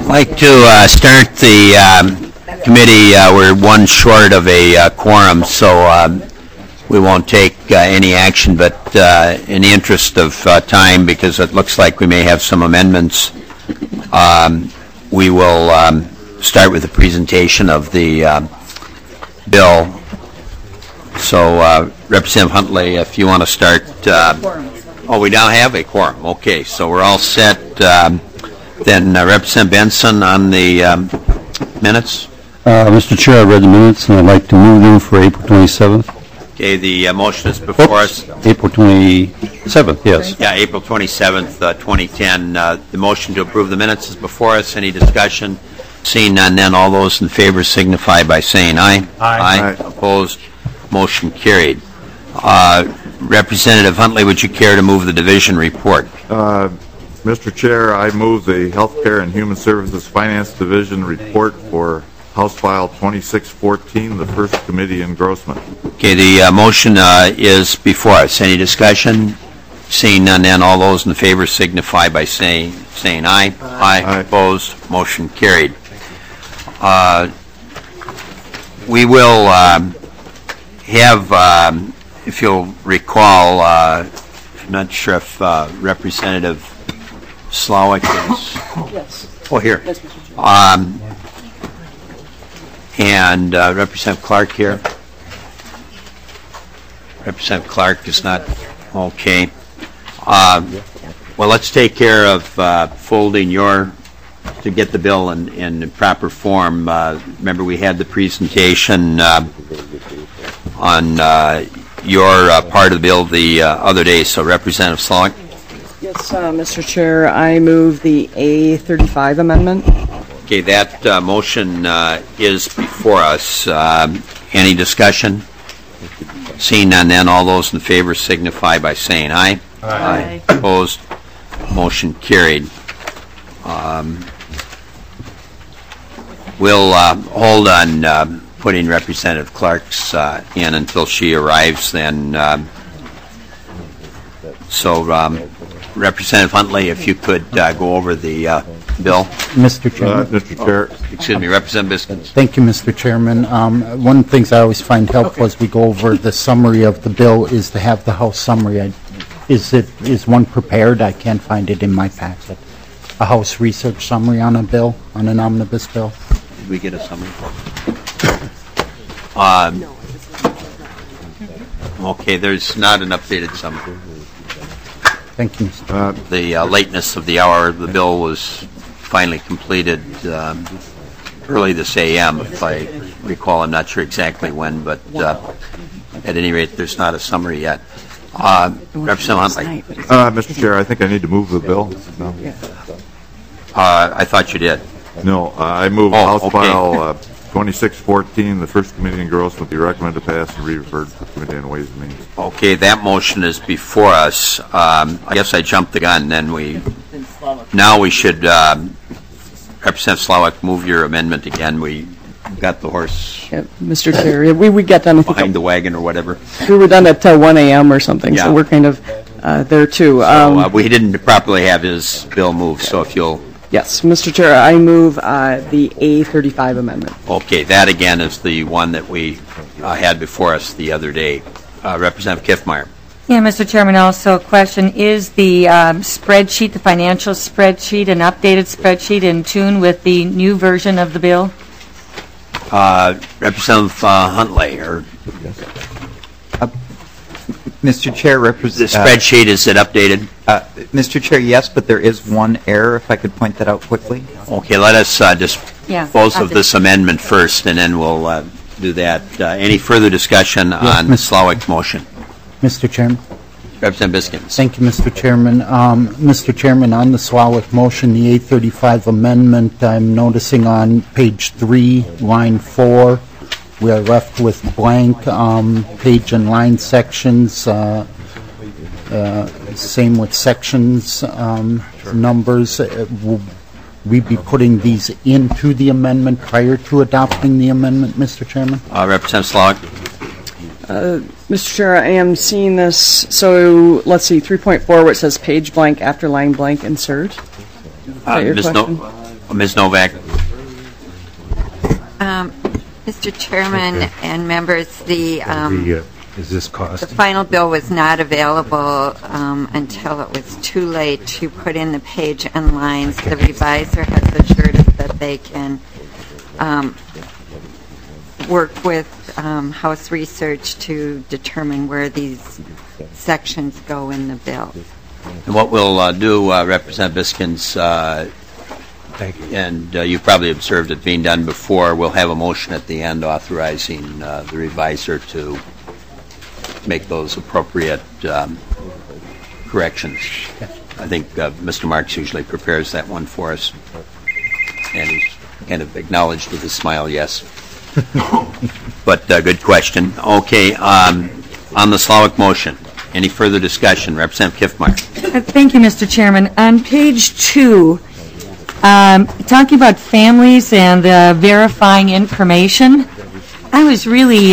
I'd like to start the committee. We're one short of a quorum, so we won't take any action, but in the interest of time, because it looks like we may have some amendments, we will start with the presentation of the bill. So Representative Huntley, if you want to start. Oh, we now have a quorum. Okay, so we're all set. Then Representative Benson on the minutes. Mr. Chair, I read the minutes and I'd like to move them for April 27th. Okay, the motion is before us. April 27th, yes. Yeah, April 27th, 2010. The motion to approve the minutes is before us. Any discussion? Seeing none, then all those in favor signify by saying aye. Aye. Opposed? Motion carried. Representative Huntley, would you care to move the division report? Mr. Chair, I move the Healthcare and Human Services Finance Division report for House File 2614, the first committee engrossment. Okay, the motion is before us. Any discussion? Seeing none, then all those in favor signify by saying aye. Aye. Opposed? Motion carried. We will have, if you'll recall, I'm not sure if Representative Slawik is. Yes. Oh, here. Yes, Mr. Chair. And Representative Clark here. Representative Clark is not okay. Well, let's take care of folding to get the bill in proper form. Remember, we had the presentation on your part of the bill the other day. So, Representative Slawik. Yes, Mr. Chair, I move the A35 amendment. Okay, that motion is before us. Any discussion? Seeing none, then all those in favor signify by saying aye. Aye. Opposed? Motion carried. We'll hold on putting Representative Clark's in until she arrives then. Representative Huntley, if you could go over the bill. Mr. Chairman. Mr. Chair. Excuse me, Representative Biskins. Thank you, Mr. Chairman. One of the things I always find helpful as we go over the summary of the bill is to have the House summary. Is one prepared? I can't find it in my packet. A House research summary on a bill, on an omnibus bill. Did we get a summary? Okay, there's not an updated summary. Thank you, Mr. The lateness of the hour, the bill was finally completed early this a.m., if I recall. I'm not sure exactly when, but at any rate, there's not a summary yet. Representative Huntley. Mr. Chair, I think I need to move the bill. No. I thought you did. No, I move House okay. File 2614, the first committee engrossment, be recommended to pass and re-referred to the Committee on Ways and Means. Okay, that motion is before us. I guess I jumped the gun. Then now we should, Representative Slawik, move your amendment again. We got the horse Mr. Chair, we got done. behind the wagon or whatever. We were done at 1 a.m. or something, Yeah. so we're kind of there too. So, we didn't properly have his bill moved, so if you'll... Yes, Mr. Chair, I move the A35 amendment. Okay, that again is the one that we had before us the other day. Representative Kiffmeyer. Yeah, Mr. Chairman, also a question. Is the spreadsheet, the financial spreadsheet, an updated spreadsheet in tune with the new version of the bill? Representative Huntley, or Mr. Chair, the spreadsheet, is it updated? Mr. Chair, yes, but there is one error, if I could point that out quickly. Okay, let us dispose of this amendment first, and then we'll do that. Any further discussion on Slawik's motion? Mr. Chairman. Representative Biskins. Thank you, Mr. Chairman. Mr. Chairman, on the Slawik motion, the A35 amendment, I'm noticing on page 3, line 4, we are left with blank page and line sections. Same with sections, numbers. Will we be putting these into the amendment prior to adopting the amendment, Mr. Chairman? Representative Slawik. Mr. Chair, I am seeing this. So let's see, 3.4 where it says page blank after line blank insert. Is that your Ms. question? Ms. Novak? Mr. Chairman and members, Is this cost? the final bill was not available until it was too late to put in the page and lines. The reviser has assured us that they can work with House research to determine where these sections go in the bill. And what we'll do, Representative Biskins, Thank you. and you probably observed it being done before, we'll have a motion at the end authorizing the reviser to make those appropriate corrections. I think Mr. Marks usually prepares that one for us, and he's kind of acknowledged with a smile, yes. But good question. Okay, on the Slawik motion, any further discussion? Representative Kiffmeyer. Thank you, Mr. Chairman. On page 2, talking about families and verifying information, I was really,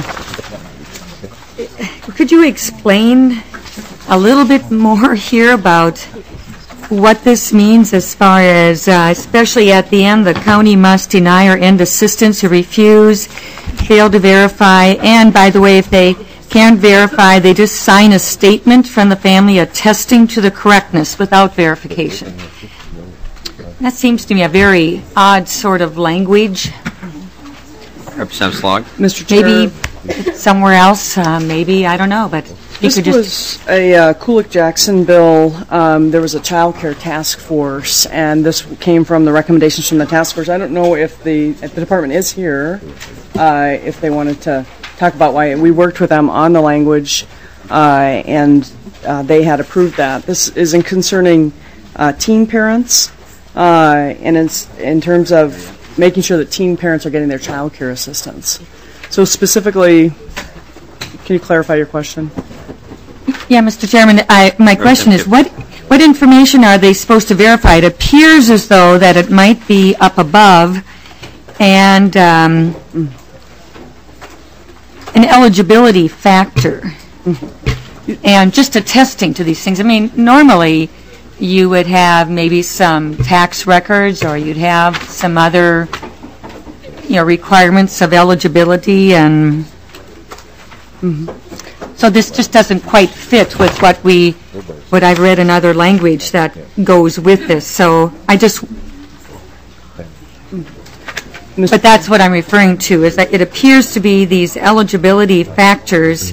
could you explain a little bit more here about what this means as far as, especially at the end, the county must deny or end assistance or refuse, fail to verify, and by the way, if they can't verify, they just sign a statement from the family attesting to the correctness without verification. That seems to me a very odd sort of language. Representative Slawik. Mr. Chair. Maybe somewhere else, maybe, I don't know, but you This could just... was a Kulik-Jackson bill. There was a child care task force, and this came from the recommendations from the task force. I don't know if the department is here, if they wanted to talk about why. We worked with them on the language, and they had approved that. This is concerning teen parents, and it's in terms of making sure that teen parents are getting their child care assistance. So specifically, can you clarify your question? Yeah, Mr. Chairman, my question is, what information are they supposed to verify? It appears as though that it might be up above, and an eligibility factor, and just attesting to these things. I mean, normally you would have maybe some tax records, or you'd have some other, requirements of eligibility, and so this just doesn't quite fit with what I've read in other language that goes with this. So but that's what I'm referring to, is that it appears to be these eligibility factors.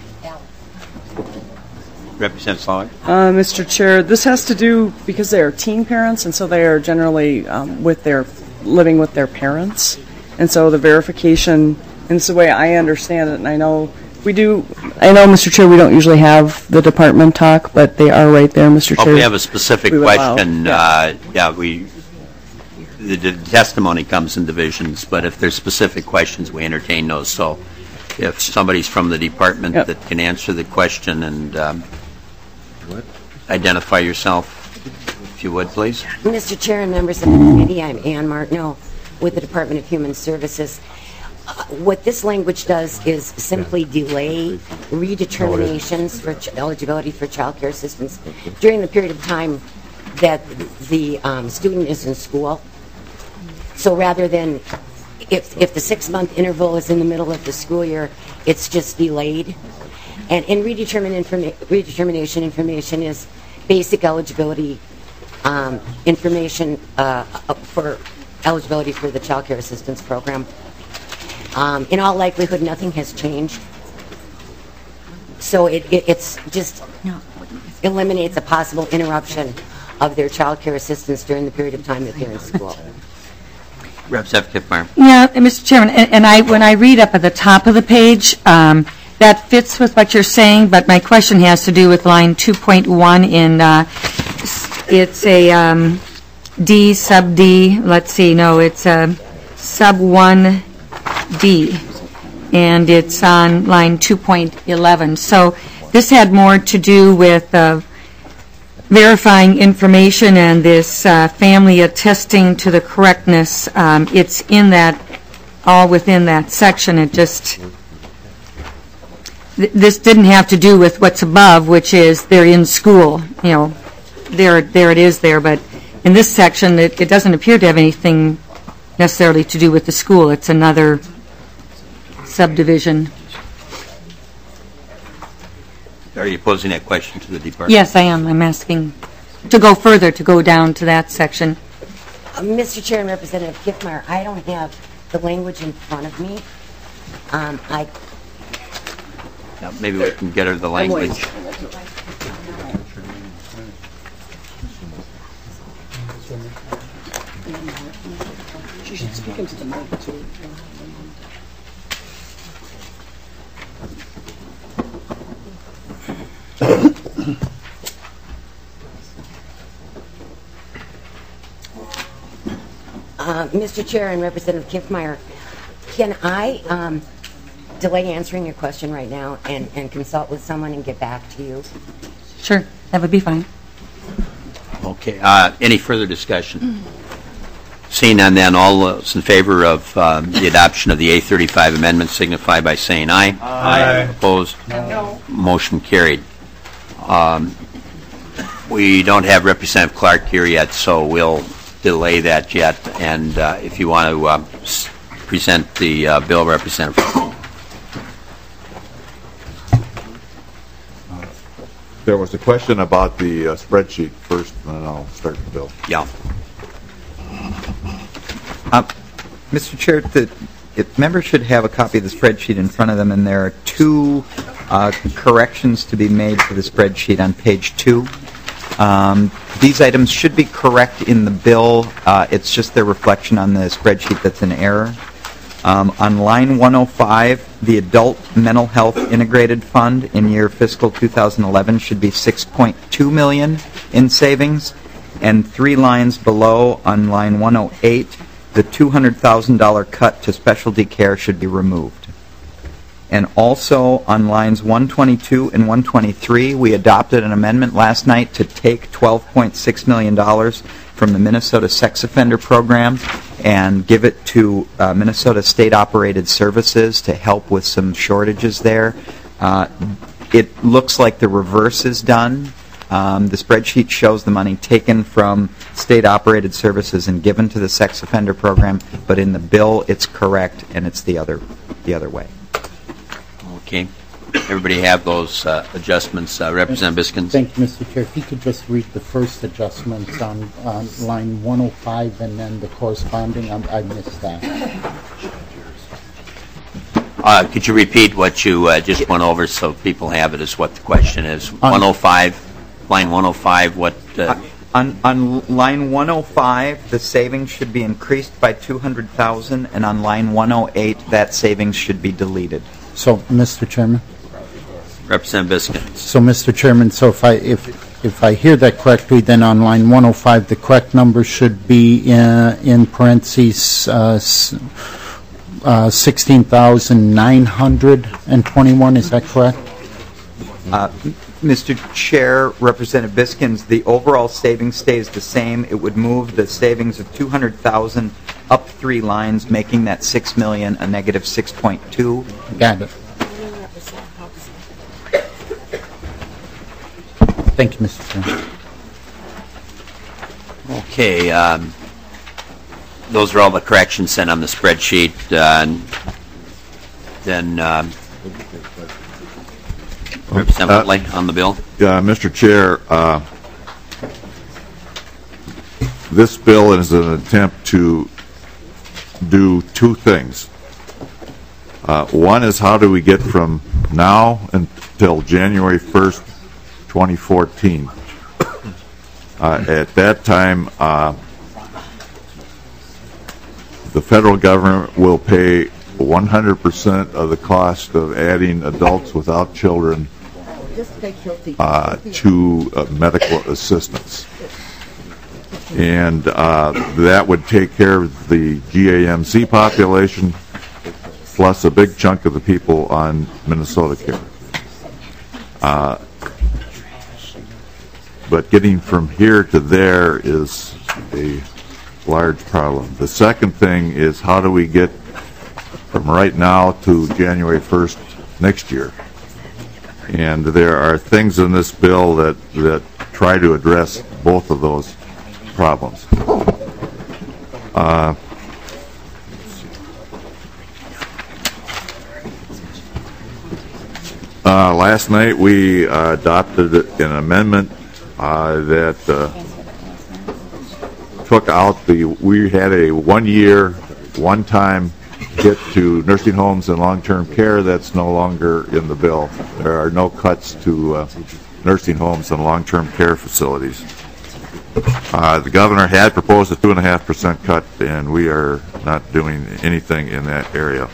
Representative Slawik. Mr. Chair, this has to do because they are teen parents, and so they are generally living with their parents, and so the verification, and it's the way I understand it, and I know, Mr. Chair, we don't usually have the department talk, but they are right there, Mr. Chair. If we have a specific question, the testimony comes in divisions, but if there's specific questions, we entertain those. So if somebody's from the department that can answer the question and identify yourself, if you would, please. Mr. Chair and members of the committee, I'm Ann Martineau with the Department of Human Services. What this language does is simply delay redeterminations for eligibility for child care assistance during the period of time that the student is in school. So rather than, if the 6-month interval is in the middle of the school year, it's just delayed. And in redetermination information is basic eligibility information for eligibility for the child care assistance program. In all likelihood, nothing has changed. So it's just eliminates a possible interruption of their child care assistance during the period of time that they're in school. Representative Kiffmeyer. Yeah, Mr. Chairman, and when I read up at the top of the page, that fits with what you're saying, but my question has to do with line 2.1 in, it's a D sub D, let's see, no, it's a sub 1D, and it's on line 2.11. So this had more to do with verifying information and this family attesting to the correctness. It's in that, all within that section. It just, this didn't have to do with what's above, which is they're in school. There it is there, but in this section, it doesn't appear to have anything necessarily to do with the school. It's another subdivision. Are you posing that question to the department? Yes, I am. I'm asking to go further, to go down to that section. Mr. Chair and Representative Kiffmeyer, I don't have the language in front of me. Yeah, maybe we can get her the language. She should speak into the mic, too. Mr. Chair and Representative Kiffmeyer, can I delay answering your question right now and consult with someone and get back to you? Sure, that would be fine. Okay. Any further discussion? Seeing none, then, all those in favor of the adoption of the A35 amendment signify by saying aye. Aye. Opposed? No. Motion carried. We don't have Representative Clark here yet, so we'll delay that yet. And if you want to present the bill, Representative. There was a question about the spreadsheet first, and then I'll start the bill. Yeah. Mr. Chair, members should have a copy of the spreadsheet in front of them, and there are two corrections to be made to the spreadsheet on page 2. These items should be correct in the bill. It's just their reflection on the spreadsheet that's an error. On line 105, the Adult Mental Health Integrated Fund in year fiscal 2011 should be $6.2 million in savings, and 3 lines below on line 108, the $200,000 cut to specialty care should be removed. And also on lines 122 and 123, we adopted an amendment last night to take $12.6 million from the Minnesota Sex Offender Program and give it to Minnesota State-Operated Services to help with some shortages there. It looks like the reverse is done. The spreadsheet shows the money taken from state-operated services and given to the sex offender program, but in the bill it's correct and it's the other way. Okay. Everybody have those adjustments. Representative Biskins. Thank you, Mr. Chair. If you could just read the first adjustments on line 105 and then the corresponding, I missed that. Could you repeat what you just went over so people have it as what the question is? 105, line 105, what? On line 105, the savings should be increased by $200,000, and on line 108, that savings should be deleted. So, Mr. Chairman? Representative Biskins. So, Mr. Chairman, so if I hear that correctly, then on line 105, the correct number should be in parentheses 16,921. Is that correct? Mr. Chair, Representative Biskins, the overall savings stays the same. It would move the savings of $200,000 up 3 lines, making that $6 million a negative 6.2. Got it. Thank you, Mr. Chairman. Okay. Those are all the corrections sent on the spreadsheet. Then Representative Whitley on the bill. Mr. Chair, this bill is an attempt to do 2 things. One is how do we get from now until January 1st, 2014. At that time, the federal government will pay 100% of the cost of adding adults without children to medical assistance. And that would take care of the GAMC population plus a big chunk of the people on Minnesota Care. But getting from here to there is a large problem. The second thing is how do we get from right now to January 1st next year? And there are things in this bill that try to address both of those problems. Last night we adopted an amendment that took out we had a 1 year, one-time hit to nursing homes and long-term care. That's no longer in the bill. There are no cuts to nursing homes and long-term care facilities. The governor had proposed a 2.5% cut, and we are not doing anything in that area.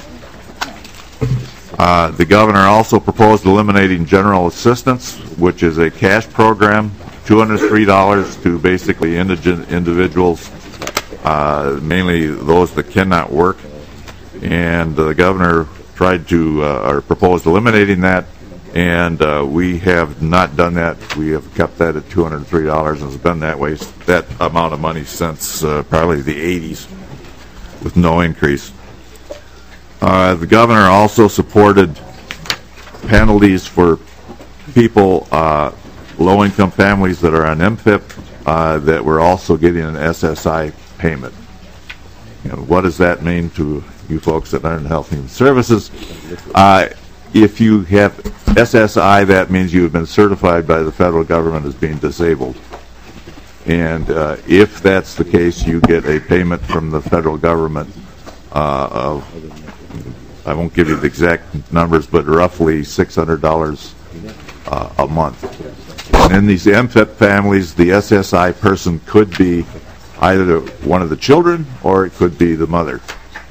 The governor also proposed eliminating general assistance, which is a cash program, $203 to basically indigent individuals, mainly those that cannot work. And the governor tried to, or proposed eliminating that, and we have not done that. We have kept that at $203, and it's been that way, that amount of money since probably the 80s, with no increase. The governor also supported penalties for people, low-income families that are on MFIP, that were also getting an SSI payment. You know, what does that mean to you folks that aren't in Health and Human Services? If you have SSI, that means you have been certified by the federal government as being disabled. And if that's the case, you get a payment from the federal government of, I won't give you the exact numbers, but roughly $600 a month. And in these MFIP families, the SSI person could be either one of the children or it could be the mother.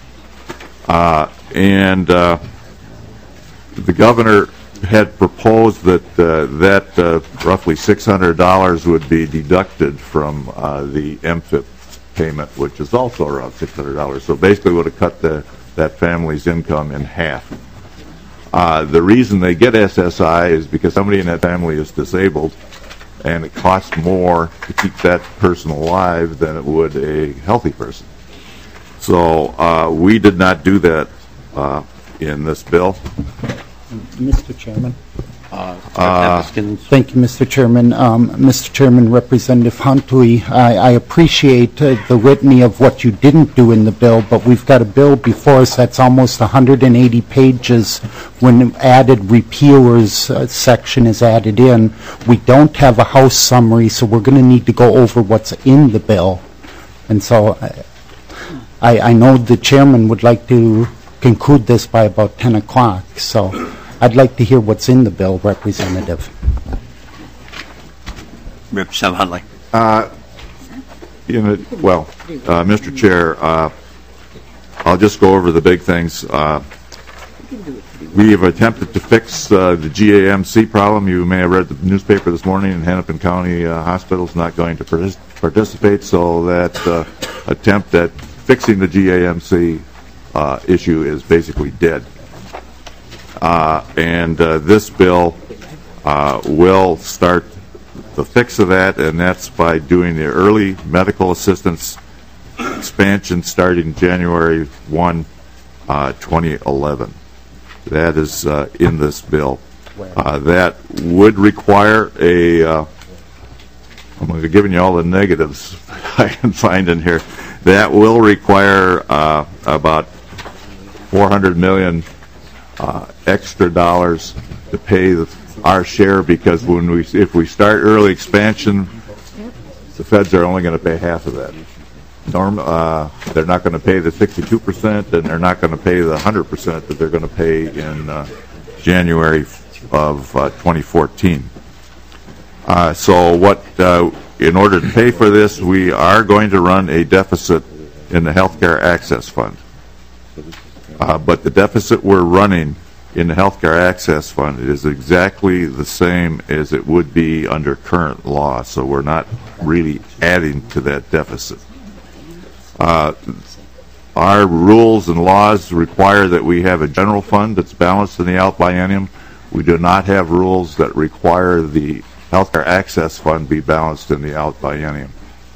The governor had proposed that roughly $600 would be deducted from the MFIP payment, which is also around $600. So basically would have cut that family's income in half. The reason they get SSI is because somebody in that family is disabled, and it costs more to keep that person alive than it would a healthy person. So we did not do that in this bill. Mr. Chairman. Thank you, Mr. Chairman. Mr. Chairman, Representative Huntwy, I appreciate the litany of what you didn't do in the bill, but we've got a bill before us that's almost 180 pages. When added repealers section is added in, we don't have a House summary, so we're going to need to go over what's in the bill. And so I know the chairman would like to conclude this by about 10 o'clock, so I'd like to hear what's in the bill, Representative. Representative Huntley. Mr. Chair, I'll just go over the big things. We have attempted to fix the GAMC problem. You may have read the newspaper this morning, and Hennepin County Hospital is not going to participate, so that attempt at fixing the GAMC issue is basically dead. This bill will start the fix of that, and that's by doing the early medical assistance expansion starting January 1, 2011. That is in this bill. That would require I'm going to give you all the negatives I can find in here. That will require about $400 million extra dollars to pay our share, because if we start early expansion, the feds are only going to pay half of that. They're not going to pay the 62%, and they're not going to pay the 100% that they're going to pay in January of 2014. In order to pay for this, we are going to run a deficit in the Healthcare Access Fund. But the deficit we're running in the Healthcare Access Fund is exactly the same as it would be under current law, so we're not really adding to that deficit. Our rules and laws require that we have a general fund that's balanced in the out biennium. We do not have rules that require the Healthcare Access Fund be balanced in the out biennium.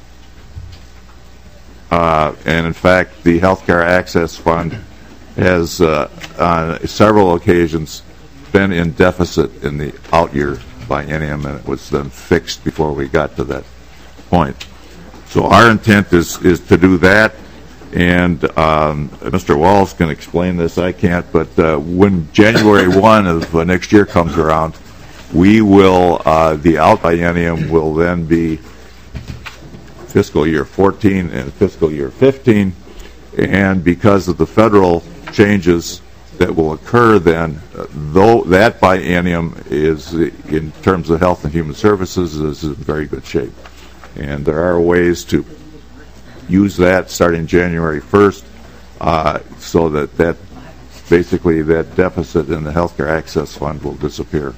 And in fact, the Healthcare Access Fund has on several occasions been in deficit in the out year biennium, and it was then fixed before we got to that point. So our intent is to do that, and Mr. Walls can explain this, I can't, but when January 1 of next year comes around, we will, the out biennium will then be fiscal year 14 and fiscal year 15, and because of the federal changes that will occur then, though that biennium is, in terms of health and human services, is in very good shape. And there are ways to use that starting January 1st, so that basically that deficit in the healthcare access fund will disappear.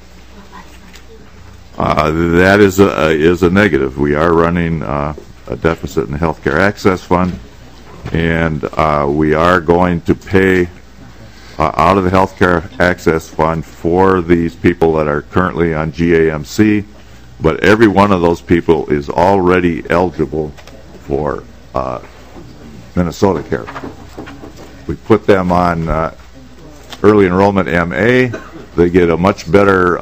That is a negative. We are running a deficit in the healthcare access fund, and we are going to pay out of the healthcare access fund for these people that are currently on GAMC, but every one of those people is already eligible for Minnesota Care. We put them on early enrollment MA. They get a much better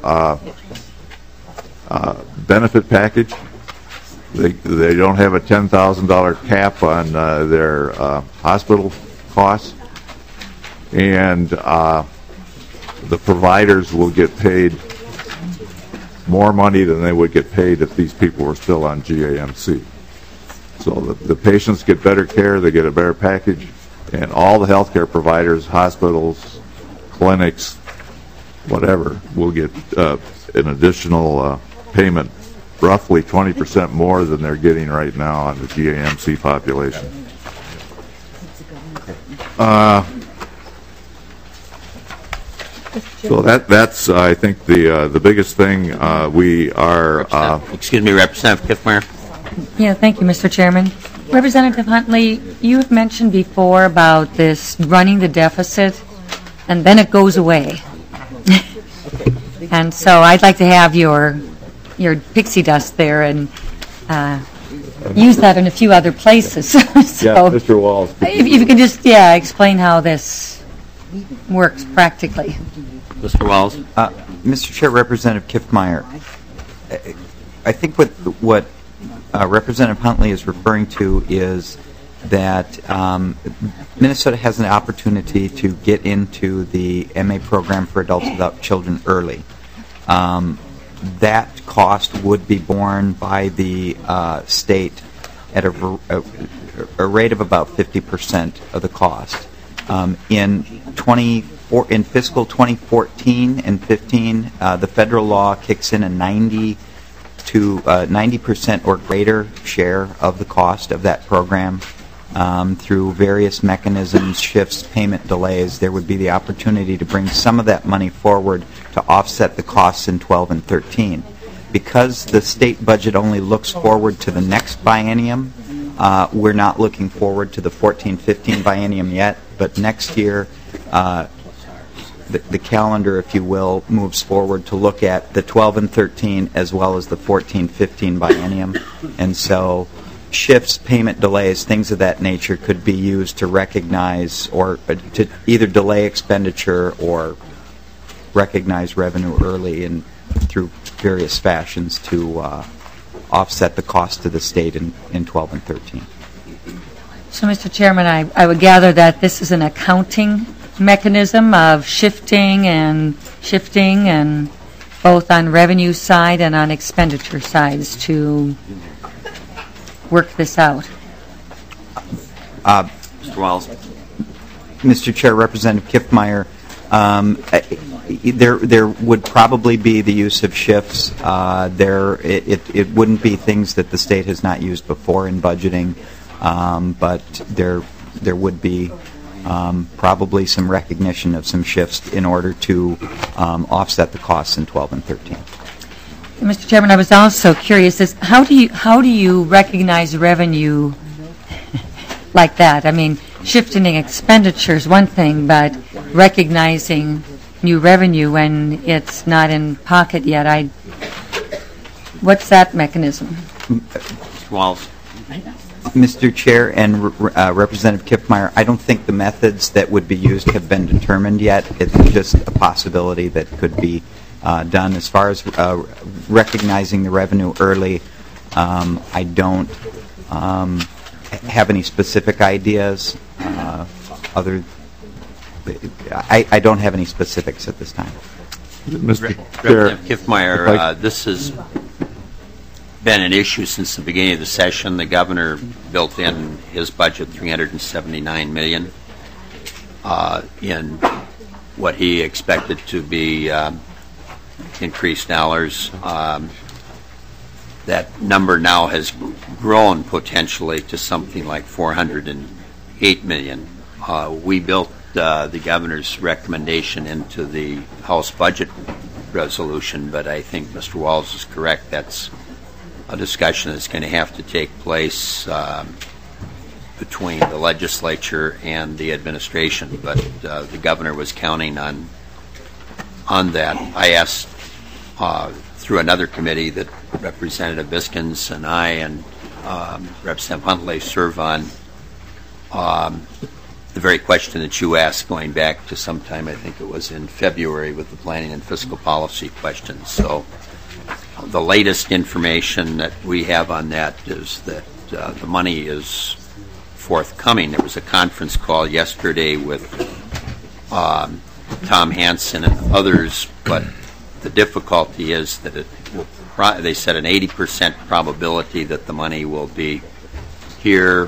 benefit package. They don't have a $10,000 cap on their hospital costs, and the providers will get paid more money than they would get paid if these people were still on GAMC. So the patients get better care, they get a better package, and all the healthcare providers, hospitals, clinics, whatever, will get an additional payment, roughly 20% more than they're getting right now on the GAMC population. So that's I think the biggest thing. We are. Excuse me, Representative Kiffmeyer. Yeah, thank you, Mr. Chairman. Representative Huntley, you have mentioned before about this running the deficit, and then it goes away. And so I'd like to have your pixie dust there and use that in a few other places. So Yeah, Mr. Walls. If you could just, explain how this works practically. Mr. Walls. Mr. Chair, Representative Kiffmeyer, I think what Representative Huntley is referring to is that Minnesota has an opportunity to get into the MA program for adults without children early. That cost would be borne by the state at a rate of about 50% of the cost. In fiscal 2014 and 15, the federal law kicks in a 90% or greater share of the cost of that program. Through various mechanisms, shifts, payment delays, there would be the opportunity to bring some of that money forward to offset the costs in 12 and 13. Because the state budget only looks forward to the next biennium, we're not looking forward to the 14-15 biennium yet, but next year the calendar, if you will, moves forward to look at the 12 and 13 as well as the 14-15 biennium. And so shifts, payment delays, things of that nature could be used to recognize or to either delay expenditure or recognize revenue early and through various fashions to offset the cost to the state in 12 and 13. So, Mr. Chairman, I would gather that this is an accounting mechanism of shifting and both on revenue side and on expenditure sides to work this out. Mr. Walls. Mr. Chair, Representative Kiffmeyer, there would probably be the use of shifts. It wouldn't be things that the state has not used before in budgeting, but there would be probably some recognition of some shifts in order to offset the costs in 12 and 13. Mr. Chairman, I was also curious, how do you recognize revenue like that? I mean, shifting expenditures one thing, but recognizing new revenue when it's not in pocket yet, what's that mechanism? Mr. Walls. Mr. Chair and Representative Kiffmeyer, I don't think the methods that would be used have been determined yet. It's just a possibility that could be done. As far as recognizing the revenue early, I don't have any specific ideas? I don't have any specifics at this time. Mr. Chair, Representative Kiffmeyer, this has been an issue since the beginning of the session. The governor built in his budget $379 million in what he expected to be increased dollars. That number now has grown potentially to something like $408 million. We built the governor's recommendation into the House budget resolution, but I think Mr. Walz is correct. That's a discussion that's going to have to take place between the legislature and the administration, but the governor was counting on that. I asked through another committee that Representative Biskins and I and Representative Huntley serve on the very question that you asked going back to sometime, I think it was in February, with the planning and fiscal policy questions. So the latest information that we have on that is that the money is forthcoming. There was a conference call yesterday with Tom Hansen and others, but the difficulty is that they said an 80% probability that the money will be here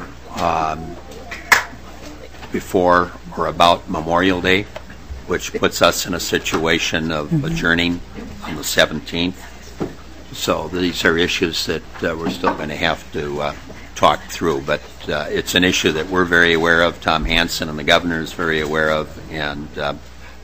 before or about Memorial Day, which puts us in a situation of adjourning on the 17th. So these are issues that we're still going to have to talk through, but it's an issue that we're very aware of. Tom Hansen and the governor is very aware of, and the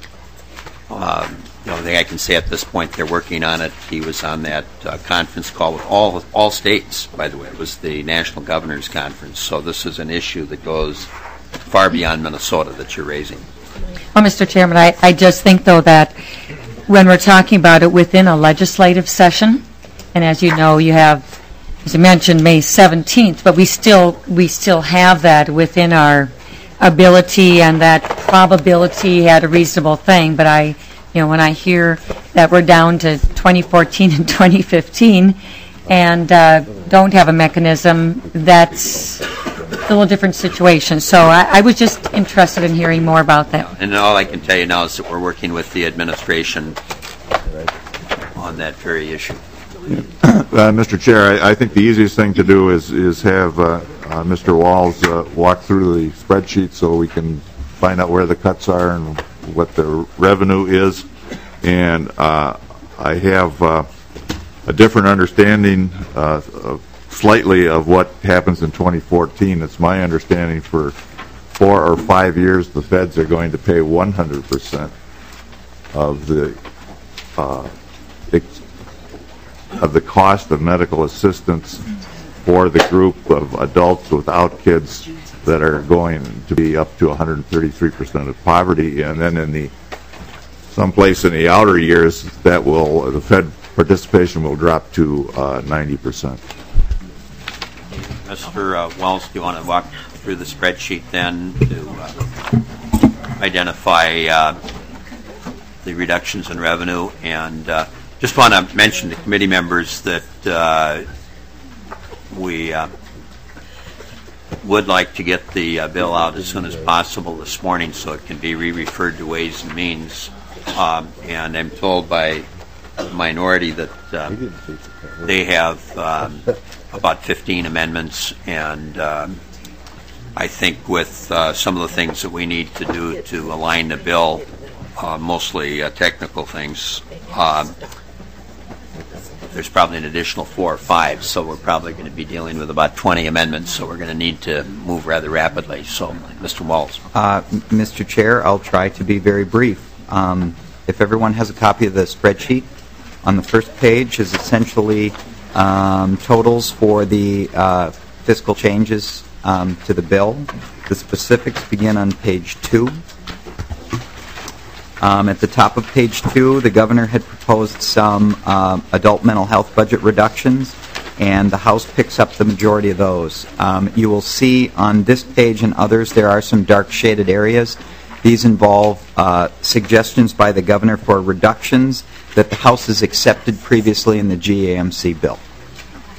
only thing I can say at this point, they're working on it. He was on that conference call with all states, by the way. It was the National Governors Conference, so this is an issue that goes far beyond Minnesota that you're raising. Well, Mr. Chairman, I just think, though, that when we're talking about it within a legislative session, and as you know, you have, as you mentioned, May 17th, but we still have that within our ability, and that probability had a reasonable thing. But when I hear that we're down to 2014 and 2015 and don't have a mechanism, that's a little different situation. So I was just interested in hearing more about that. And all I can tell you now is that we're working with the administration on that very issue. Mr. Chair, I think the easiest thing to do is have Mr. Walz walk through the spreadsheet so we can find out where the cuts are and what the revenue is. And I have a different understanding slightly of what happens in 2014. It's my understanding for 4 or 5 years the feds are going to pay 100% of the cost of medical assistance for the group of adults without kids that are going to be up to 133% of poverty, and then in someplace in the outer years the Fed participation will drop to 90%. Mr. Wells, do you want to walk through the spreadsheet then to identify the reductions in revenue? And just want to mention to committee members that we would like to get the bill out as soon as possible this morning so it can be re-referred to Ways and Means. And I'm told by the minority that they have about 15 amendments, and I think with some of the things that we need to do to align the bill, mostly technical things, there's probably an additional 4 or 5, so we're probably going to be dealing with about 20 amendments, so we're going to need to move rather rapidly. So, Mr. Walz. Mr. Chair, I'll try to be very brief. If everyone has a copy of the spreadsheet, on the first page is essentially totals for the fiscal changes to the bill. The specifics begin on page 2. At the top of page 2, the governor had proposed some adult mental health budget reductions, and the House picks up the majority of those. You will see on this page and others there are some dark shaded areas. These involve suggestions by the governor for reductions that the House has accepted previously in the GAMC bill.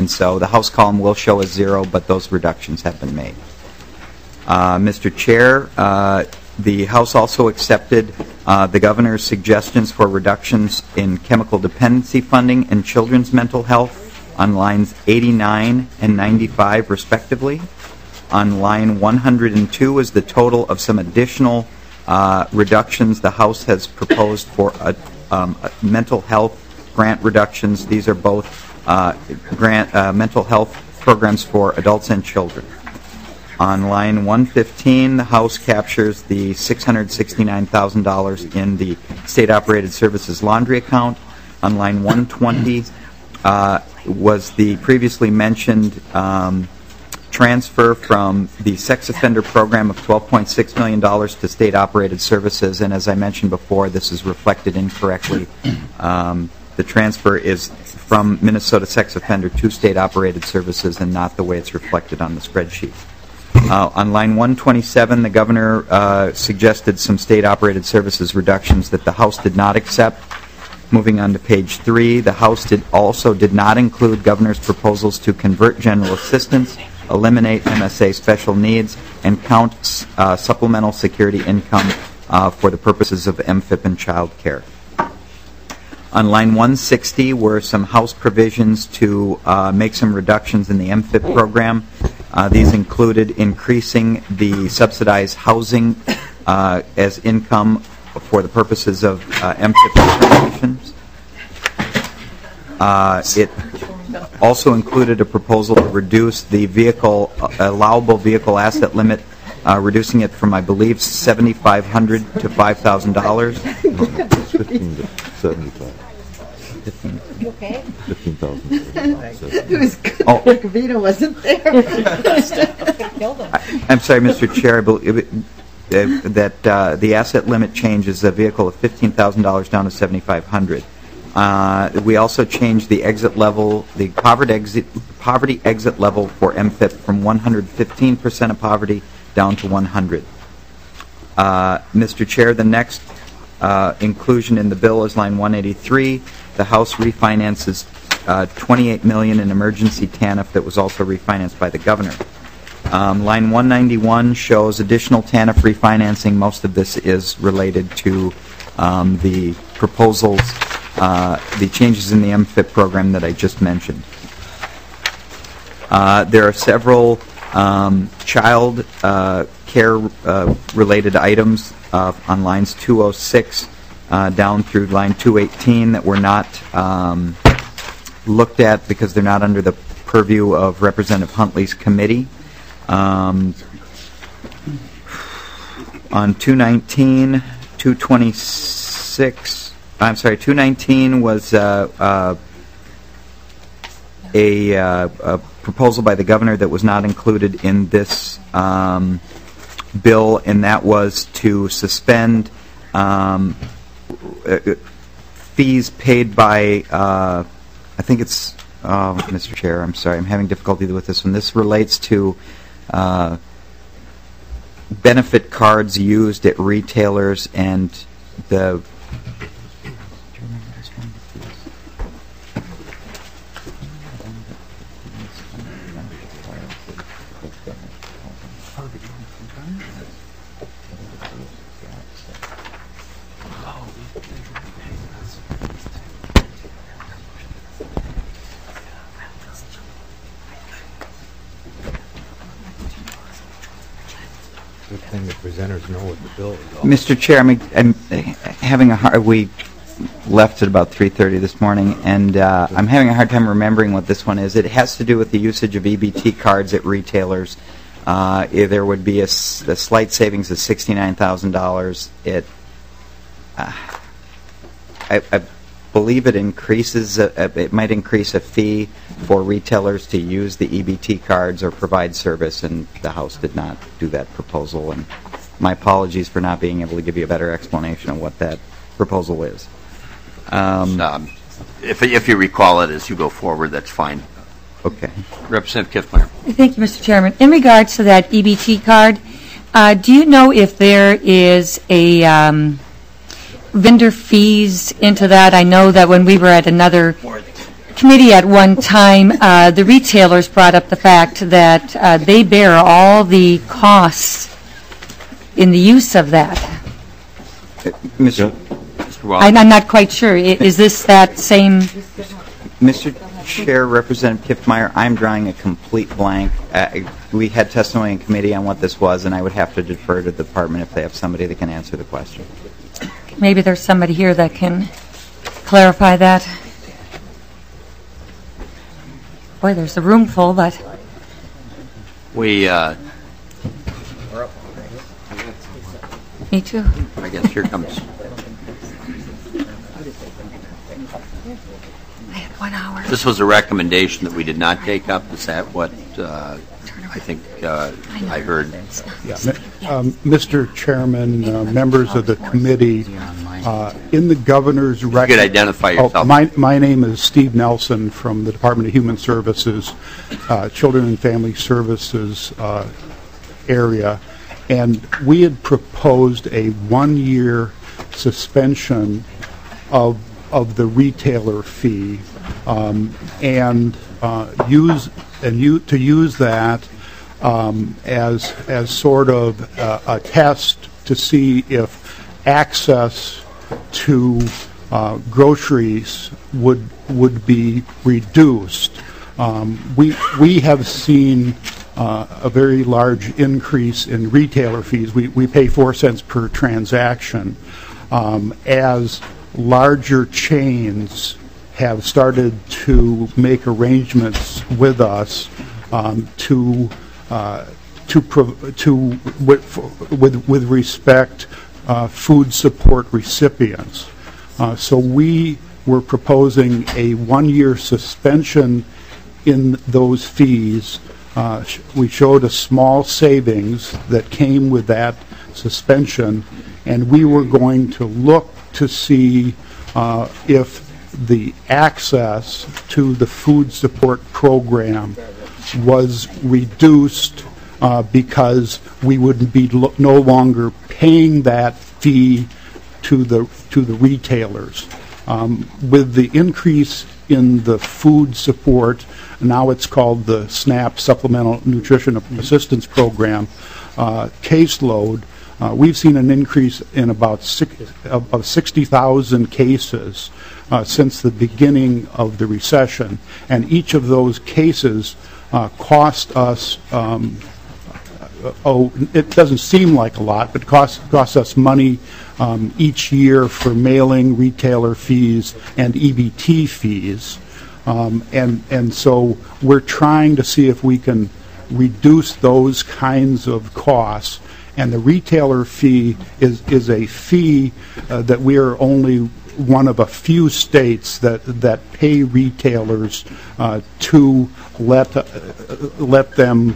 And so the House column will show as 0, but those reductions have been made. Mr. Chair, the House also accepted the Governor's suggestions for reductions in chemical dependency funding and children's mental health on lines 89 and 95, respectively. On line 102 is the total of some additional reductions the House has proposed for mental health grant reductions. These are both mental health programs for adults and children. On line 115, the House captures the $669,000 in the state-operated services laundry account. On line 120 was the previously mentioned transfer from the sex offender program of $12.6 million to state-operated services, and as I mentioned before, this is reflected incorrectly. The transfer is from Minnesota sex offender to state-operated services and not the way it's reflected on the spreadsheet. On line 127, the Governor suggested some state-operated services reductions that the House did not accept. Moving on to page 3, the House also did not include Governor's proposals to convert general assistance, eliminate MSA special needs, and count supplemental security income for the purposes of MFIP and child care. On line 160 were some House provisions to make some reductions in the MFIP program. These included increasing the subsidized housing as income for the purposes of MFIP determinations. It also included a proposal to reduce the allowable vehicle asset limit, reducing it from, I believe, $7,500 to $5,000. 15 to 75. You okay? 15,000. It was good Oh. that Vito wasn't there. I'm sorry, Mr. Chair, I believe that the asset limit changes a vehicle of $15,000 down to $7,500. We also changed the exit level, the poverty exit level for MFIP from 115% of poverty down to 100. Mr. Chair, the next inclusion in the bill is line 183. The House refinances $28 million in emergency TANF that was also refinanced by the Governor. Line 191 shows additional TANF refinancing. Most of this is related to the proposals, the changes in the MFIP program that I just mentioned. There are several child care related items on lines 206 down through line 218 that were not looked at because they're not under the purview of Representative Huntley's committee. On 219, 226, I'm sorry, 219 was a proposal by the Governor that was not included in this bill, and that was to suspend fees paid by, I think it's, Mr. Chair, I'm sorry, I'm having difficulty with this one. This relates to benefit cards used at retailers and the Good thing the presenters know what the bill is. Mr. Chair, I'm having a hard. We left at about 3:30 this morning, and I'm having a hard time remembering what this one is. It has to do with the usage of EBT cards at retailers. There would be a slight savings of $69,000. I believe it increases. It might increase a fee for retailers to use the EBT cards or provide service, and the House did not do that proposal. And my apologies for not being able to give you a better explanation of what that proposal is. If you recall it as you go forward, that's fine. Okay. Representative Kiffmeyer. Thank you, Mr. Chairman. In regards to that EBT card, do you know if there is a vendor fees into that? I know that when we were at another committee at one time, the retailers brought up the fact that they bear all the costs in the use of that. Mr. I'm not quite sure. Is this that same? Mr. Chair, Representative Kiffmeyer, I'm drawing a complete blank. We had testimony in committee on what this was, and I would have to defer to the department if they have somebody that can answer the question. Maybe there's somebody here that can clarify that. Boy, there's a room full, but We, me too. I guess here comes. I had 1 hour. This was a recommendation that we did not take up. Is that what I think I heard? Mr. Chairman, members of the committee, in the governor's You could identify yourself. my name is Steve Nelson from the Department of Human Services, Children and Family Services area, and we had proposed a 1-year suspension of the retailer fee, and to use that as sort of a test to see if access to groceries would be reduced. We have seen a very large increase in retailer fees. We pay 4 cents per transaction. As larger chains have started to make arrangements with us with respect food support recipients. So we were proposing a 1-year suspension in those fees. We showed a small savings that came with that suspension, and we were going to look to see if the access to the food support program was reduced because we would be no longer paying that fee to the retailers. With the increase in the food support, now it's called the SNAP Supplemental Nutrition Assistance Program caseload, we've seen an increase in about 60,000 cases since the beginning of the recession, and each of those cases cost us, it doesn't seem like a lot, but costs us money each year for mailing, retailer fees, and EBT fees. And so we're trying to see if we can reduce those kinds of costs. And the retailer fee is a fee that we are only one of a few states that pay retailers to let them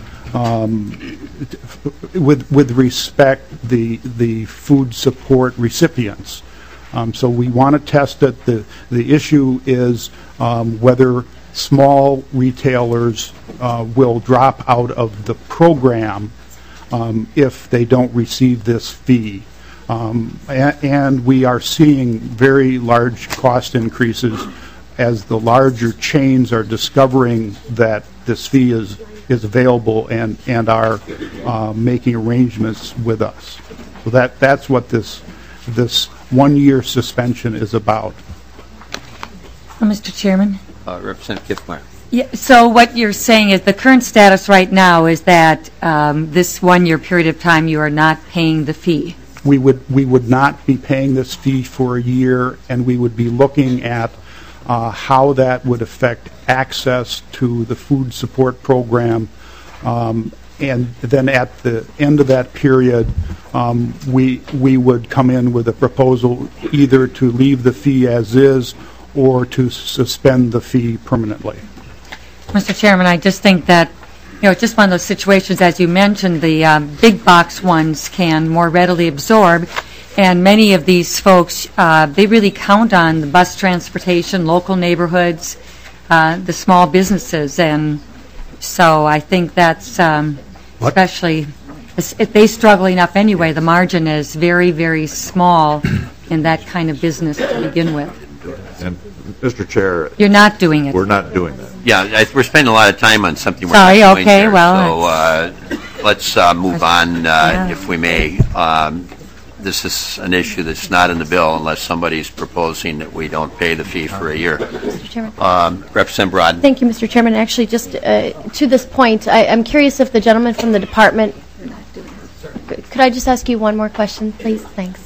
with respect the food support recipients. So we want to test it. The issue is whether small retailers will drop out of the program if they don't receive this fee. And we are seeing very large cost increases as the larger chains are discovering that this fee is available and are making arrangements with us. So that's what this 1-year suspension is about. Mr. Chairman? Representative Kiffmeyer. Yeah, so what you're saying is the current status right now is that this 1-year period of time you are not paying the fee. We would not be paying this fee for a year, and we would be looking at how that would affect access to the food support program. And then at the end of that period, we would come in with a proposal either to leave the fee as is or to suspend the fee permanently. Mr. Chairman, I just think that, it's just one of those situations, as you mentioned, the big box ones can more readily absorb, and many of these folks, they really count on the bus transportation, local neighborhoods, the small businesses, and so I think that's especially, if they struggle enough anyway, the margin is very, very small in that kind of business to begin with. And Mr. Chair, You're not doing it. we're not doing that. Yeah, we're spending a lot of time on something we're Sorry, not doing okay, here. well, So let's move on, Yeah. if we may. This is an issue that's not in the bill unless somebody's proposing that we don't pay the fee for a year. Mr. Chairman. Representative Broad. Thank you, Mr. Chairman. Actually, just to this point, I'm curious if the gentleman from the department, could I just ask you one more question, please? Thanks.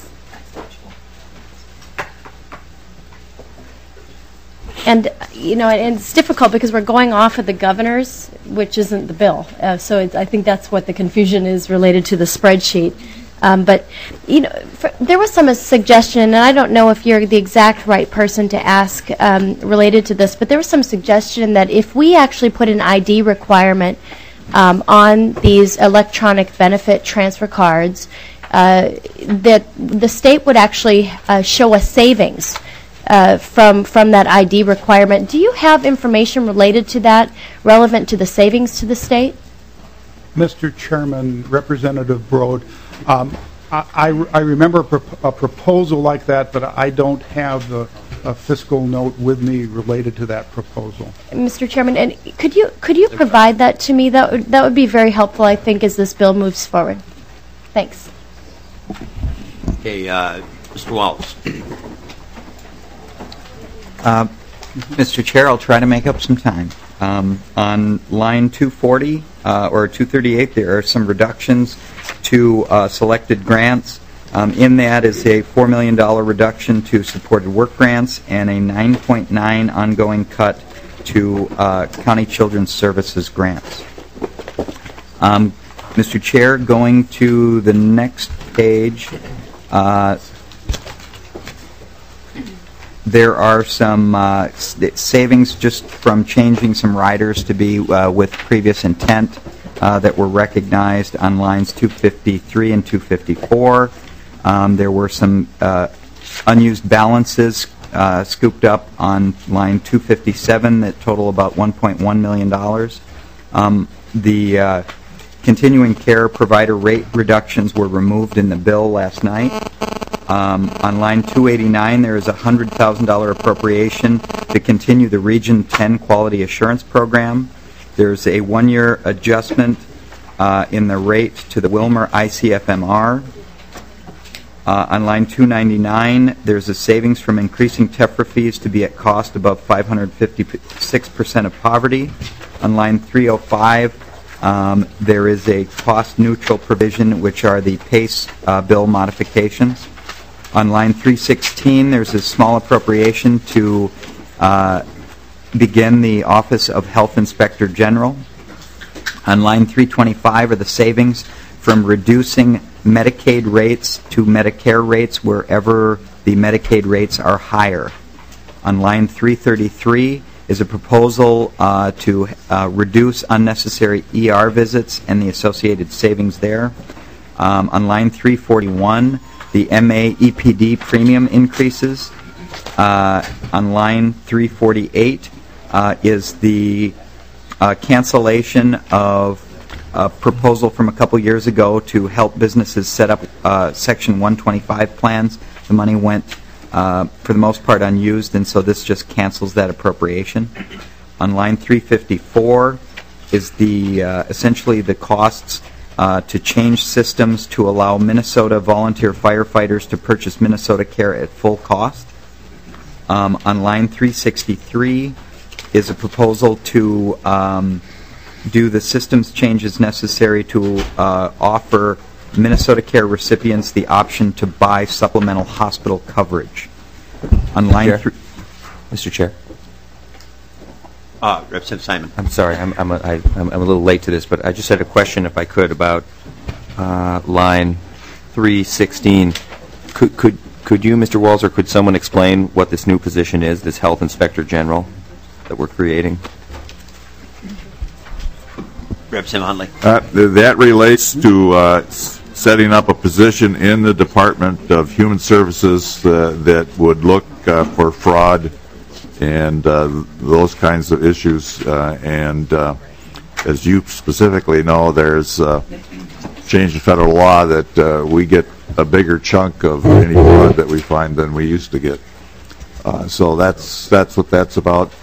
And, and it's difficult because we're going off of the governor's, which isn't the bill. So I think that's what the confusion is related to the spreadsheet. But, there was some suggestion, and I don't know if you're the exact right person to ask related to this, but there was some suggestion that if we actually put an ID requirement on these electronic benefit transfer cards, that the state would actually show us savings from that ID requirement. Do you have information related to that relevant to the savings to the state? Mr. Chairman, Representative Broad, I remember a proposal like that, but I don't have the fiscal note with me related to that proposal. Mr. Chairman, and could you provide that to me? That would be very helpful, I think, as this bill moves forward. Thanks. Okay, Mr. Waltz. Mr. Chair, I'll try to make up some time. On line 240 or 238, there are some reductions to selected grants. In that is a $4 million reduction to supported work grants and a 9.9 ongoing cut to County Children's Services grants. Mr. Chair, going to the next page, there are some savings just from changing some riders to be with previous intent that were recognized on lines 253 and 254. There were some unused balances scooped up on line 257 that total about $1.1 million. The continuing care provider rate reductions were removed in the bill last night. On line 289, there is a $100,000 appropriation to continue the Region 10 Quality Assurance Program. There's a one-year adjustment in the rate to the Wilmer ICFMR. On line 299, there's a savings from increasing TEFRA fees to be at cost above 556% of poverty. On line 305, there is a cost-neutral provision, which are the PACE bill modifications. On line 316, there's a small appropriation to begin the Office of Health Inspector General. On line 325 are the savings from reducing Medicaid rates to Medicare rates wherever the Medicaid rates are higher. On line 333 is a proposal to reduce unnecessary ER visits and the associated savings there. On line 341, the MA EPD premium increases. On line 348 is the cancellation of a proposal from a couple years ago to help businesses set up Section 125 plans. The money went, for the most part, unused, and so this just cancels that appropriation. On line 354 is the essentially the costs to change systems to allow Minnesota volunteer firefighters to purchase Minnesota Care at full cost. On line 363 is a proposal to do the systems changes necessary to offer Minnesota Care recipients the option to buy supplemental hospital coverage. On line Mr. Chair. Representative Simon. I'm sorry, I'm a little late to this, but I just had a question, if I could, about line 316. Could you, Mr. Walls, or could someone explain what this new position is, this Health Inspector General that we're creating? Representative Hundley. That relates to setting up a position in the Department of Human Services that would look for fraud and those kinds of issues. And as you specifically know, there's change in federal law that we get a bigger chunk of any fraud that we find than we used to get. So that's what that's about.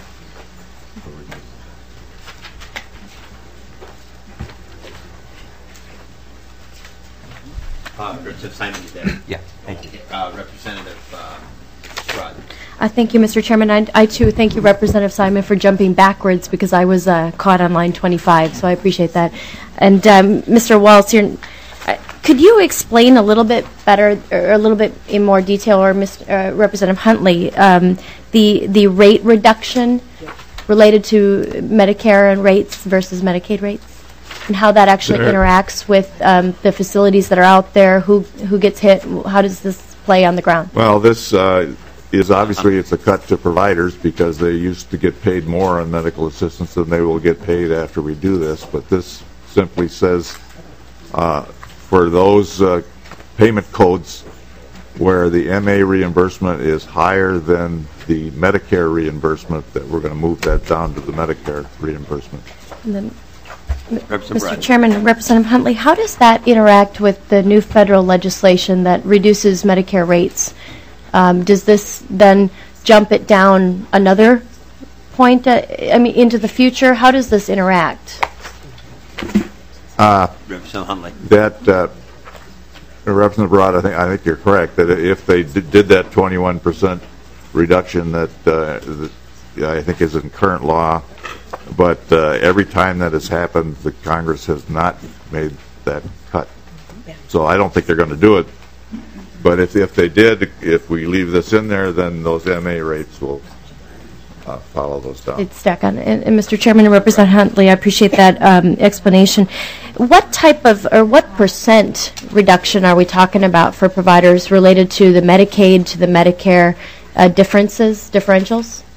Representative Simon is there. Yeah, thank you. Representative Broad. Thank you, Mr. Chairman. I too thank you, Representative Simon, for jumping backwards because I was caught on line 25, so I appreciate that. And Mr. Waltz, could you explain a little bit better, or a little bit in more detail, or Representative Huntley, the rate reduction related to Medicare and rates versus Medicaid rates, and how that actually interacts with the facilities that are out there, who gets hit, how does this play on the ground? Well, this is obviously it's a cut to providers because they used to get paid more on medical assistance than they will get paid after we do this. But this simply says for those payment codes where the MA reimbursement is higher than the Medicare reimbursement, that we're going to move that down to the Medicare reimbursement. And then, Mr. Chairman, Representative Huntley, how does that interact with the new federal legislation that reduces Medicare rates? Does this then jump it down another point, into the future? How does this interact? Representative Huntley. That Representative Broad, I think you're correct that if they did that 21% reduction that I think is in current law, but every time that has happened, the Congress has not made that cut. So I don't think they're going to do it. But if they did, if we leave this in there, then those MA rates will follow those down. It's stuck on. And Mr. Chairman and Representative Huntley, I appreciate that explanation. What type of, or what percent reduction are we talking about for providers related to the Medicaid, to the Medicare differentials?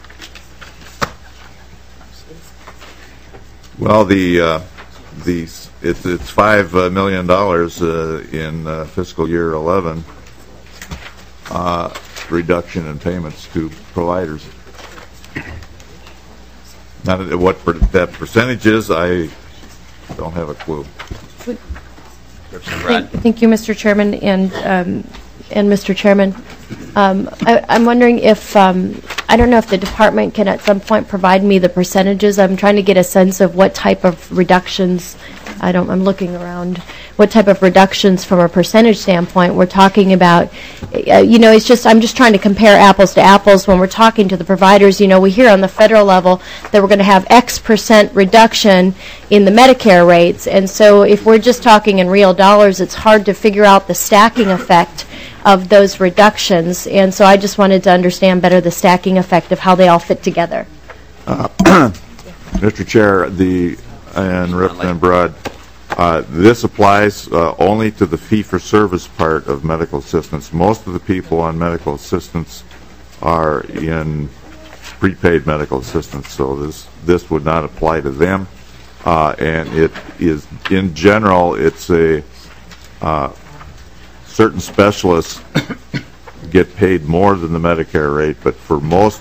Well, it's $5 million in fiscal year 11 reduction in payments to providers. Not what that percentage is, I don't have a clue. Thank you, Mr. Chairman, and Mr. Chairman. I'm wondering if, I don't know if the department can at some point provide me the percentages. I'm trying to get a sense of what type of reductions, I'm looking around, what type of reductions from a percentage standpoint we're talking about. It's just, I'm just trying to compare apples to apples when we're talking to the providers. We hear on the federal level that we're going to have X percent reduction in the Medicare rates, and so if we're just talking in real dollars, it's hard to figure out the stacking effect of those reductions, and so I just wanted to understand better the stacking effect of how they all fit together. Mr. Chair, and Representative Broad, this applies only to the fee-for-service part of medical assistance. Most of the people on medical assistance are in prepaid medical assistance, so this would not apply to them. And it is, in general, it's a certain specialists get paid more than the Medicare rate, but for most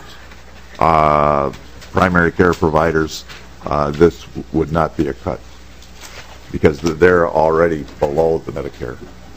primary care providers, this would not be a cut because they're already below the Medicare.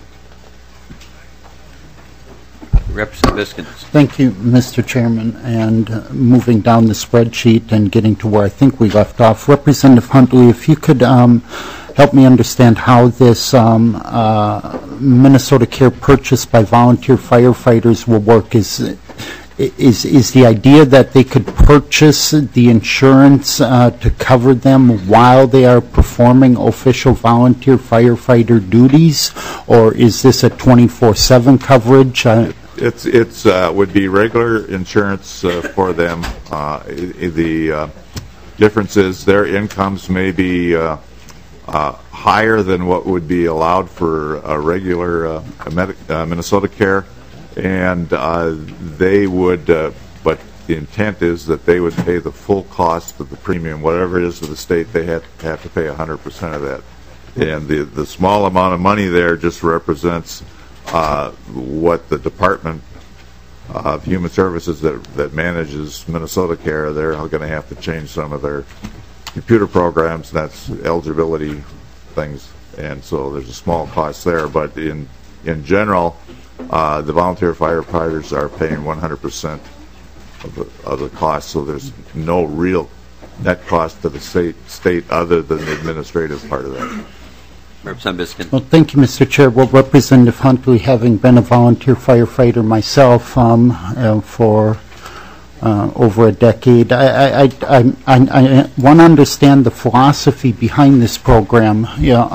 Representative Biskins. Thank you, Mr. Chairman. And moving down the spreadsheet and getting to where I think we left off, Representative Huntley, if you could help me understand how this Minnesota Care purchase by volunteer firefighters will work. Is the idea that they could purchase the insurance to cover them while they are performing official volunteer firefighter duties, or is this a 24/7 coverage? It's would be regular insurance for them. The difference is their incomes may be higher than what would be allowed for a regular Minnesota Care, and they would, but the intent is that they would pay the full cost of the premium, whatever it is to the state. They have to pay 100% of that, and the small amount of money there just represents what the Department of Human Services that manages Minnesota Care, they're going to have to change some of their computer programs. That's eligibility things, and so there's a small cost there. But in general, the volunteer firefighters are paying 100% of the cost, so there's no real net cost to the state other than the administrative part of that. Representative Biskin. Well, thank you, Mr. Chair. Well, Representative Huntley, having been a volunteer firefighter myself for over a decade, I want to understand the philosophy behind this program.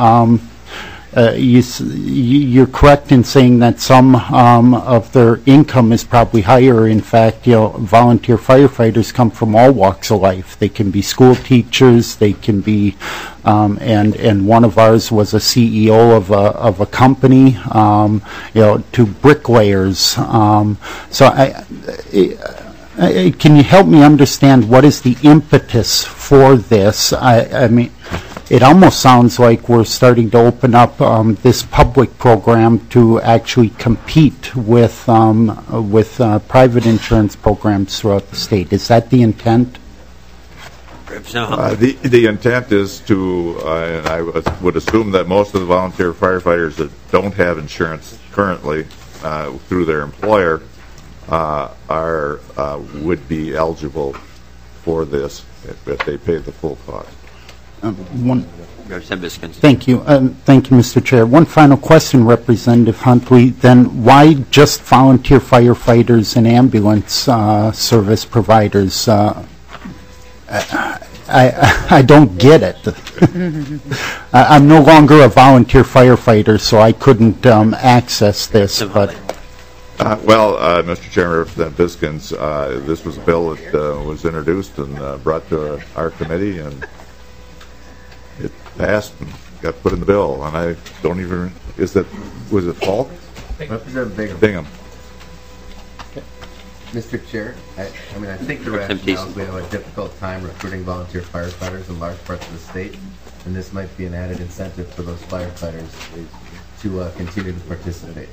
You're correct in saying that some of their income is probably higher. In fact, volunteer firefighters come from all walks of life. They can be school teachers. They can be, and one of ours was a CEO of a company, to bricklayers. Can you help me understand what is the impetus for this? I mean, it almost sounds like we're starting to open up this public program to actually compete with private insurance programs throughout the state. Is that the intent? The intent is to, and I would assume that most of the volunteer firefighters that don't have insurance currently through their employer would be eligible for this if they pay the full cost. Thank you. Thank you, Mr. Chair. One final question, Representative Huntley. Then why just volunteer firefighters and ambulance service providers? I don't get it. I'm no longer a volunteer firefighter, so I couldn't access this. But Mr. Chairman, Representative Biskins, this was a bill that was introduced and brought to our committee, and it passed and got put in the bill. And I don't even, was it Falk? Representative Bingham. Mr. Chair, I think the rationale is we have a difficult time recruiting volunteer firefighters in large parts of the state, and this might be an added incentive for those firefighters to continue to participate.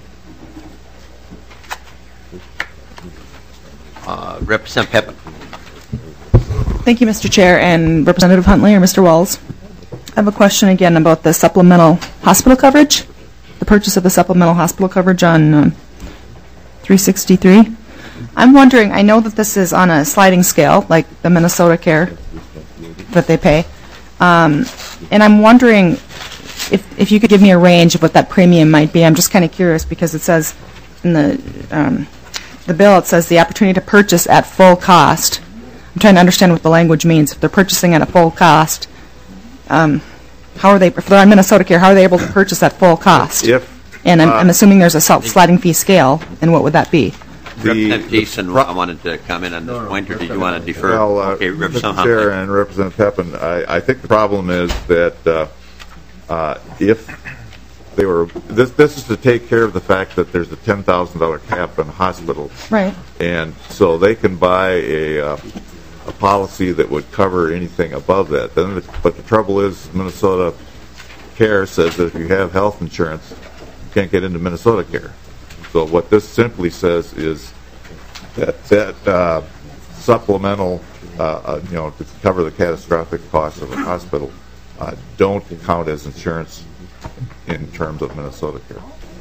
Representative Pepin. Thank you, Mr. Chair, and Representative Huntley or Mr. Walls. I have a question again about the supplemental hospital coverage, the purchase of the supplemental hospital coverage on 363. I'm wondering, I know that this is on a sliding scale, like the Minnesota Care that they pay, and I'm wondering if you could give me a range of what that premium might be. I'm just kind of curious because it says in the bill, it says the opportunity to purchase at full cost. I'm trying to understand what the language means. If they're purchasing at a full cost, how are they, if they're on Minnesota Care, how are they able to purchase at full cost? And I'm assuming there's a sliding fee scale, and what would that be? Representative Jason, I wanted to comment on this point, or did you want to defer? Okay, Mr. Chair and Representative Pepin, I think the problem is that if they were, this is to take care of the fact that there's a $10,000 cap in hospitals. Right. And so they can buy a policy that would cover anything above that. But the trouble is, Minnesota Care says that if you have health insurance, you can't get into Minnesota Care. So what this simply says is that supplemental, to cover the catastrophic costs of a hospital, don't count as insurance in terms of Minnesota Care.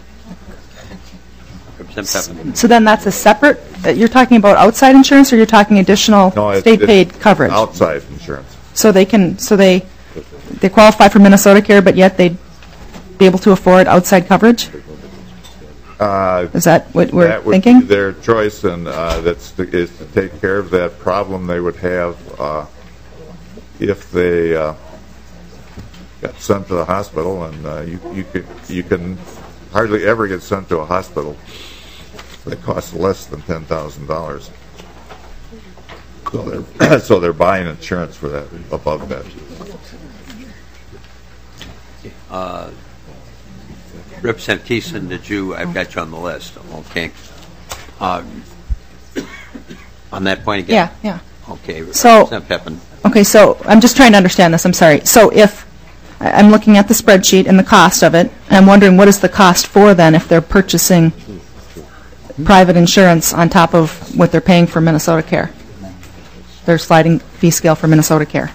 So then that's a separate, you're talking about outside insurance, or you're talking additional state-paid coverage? Outside insurance. So they qualify for Minnesota Care, but yet they'd be able to afford outside coverage? Is that what we're thinking? That would be their choice, and is to take care of that problem they would have if they got sent to the hospital. And you can hardly ever get sent to a hospital that costs less than $10,000. So they're buying insurance for that, above that. Representative Thiessen, I've got you on the list, okay. On that point again? Yeah. Okay, So, Representative Pepin. Okay, so I'm just trying to understand this, I'm sorry. So if I'm looking at the spreadsheet and the cost of it, and I'm wondering what is the cost for then if they're purchasing private insurance on top of what they're paying for Minnesota Care? Their sliding fee scale for Minnesota Care.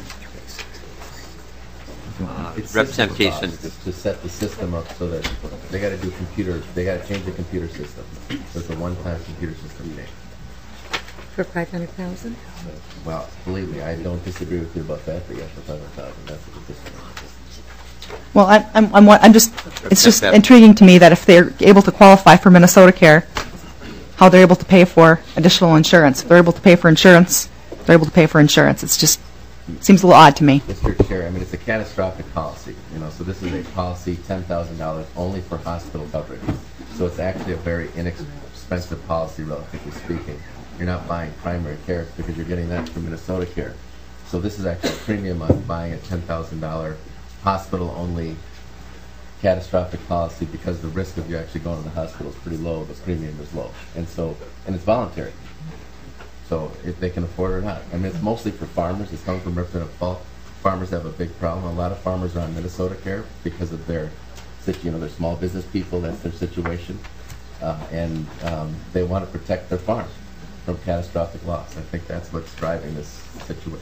Representative Thiessen. To set the system up so that they got to change the computer system. So it's a one-time computer system change. For 500,000? Well, believe me, I don't disagree with you about that, but yes, for 500,000, that's a decision. Well, I'm just, it's just intriguing to me that if they're able to qualify for Minnesota Care, how they're able to pay for additional insurance. If they're able to pay for insurance, they're able to pay for insurance. It's just, seems a little odd to me. Mr. Chair, I mean, it's a catastrophic policy, so this is a policy, $10,000 only for hospital coverage. So it's actually a very inexpensive policy, relatively speaking. You're not buying primary care because you're getting that from Minnesota Care. So this is actually a premium on buying a $10,000 hospital-only catastrophic policy because the risk of you actually going to the hospital is pretty low, the premium is low. And it's voluntary. So if they can afford it or not. I mean, it's mostly for farmers. It's coming from Representative Falk. Farmers have a big problem. A lot of farmers are on Minnesota Care because of their, they're small business people, that's their situation. And they want to protect their farm from catastrophic loss. I think that's what's driving this situation.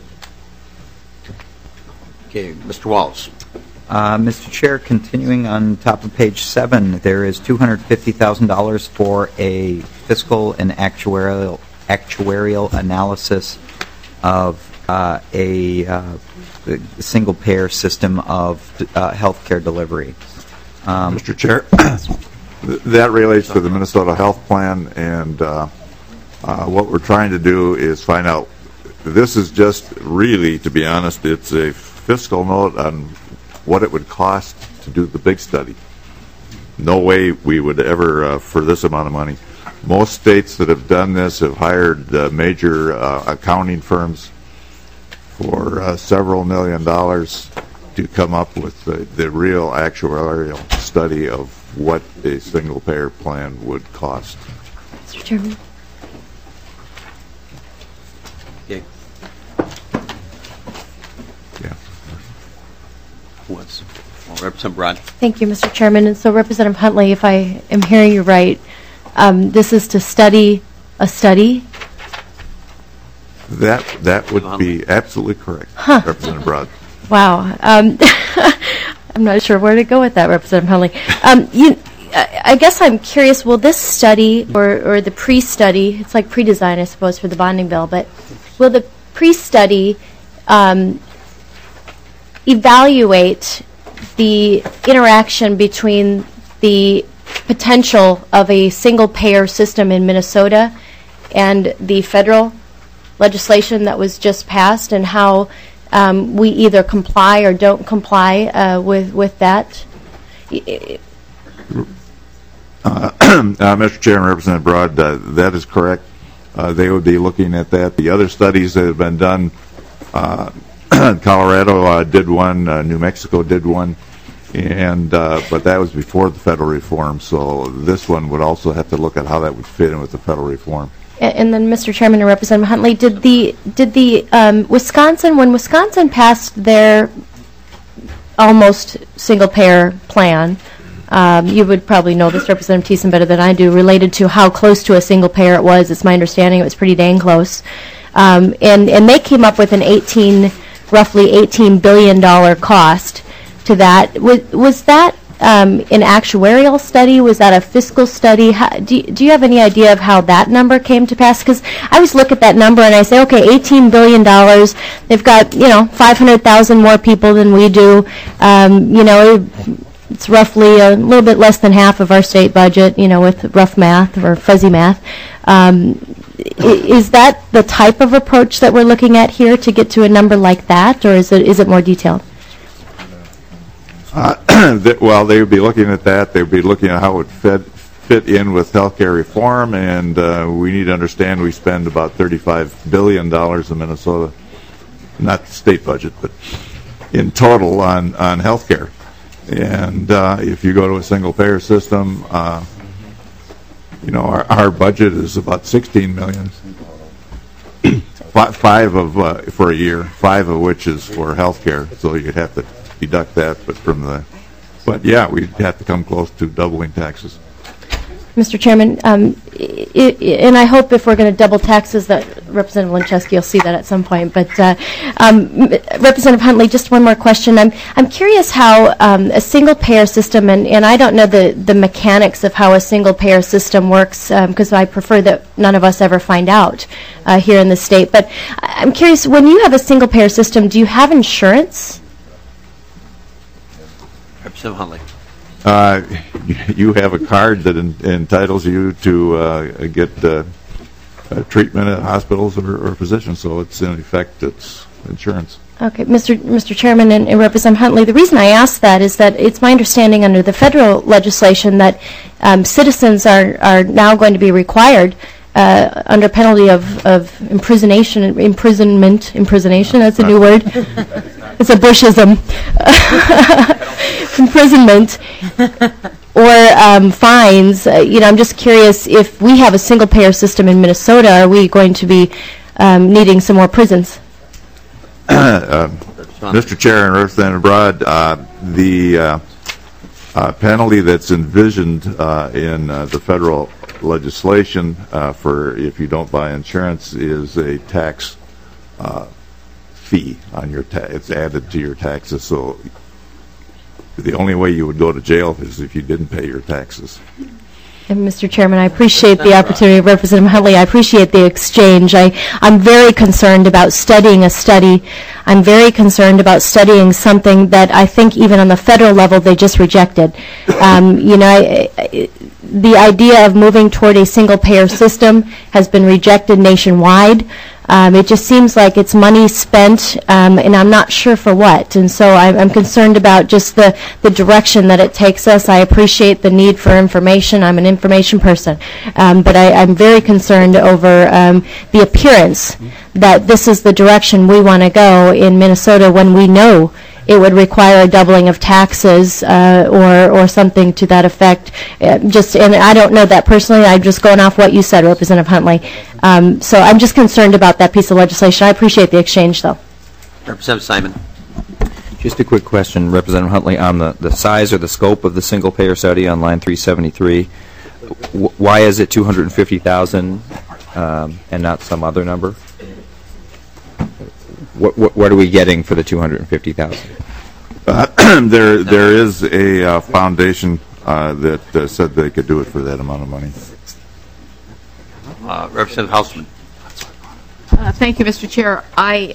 Okay, Mr. Walz. Mr. Chair, continuing on top of page 7, there is $250,000 for a fiscal and actuarial analysis of a single-payer system of healthcare delivery. Mr. Chair, that relates to the Minnesota Health Plan, and what we're trying to do is find out. This is just really, to be honest, it's a fiscal note on what it would cost to do the big study. No way we would ever, for this amount of money. Most states that have done this have hired major accounting firms for several $1 million to come up with the real actuarial study of what a single-payer plan would cost. Mr. Chairman. Okay. Yeah. Representative Broad. Thank you, Mr. Chairman. And so, Representative Huntley, if I am hearing you right, this is to study a study? That would be absolutely correct, Representative Broad. Wow. I'm not sure where to go with that, Representative Huntley. I guess I'm curious, will this study or the pre-study, it's like pre-design, I suppose, for the bonding bill, but will the pre-study evaluate the interaction between the potential of a single-payer system in Minnesota and the federal legislation that was just passed, and how we either comply or don't comply with that? Mr. Chairman, Representative Broad, that is correct. They would be looking at that. The other studies that have been done, Colorado did one, New Mexico did one, and but that was before the federal reform. So this one would also have to look at how that would fit in with the federal reform. And then, Mr. Chairman and Representative Huntley, did the Wisconsin, when Wisconsin passed their almost single-payer plan, you would probably know this, Representative Thiessen, better than I do, related to how close to a single payer it was. It's my understanding it was pretty dang close. And they came up with an roughly $18 billion cost to that. Was that an actuarial study? Was that a fiscal study? Do you have any idea of how that number came to pass? Because I always look at that number and I say, okay, $18 billion. They've got 500,000 more people than we do. It's roughly a little bit less than half of our state budget, with rough math or fuzzy math. Is that the type of approach that we're looking at here to get to a number like that, or is it more detailed? Well, they would be looking at that. They would be looking at how it fit in with healthcare reform, and we need to understand we spend about $35 billion in Minnesota, not the state budget, but in total on healthcare. And if you go to a single-payer system, our budget is about $16 million. Five for a year, 5 of which is for health care, so you'd have to deduct that. But yeah, we'd have to come close to doubling taxes. Mr. Chairman, and I hope if we're going to double taxes that Representative Linczewski will see that at some point. But Representative Huntley, just one more question. I'm curious how a single-payer system, and I don't know the mechanics of how a single-payer system works, because I prefer that none of us ever find out here in the state. But I'm curious, when you have a single-payer system, do you have insurance? Representative Huntley. You have a card that entitles you to get treatment at hospitals or physicians, so it's in effect it's insurance. Okay, Mr. Chairman and Representative Huntley, the reason I ask that is that it's my understanding under the federal legislation that citizens are now going to be required under penalty of imprisonment, that's a new word. It's a Bushism. Imprisonment or fines. I'm just curious, if we have a single-payer system in Minnesota, are we going to be needing some more prisons? Mr. Chair and Representative Broad, the penalty that's envisioned in the federal legislation for if you don't buy insurance is a tax fee on your it's added to your taxes. So the only way you would go to jail is if you didn't pay your taxes. And Mr. Chairman, I appreciate the opportunity, Representative Huntley. I appreciate the exchange. I'm very concerned about studying a study. I'm very concerned about studying something that I think even on the federal level they just rejected. The idea of moving toward a single-payer system has been rejected nationwide. It just seems like it's money spent, and I'm not sure for what. And so I'm concerned about just the direction that it takes us. I appreciate the need for information. I'm an information person. But I'm very concerned over the appearance that this is the direction we want to go in Minnesota when we know it would require a doubling of taxes or something to that effect. And I don't know that personally. I'm just going off what you said, Representative Huntley. So I'm just concerned about that piece of legislation. I appreciate the exchange, though. Representative Simon. Just a quick question, Representative Huntley, on the size or the scope of the single-payer study on line 373. Why is it 250,000 and not some other number? What are we getting for the 250,000? There is a foundation that said they could do it for that amount of money. Representative Hausman. Thank you, Mr. Chair. I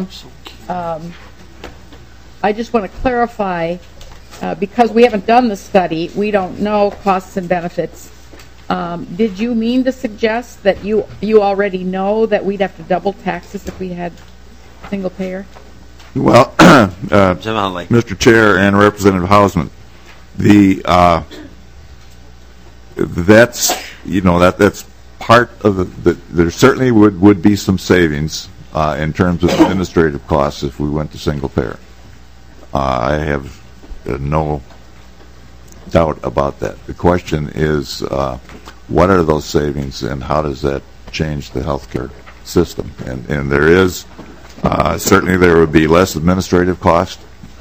just want to clarify, because we haven't done the study, we don't know costs and benefits. Did you mean to suggest that you already know that we'd have to double taxes if we had single payer? Well, Mr. Chair and Representative Hausman, that's part of there certainly would be some savings in terms of administrative costs if we went to single payer. I have no doubt about that. The question is, what are those savings and how does that change the healthcare system? And there is certainly there would be less administrative cost,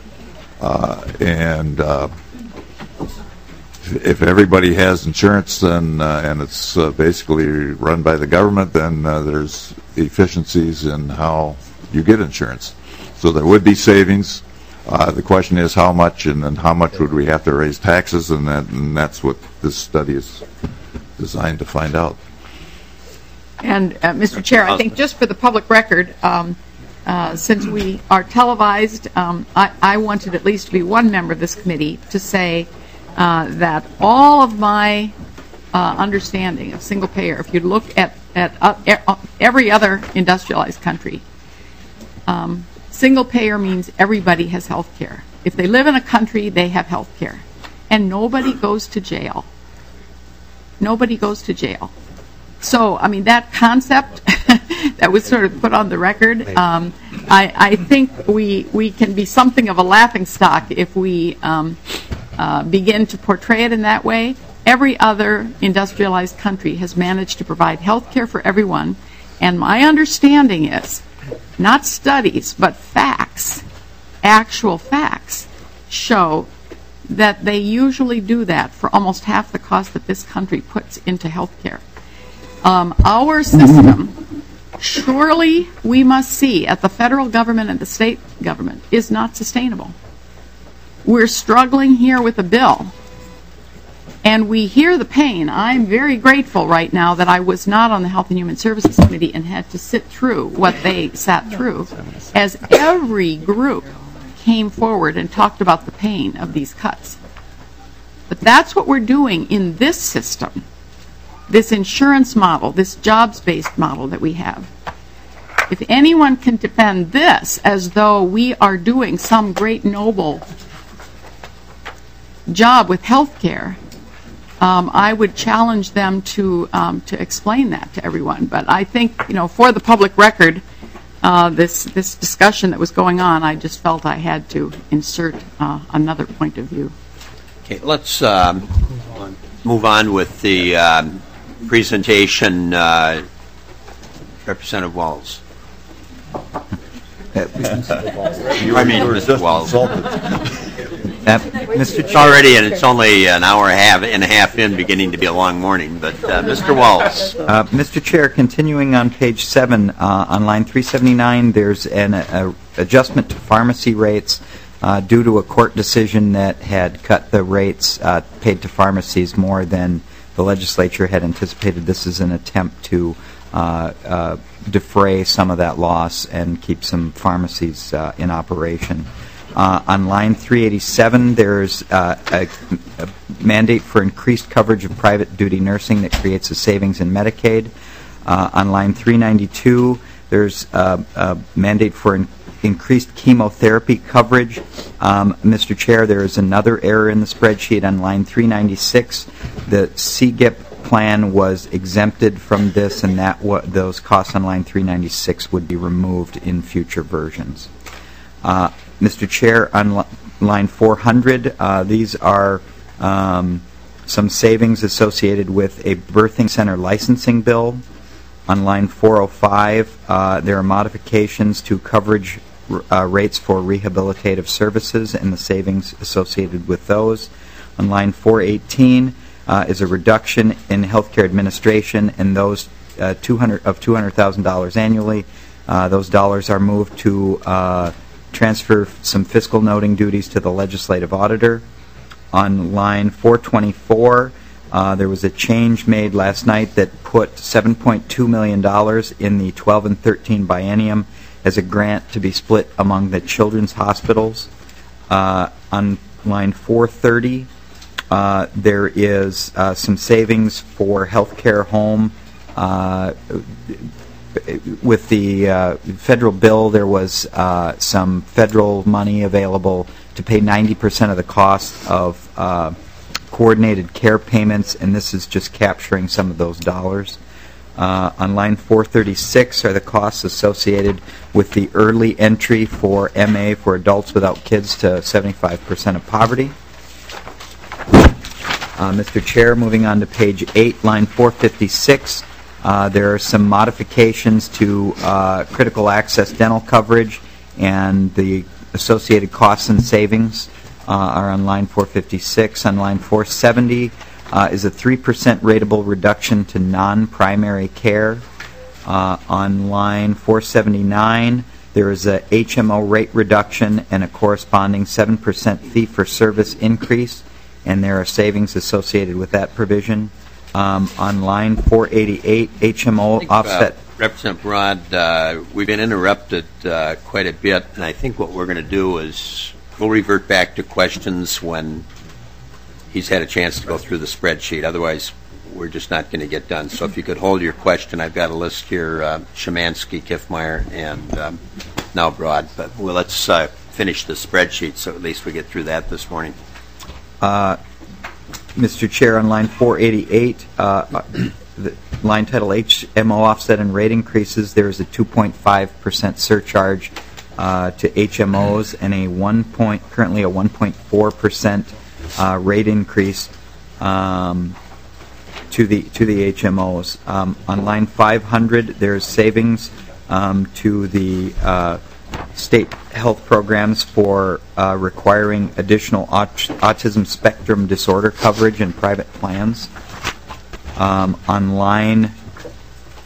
and if everybody has insurance and it's basically run by the government, then there's efficiencies in how you get insurance. So there would be savings. The question is how much, and then how much would we have to raise taxes, and that's what this study is designed to find out. And Mr. Chair, I think just for the public record, since we are televised, I wanted at least to be one member of this committee to say that all of my understanding of single payer, if you look at every other industrialized country, single payer means everybody has health care. If they live in a country, they have health care. And nobody goes to jail. Nobody goes to jail. So, I mean, that concept that was sort of put on the record, I think we can be something of a laughingstock if we begin to portray it in that way. Every other industrialized country has managed to provide health care for everyone, and my understanding is, not studies, but facts, actual facts, show that they usually do that for almost half the cost that this country puts into health care. Our system, surely we must see at the federal government and the state government, is not sustainable. We're struggling here with a bill, and we hear the pain. I'm very grateful right now that I was not on the Health and Human Services Committee and had to sit through what they sat through, as every group came forward and talked about the pain of these cuts. But that's what we're doing in this system, this insurance model, this jobs-based model that we have. If anyone can defend this as though we are doing some great noble job with health care, I would challenge them to explain that to everyone. But I think, for the public record, this discussion that was going on, I just felt I had to insert another point of view. Okay, let's move on with the presentation. Representative Walz. Mr. Walz. It's already, and it's only an hour and a half in, beginning to be a long morning. But Mr. Walz. Mr. Chair, continuing on page 7, on line 379, there's an adjustment to pharmacy rates due to a court decision that had cut the rates paid to pharmacies more than the legislature had anticipated. This is an attempt to defray some of that loss and keep some pharmacies in operation. On line 387, there's a mandate for increased coverage of private duty nursing that creates a savings in Medicaid. On line 392, there's a mandate for increased chemotherapy coverage. Mr. Chair, there is another error in the spreadsheet on line 396. The CGIP plan was exempted from this, and those costs on line 396 would be removed in future versions. Mr. Chair, on line 400, these are some savings associated with a birthing center licensing bill. On line 405, there are modifications to coverage rates for rehabilitative services and the savings associated with those. On line 418 is a reduction in healthcare administration, and those $200,000 annually. Those dollars are moved to transfer some fiscal noting duties to the legislative auditor. On line 424, there was a change made last night that put $7.2 million in the 12 and 13 biennium as a grant to be split among the children's hospitals. On line 430, there is some savings for healthcare home. With the federal bill, there was some federal money available to pay 90% of the cost of coordinated care payments, and this is just capturing some of those dollars. On line 436 are the costs associated with the early entry for MA for adults without kids to 75% of poverty. Mr. Chair, moving on to page 8, line 456, there are some modifications to critical access dental coverage, and the associated costs and savings are on line 456. On line 470 is a 3% rateable reduction to non-primary care. On line 479, there is a HMO rate reduction and a corresponding 7% fee-for-service increase, and there are savings associated with that provision. On line 488, HMO offset. Representative Broad, we've been interrupted quite a bit, and I think what we're going to do is we'll revert back to questions when he's had a chance to go through the spreadsheet. Otherwise, we're just not going to get done. So if you could hold your question, I've got a list here, Szymanski, Kiffmeyer, and now Broad. But let's finish the spreadsheet so at least we get through that this morning. Mr. Chair, on line 488, the line title HMO offset and rate increases, there is a 2.5% surcharge to HMOs and currently a 1.4% rate increase to the HMOs. On line 500, there's savings to the state health programs for requiring additional autism spectrum disorder coverage in private plans. On line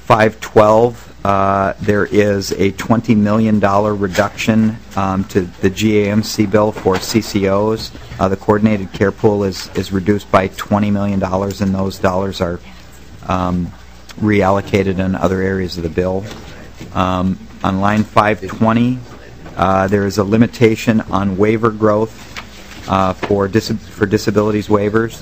512, there is a $20 million reduction to the GAMC bill for CCOs. The coordinated care pool is reduced by $20 million, and those dollars are reallocated in other areas of the bill. On line 520, there is a limitation on waiver growth for disabilities waivers.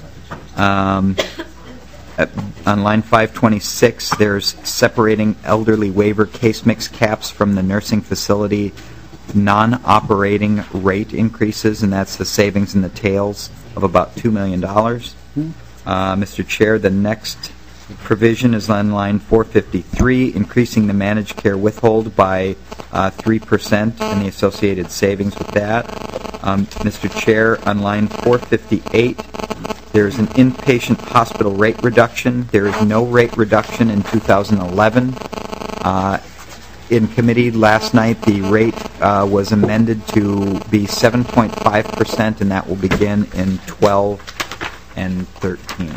On line 526, there's separating elderly waiver case mix caps from the nursing facility non-operating rate increases, and that's the savings in the tails of about $2 million. Mr. Chair, the next provision is on line 453, increasing the managed care withhold by 3% and the associated savings with that. Mr. Chair, on line 458, there's an inpatient hospital rate reduction. There is no rate reduction in 2011. In committee last night, the rate was amended to be 7.5%, and that will begin in 12 and 13.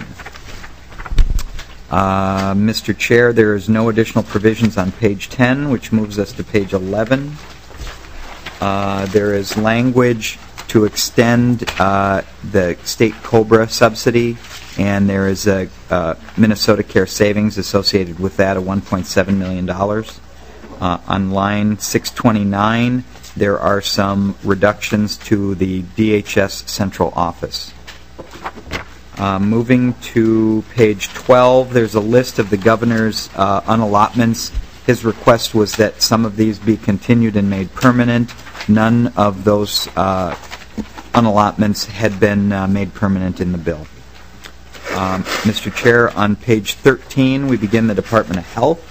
Mr. Chair, there is no additional provisions on page 10, which moves us to page 11. There is language to extend the state COBRA subsidy, and there is a Minnesota Care savings associated with that of $1.7 million. On line 629, there are some reductions to the DHS central office. Moving to page 12, there's a list of the governor's unallotments. His request was that some of these be continued and made permanent. None of those unallotments had been made permanent in the bill. Mr. Chair, on page 13, we begin the Department of Health.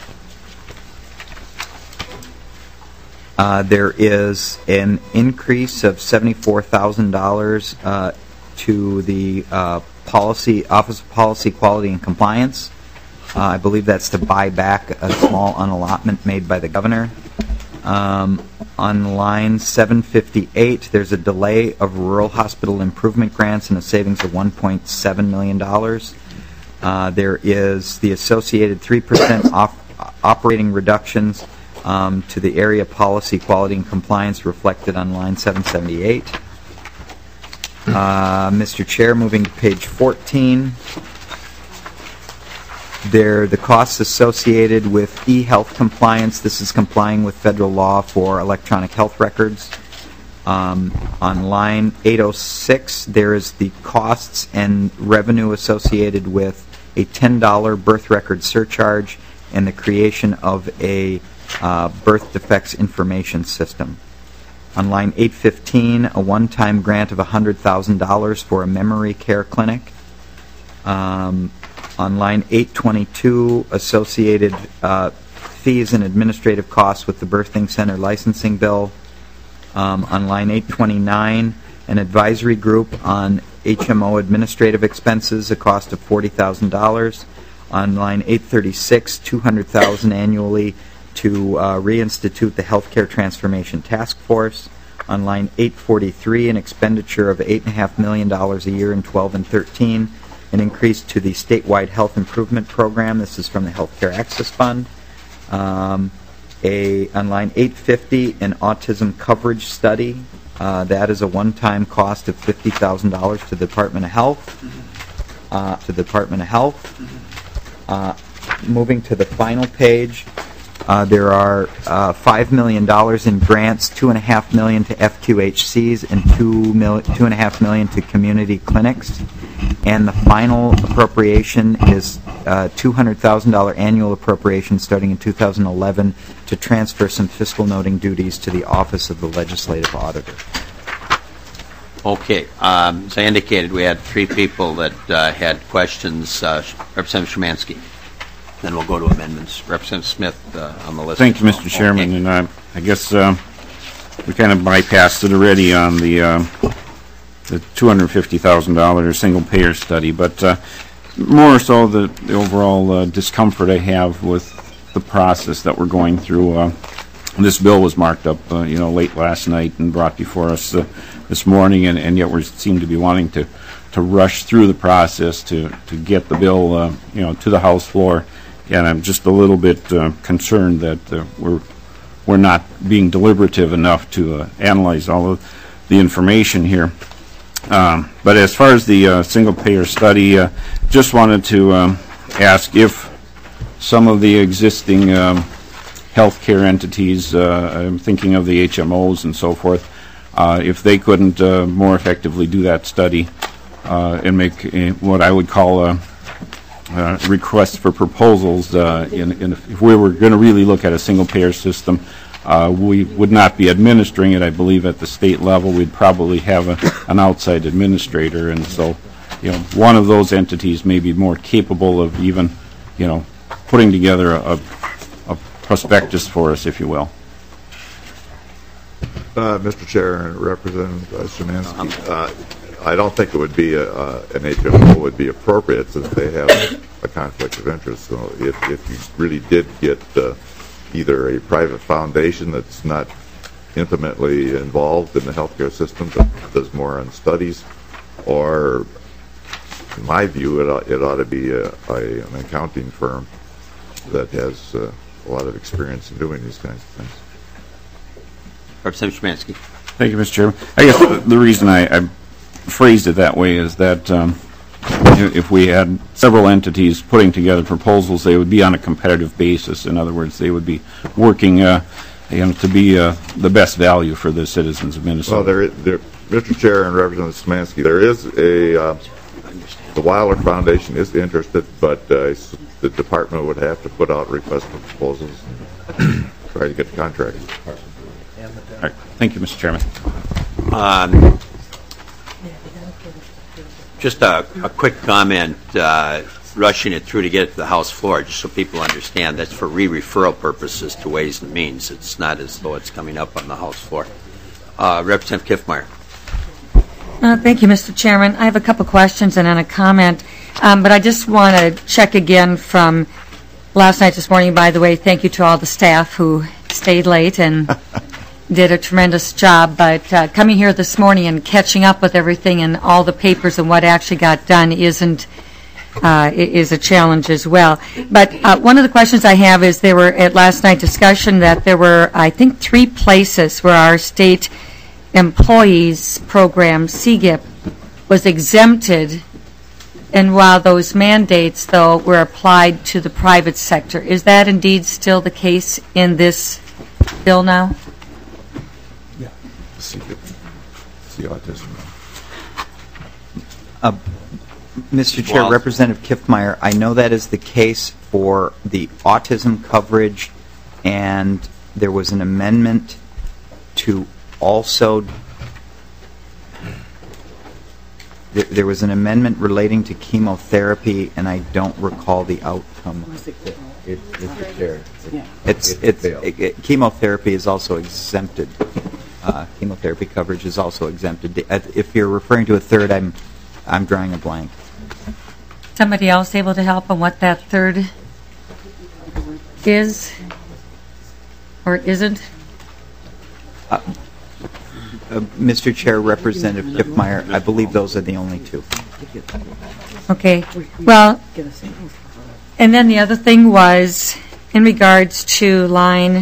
There is an increase of $74,000 to the Office of Policy, Quality, and Compliance. I believe that's to buy back a small unallotment made by the governor. On line 758, there's a delay of rural hospital improvement grants and a savings of $1.7 million. There is the associated 3% operating reductions to the area policy, quality, and compliance reflected on line 778. Mr. Chair, moving to page 14. The costs associated with e-health compliance. This is complying with federal law for electronic health records. On line 806, there is the costs and revenue associated with a $10 birth record surcharge and the creation of a birth defects information system. On line 815, a one-time grant of $100,000 for a memory care clinic. On line 822, associated fees and administrative costs with the birthing center licensing bill. On line 829, an advisory group on HMO administrative expenses, a cost of $40,000. On line 836, $200,000 annually to reinstitute the Healthcare Transformation Task Force. On line 843, an expenditure of $8.5 million a year in 12 and 13, an increase to the statewide health improvement program. This is from the Healthcare Access Fund. On line 850, an autism coverage study. That is a one-time cost of $50,000 to the Department of Health. Moving to the final page, there are $5 million in grants, $2.5 million to FQHCs, and $2.5 million to community clinics. And the final appropriation is $200,000 annual appropriation starting in 2011 to transfer some fiscal noting duties to the Office of the Legislative Auditor. Okay. As I indicated, we had three people that had questions. Representative Szymanski. Then we'll go to amendments. Representative Smith on the list. Thank you, Mr. Chairman. And I guess we kind of bypassed it already on the $250,000 single-payer study, but more so the overall discomfort I have with the process that we're going through. This bill was marked up, late last night and brought before us this morning, and yet we seem to be wanting to rush through the process to get the bill, to the House floor and I'm just a little bit concerned that we're not being deliberative enough to analyze all of the information here. But as far as the single-payer study, just wanted to ask if some of the existing healthcare entities, I'm thinking of the HMOs and so forth, if they couldn't more effectively do that study and make what I would call requests for proposals. If we were going to really look at a single-payer system, we would not be administering it. I believe at the state level we'd probably have an outside administrator, and so one of those entities may be more capable of even putting together a prospectus for us, if you will. Mr. Chair and Representative Szymanski, I don't think it would be an HMO would be appropriate since they have a conflict of interest. So if you really did get either a private foundation that's not intimately involved in the healthcare system but does more on studies, or in my view it ought to be an accounting firm that has a lot of experience in doing these kinds of things. Representative Szymanski. Thank you, Mr. Chairman. I guess the reason I phrased it that way is that if we had several entities putting together proposals, they would be on a competitive basis. In other words, they would be working to be the best value for the citizens of Minnesota. Well, Mr. Chair and Representative Szymanski, there is the Wilder Foundation is interested, but the department would have to put out requests for proposals and try to get the contract. All right. Thank you, Mr. Chairman. Just a quick comment, rushing it through to get it to the House floor, just so people understand that's for re-referral purposes to Ways and Means. It's not as though it's coming up on the House floor. Representative Kiffmeyer. Thank you, Mr. Chairman. I have a couple questions and then a comment, but I just want to check again from last night, this morning, by the way. Thank you to all the staff who stayed late and did a tremendous job, but coming here this morning and catching up with everything and all the papers and what actually got done is a challenge as well. But one of the questions I have is there were at last night's discussion that there were, I think, 3 places where our state employees program, CGIP, was exempted, and while those mandates, though, were applied to the private sector. Is that indeed still the case in this bill now? Mr. Chair, Walls. Representative Kiffmeyer, I know that is the case for the autism coverage, and there was an amendment to also there was an amendment relating to chemotherapy, and I don't recall the outcome. Mr. Chair, chemotherapy is also exempted. Chemotherapy coverage is also exempted. If you're referring to a third, I'm drawing a blank. Somebody else able to help on what that third is or isn't? Mr. Chair, Representative Kiffmeyer, I believe those are the only 2. Okay. Well, and then the other thing was in regards to line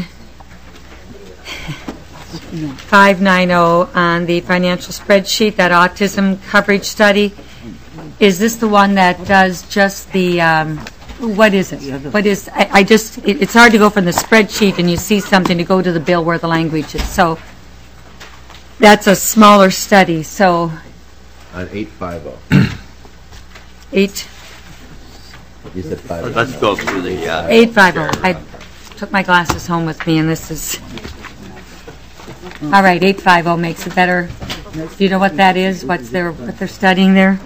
590 on the financial spreadsheet, that autism coverage study. Is this the one that does just the, what is it? What is, it's hard to go from the spreadsheet and you see something to go to the bill where the language is. So that's a smaller study, so. On 850. 8. You said 5. Let's go through the. 850. I took my glasses home with me and this is. All right, 850 makes it better. Do you know what that is? What they're studying there?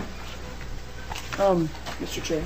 Mr. Chair.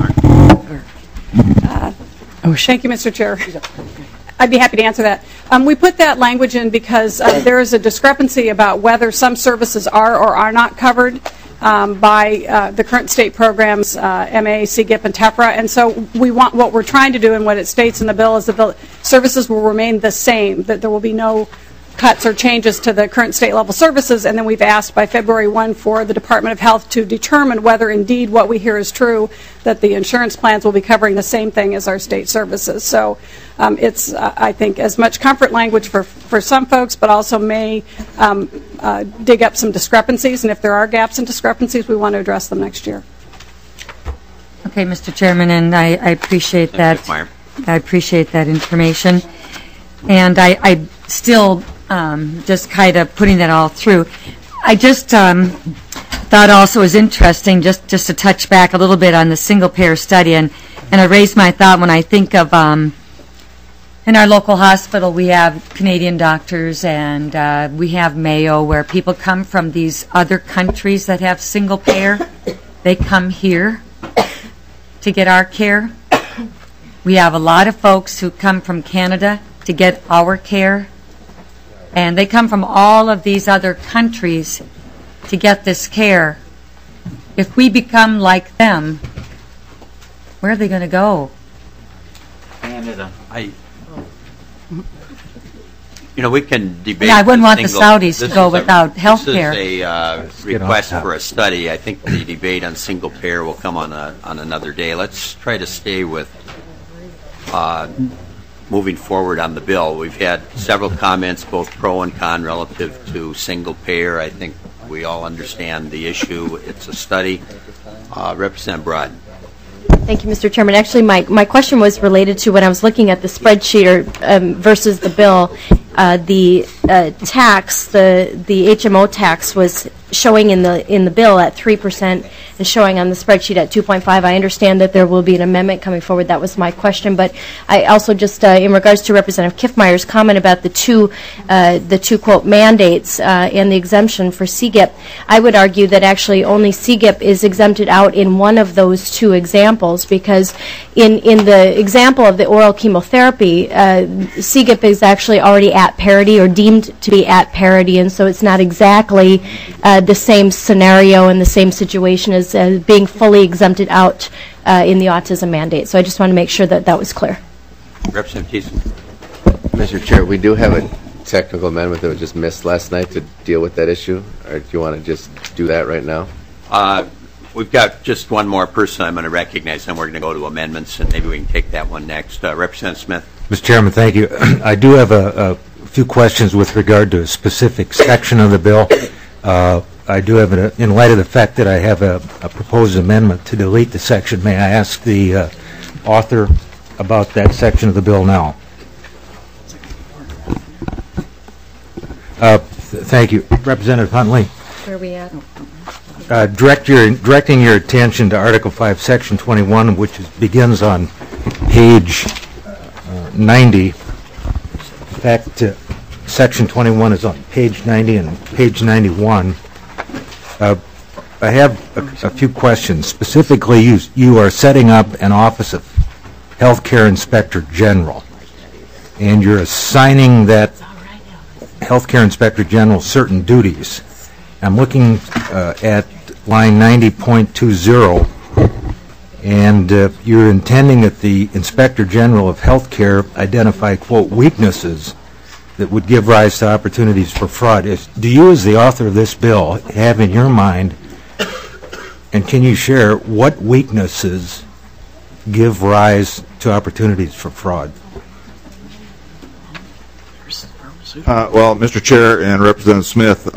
Thank you, Mr. Chair. I'd be happy to answer that. We put that language in because there is a discrepancy about whether some services are or are not covered by the current state programs, MA, CGIP, and TEFRA. And so what we're trying to do and what it states in the bill is that the services will remain the same, that there will be no cuts or changes to the current state level services, and then we've asked by February 1 for the Department of Health to determine whether indeed what we hear is true, that the insurance plans will be covering the same thing as our state services. So it's, I think, as much comfort language for some folks, but also may dig up some discrepancies, and if there are gaps and discrepancies, we want to address them next year. Okay, Mr. Chairman, and I appreciate that. I appreciate that information. And I still, just kind of putting that all through, I just thought also was interesting, just to touch back a little bit on the single-payer study, and I raised my thought when I think of, in our local hospital, we have Canadian doctors, and we have Mayo, where people come from these other countries that have single-payer. They come here to get our care. We have a lot of folks who come from Canada to get our care, and they come from all of these other countries to get this care. If we become like them, where are they going to go? Canada. We can debate. I wouldn't want the Saudis to go without health care. This is a request for a study. I think the debate on single payer will come on another day. Let's try to stay with moving forward on the bill. We've had several comments, both pro and con, relative to single payer. I think we all understand the issue. It's a study. Representative Broad. Thank you, Mr. Chairman. Actually, my question was related to when I was looking at the spreadsheet versus the bill. The tax, the HMO tax, was showing in the bill at 3% and showing on the spreadsheet at 2.5. I understand that there will be an amendment coming forward. That was my question. But I also just, in regards to Representative Kiffmeyer's comment about the two quote mandates and the exemption for CGIP, I would argue that actually only CGIP is exempted out in one of those two examples, because in the example of the oral chemotherapy, CGIP is actually already at parity or deemed to be at parity, and so it's not exactly the same scenario and the same situation as being fully exempted out in the autism mandate. So I just want to make sure that that was clear. Representative Thiessen. Mr. Chair, we do have a technical amendment that was just missed last night to deal with that issue, or do you want to just do that right now? We've got just one more person I'm going to recognize, then we're going to go to amendments, and maybe we can take that one next. Representative Smith. Mr. Chairman, thank you. I do have a few questions with regard to a specific section of the bill. I do have, in light of the fact that I have a proposed amendment to delete the section, may I ask the author about that section of the bill now? Thank you. Representative Huntley. Where are we at? Directing your attention to Article 5, Section 21, which begins on page 90. In fact, Section 21 is on page 90 and page 91. I have a few questions. Specifically, you are setting up an Office of Healthcare Inspector General, and you're assigning that Healthcare Inspector General certain duties. I'm looking at line 90.20, and you're intending that the Inspector General of Healthcare identify, quote, weaknesses that would give rise to opportunities for fraud. Do you, as the author of this bill, have in your mind, and can you share, what weaknesses give rise to opportunities for fraud? Well, Mr. Chair and Representative Smith,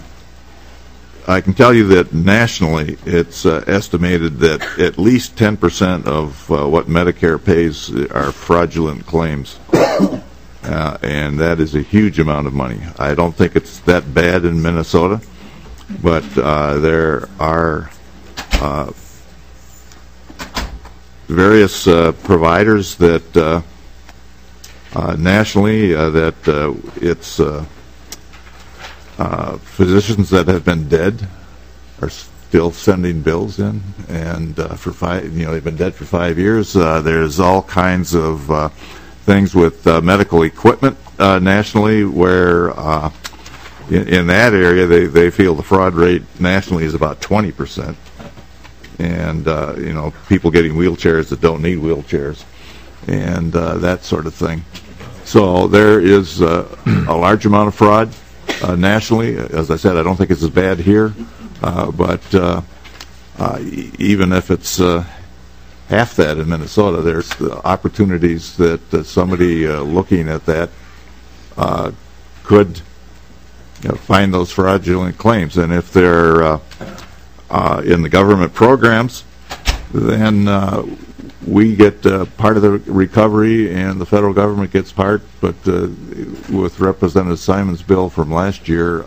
I can tell you that nationally it's estimated that at least 10% of what Medicare pays are fraudulent claims. And that is a huge amount of money. I don't think it's that bad in Minnesota, but there are various providers that nationally that it's physicians that have been dead are still sending bills in, and for they've been dead for 5 years. There's all kinds of things with medical equipment nationally where in that area they feel the fraud rate nationally is about 20%, and people getting wheelchairs that don't need wheelchairs, and that sort of thing. So there is a large amount of fraud nationally. As I said, I don't think it's as bad here, but even if it's half that in Minnesota, there's opportunities that somebody looking at that could find those fraudulent claims. And if they're in the government programs, then we get part of the recovery and the federal government gets part. But with Representative Simon's bill from last year,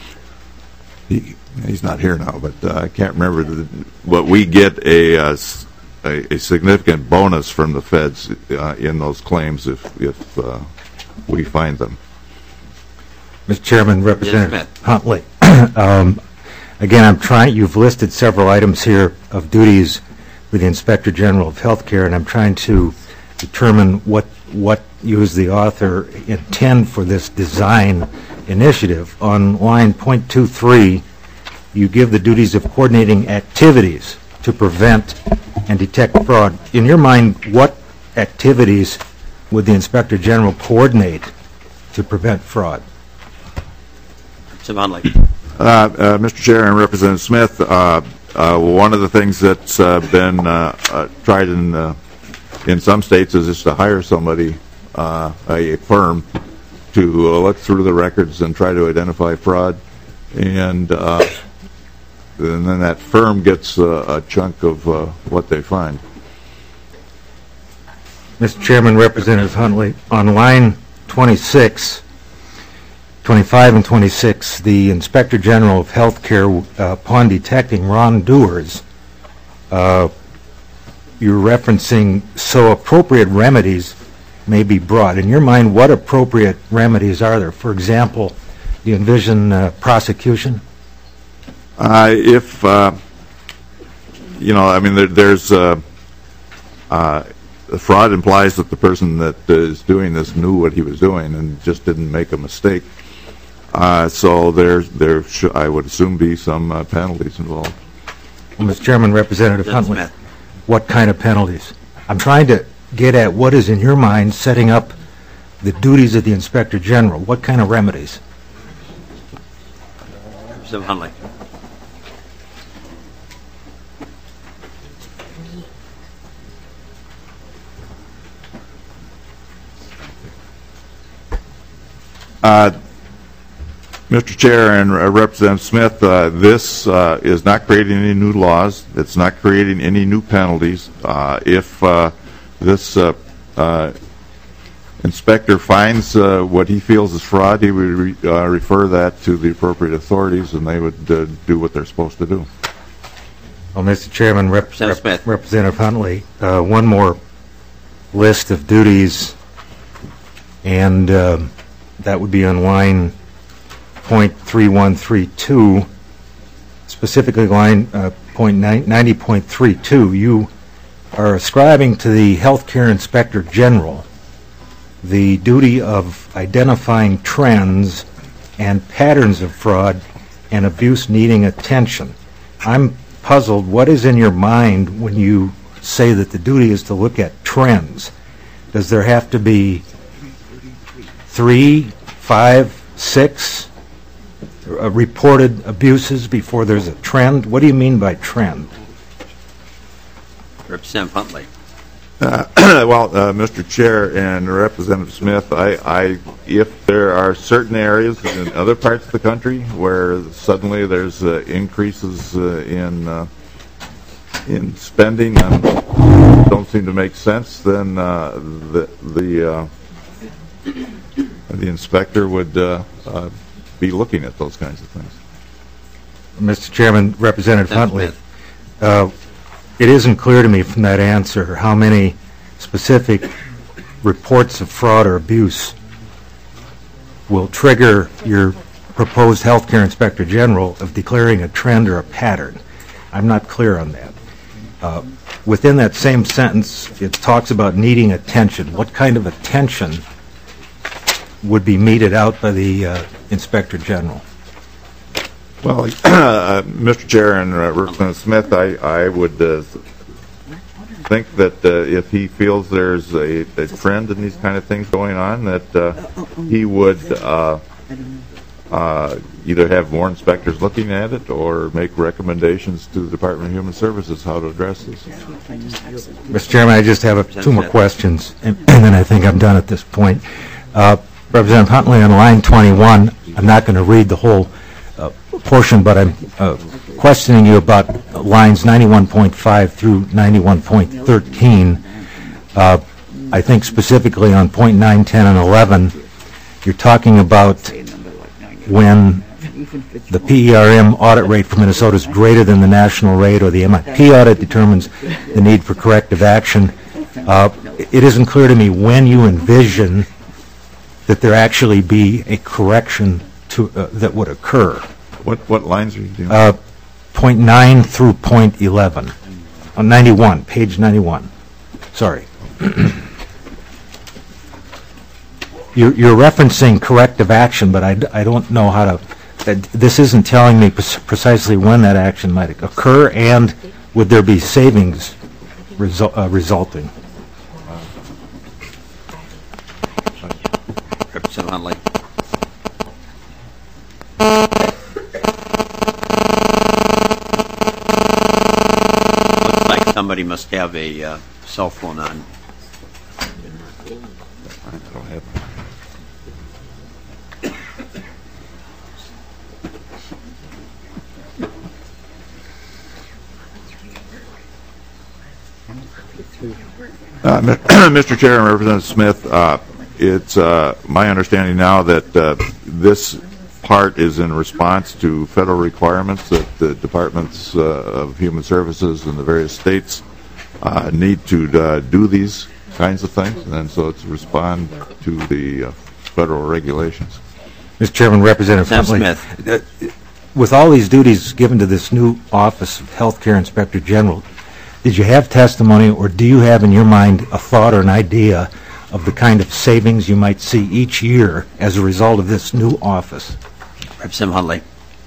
he's not here now, but I can't remember, but we get a significant bonus from the feds in those claims if we find them. Mr. Chairman, Representative Yes, Huntley. Again, you've listed several items here of duties with the Inspector General of Healthcare, and I'm trying to determine what you as the author intend for this design initiative. On line .23, you give the duties of coordinating activities to prevent and detect fraud. In your mind, what activities would the Inspector General coordinate to prevent fraud? Mr. Chair and Representative Smith, one of the things that's been tried in some states is just to hire somebody, a firm, to look through the records and try to identify fraud, and then that firm gets a chunk of what they find. Mr. Chairman, Representative Huntley, on line 26, 25 and 26, the Inspector General of Healthcare, upon detecting wrongdoers, you're referencing so appropriate remedies may be brought. In your mind, what appropriate remedies are there? For example, do you envision prosecution? If there's fraud implies that the person that is doing this knew what he was doing and just didn't make a mistake. So there should, I would assume, be some penalties involved. Well, Mr. Chairman, Representative Huntley, what kind of penalties? I'm trying to get at what is in your mind setting up the duties of the Inspector General. What kind of remedies? Representative Huntley. Mr. Chair and Representative Smith, this is not creating any new laws. It's not creating any new penalties. If this inspector finds what he feels is fraud, he would refer that to the appropriate authorities, and they would do what they're supposed to do. Well, Mr. Chairman, Representative Huntley, one more list of duties, and that would be on line .3132, specifically line .90.32. You are ascribing to the Healthcare Inspector General the duty of identifying trends and patterns of fraud and abuse needing attention. I'm puzzled. What is in your mind when you say that the duty is to look at trends? Does there have to be 3, 5, 6 reported abuses before there's a trend? What do you mean by trend? Representative Huntley. Well, Mr. Chair and Representative Smith, if there are certain areas in other parts of the country where suddenly there's increases in spending and don't seem to make sense, then the inspector would be looking at those kinds of things. Mr. Chairman, Representative Huntley, it isn't clear to me from that answer how many specific reports of fraud or abuse will trigger your proposed Healthcare Inspector General of declaring a trend or a pattern. I'm not clear on that. Within that same sentence, it talks about needing attention. What kind of attention would be meted out by the Inspector General? Well, Mr. Chair and Representative Smith, I would think that if he feels there's a trend in these kind of things going on, that he would either have more inspectors looking at it or make recommendations to the Department of Human Services how to address this. Mr. Chairman, I just have two more questions, and then I think I'm done at this point. Representative Huntley, on line 21, I'm not going to read the whole portion, but I'm questioning you about lines 91.5 through 91.13. I think specifically on point 9, 10, and 11, you're talking about when the PERM audit rate for Minnesota is greater than the national rate, or the MIP audit determines the need for corrective action. It isn't clear to me when you envision that there actually be a correction to that would occur. What lines are you doing? Point 9 through point 11. On 91, page 91. Sorry. You're referencing corrective action, but I don't know how to... this isn't telling me precisely when that action might occur, and would there be savings resulting? Representative Huntley. Looks like somebody must have a cell phone on. I don't have Mr. Chair and Representative Smith, it's my understanding now that this part is in response to federal requirements that the Departments of Human Services in the various states need to do these kinds of things, and so it's respond to the federal regulations. Mr. Chairman, Representative Smith, with all these duties given to this new Office of Healthcare Inspector General, did you have testimony, or do you have in your mind a thought or an idea of the kind of savings you might see each year as a result of this new office? Representative Huntley.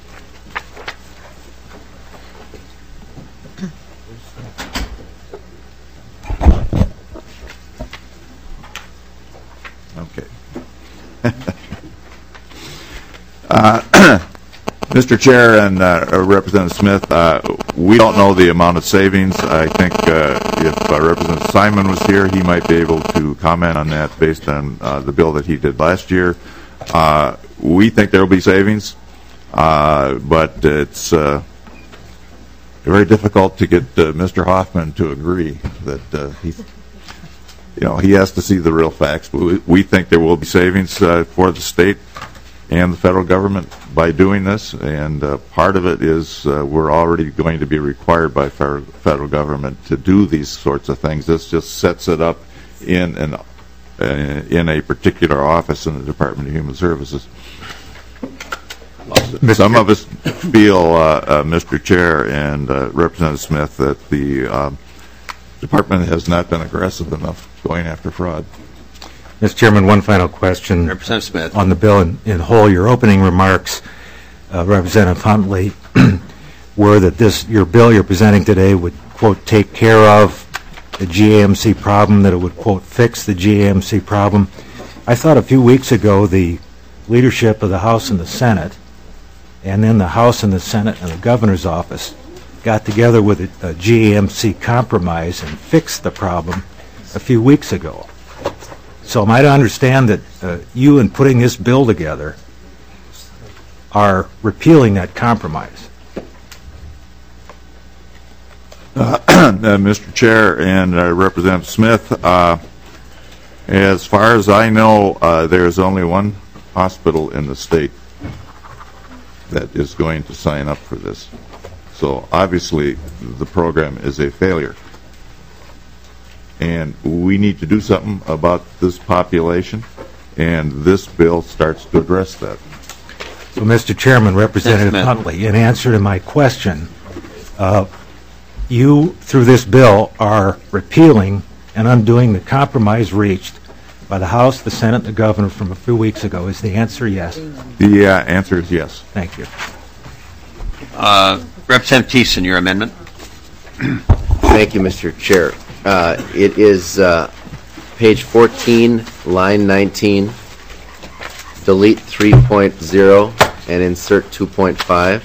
Mr. Chair and Representative Smith, we don't know the amount of savings. I think if Representative Simon was here, he might be able to comment on that based on the bill that he did last year. We think there will be savings, but it's very difficult to get Mr. Hoffman to agree that he has to see the real facts. But we think there will be savings for the state and the federal government by doing this, and part of it is we're already going to be required by federal government to do these sorts of things. This just sets it up in a particular office in the Department of Human Services. Some of us feel, Mr. Chair and Representative Smith, that the department has not been aggressive enough going after fraud. Mr. Chairman, one final question. Representative Smith. On the bill in whole, your opening remarks, Representative Huntley, were that your bill you're presenting today would, quote, take care of the GAMC problem, that it would, quote, fix the GAMC problem. I thought a few weeks ago the leadership of the House and the Senate, and then the House and the Senate and the Governor's office, got together with a GAMC compromise and fixed the problem a few weeks ago. So am I to understand that you, in putting this bill together, are repealing that compromise? Mr. Chair and Representative Smith, as far as I know, there's only one hospital in the state that is going to sign up for this. So obviously the program is a failure. And we need to do something about this population, and this bill starts to address that. So, Mr. Chairman, Representative Huntley, in answer to my question, you, through this bill, are repealing and undoing the compromise reached by the House, the Senate, and the Governor from a few weeks ago. Is the answer yes? The answer is yes. Thank you. Representative Thiessen, your amendment. Thank you, Mr. Chair. It is page 14, line 19. Delete 3.0 and insert 2.5.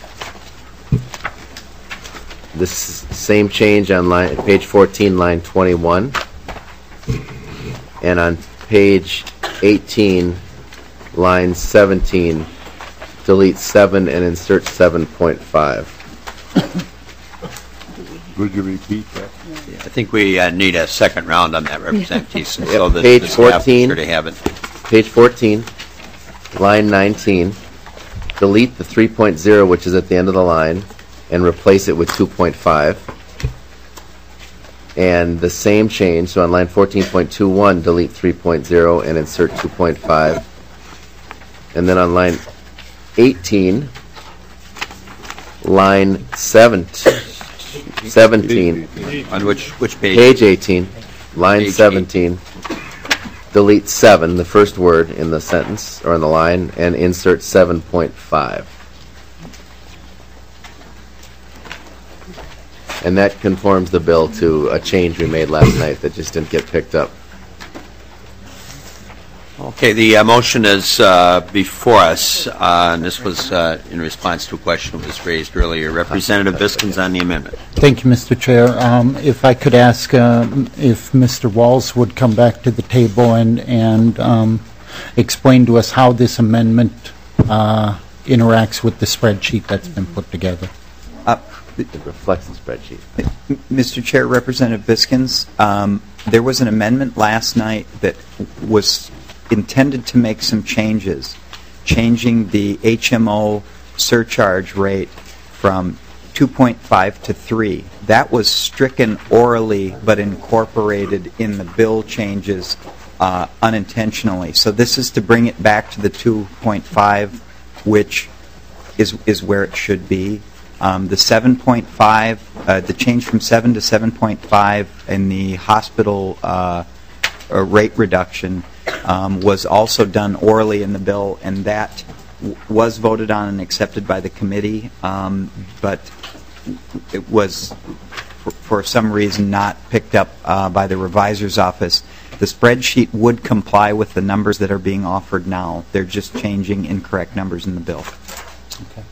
This same change on page 14, line 21. And on page 18, line 17, delete 7 and insert 7.5. Would you repeat that? I think we need a second round on that, Representative Thiessen, so that Page the staff 14. sure to have it. Page 14, line 19, delete the 3.0, which is at the end of the line, and replace it with 2.5. And the same change, so on line 14.21, delete 3.0 and insert 2.5. And then on line 18, line 17. On which page? Page 18, line Page 17. Delete 7, the first word in the sentence or in the line, and insert 7.5. And that conforms the bill to a change we made last night that just didn't get picked up. Okay, the motion is before us, and this was in response to a question that was raised earlier. Representative Biskins on the amendment. Thank you, Mr. Chair. If I could ask if Mr. Walls would come back to the table and explain to us how this amendment interacts with the spreadsheet that's been put together. It reflects the spreadsheet. Mr. Chair, Representative Biskins, there was an amendment last night that was intended to make some changes, changing the HMO surcharge rate from 2.5 to 3. That was stricken orally but incorporated in the bill changes unintentionally. So this is to bring it back to the 2.5, which is where it should be. The 7.5, the change from 7 to 7.5 in the hospital rate reduction was also done orally in the bill, and that was voted on and accepted by the committee, but it was, for some reason, not picked up by the revisor's office. The spreadsheet would comply with the numbers that are being offered now. They're just changing incorrect numbers in the bill. Okay.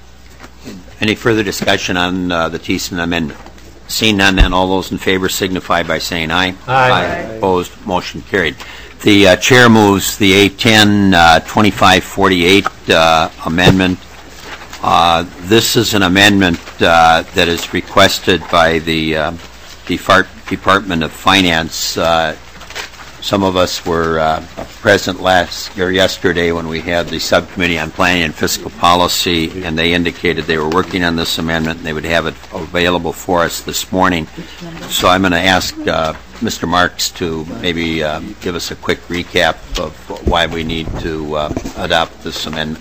Any further discussion on the Thiessen amendment? Seeing none, then all those in favor signify by saying aye. Aye. Opposed, motion carried. The chair moves the A10 2548 amendment. This is an amendment that is requested by the Department of Finance. Some of us were present yesterday when we had the subcommittee on planning and fiscal policy, and they indicated they were working on this amendment and they would have it available for us this morning. So I'm going to ask Mr. Marks to maybe give us a quick recap of why we need to adopt this amendment.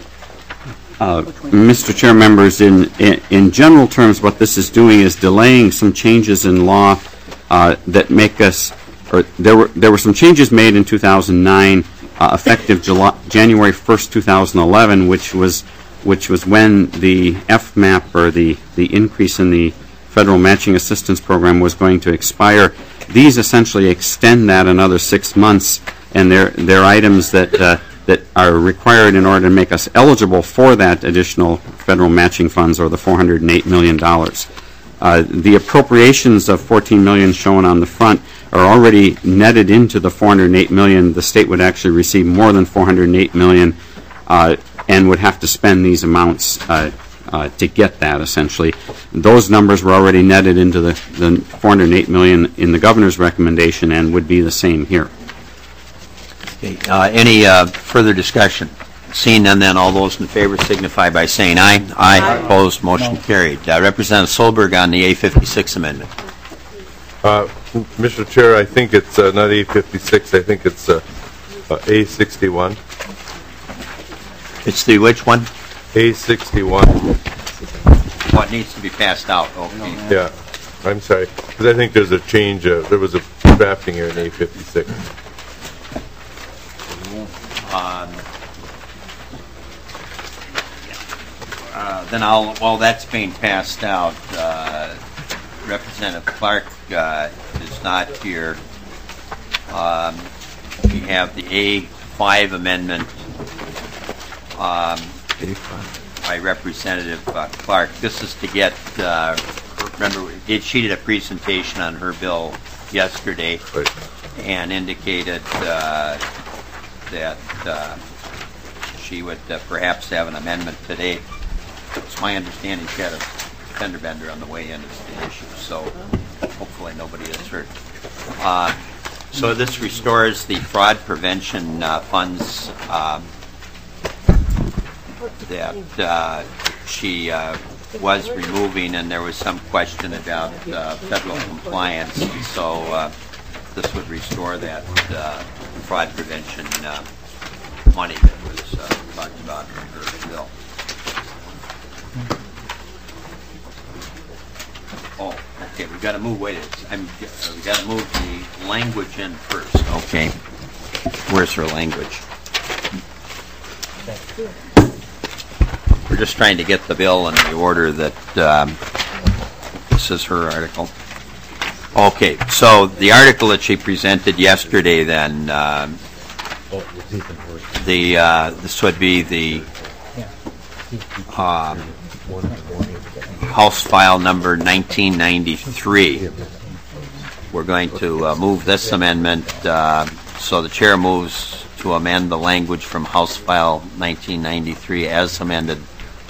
Mr. Chair, members, in general terms, what this is doing is delaying some changes in law that make us. There were some changes made in 2009, effective January 1st, 2011, which was when the FMAP, or the increase in the federal matching assistance program, was going to expire. These essentially extend that another 6 months, and they're items that are required in order to make us eligible for that additional federal matching funds, or the $408 million. The appropriations of $14 million shown on the front are already netted into the $408 million. The state would actually receive more than $408 million and would have to spend these amounts to get that, essentially. Those numbers were already netted into the $408 million in the governor's recommendation and would be the same here. Okay. Any further discussion? Seeing none, then all those in favor signify by saying aye. Aye. Opposed, motion carried. Representative Solberg on the A56 amendment. Mr. Chair, I think it's not A56. I think it's A61. It's the which one? A61. What needs to be passed out? Okay. Yeah, I'm sorry, because I think there's a change. There was a drafting here in A56. Then while that's being passed out, Representative Clark is not here. We have the A5 amendment by Representative Clark. This is to get, remember, she did a presentation on her bill yesterday and indicated that she would perhaps have an amendment today. It's my understanding she had a fender bender on the way in is the issue, so hopefully nobody is hurt. So this restores the fraud prevention funds that she was removing, and there was some question about federal compliance. So this would restore that fraud prevention money that was talked about in her bill. Oh, okay. We got to move. Wait, we got to move the language in first. Okay. Where's her language? We're just trying to get the bill in the order that this is her article. Okay. So the article that she presented yesterday, then this would be the House File number 1993. We're going to move this amendment, so the chair moves to amend the language from House File 1993 as amended,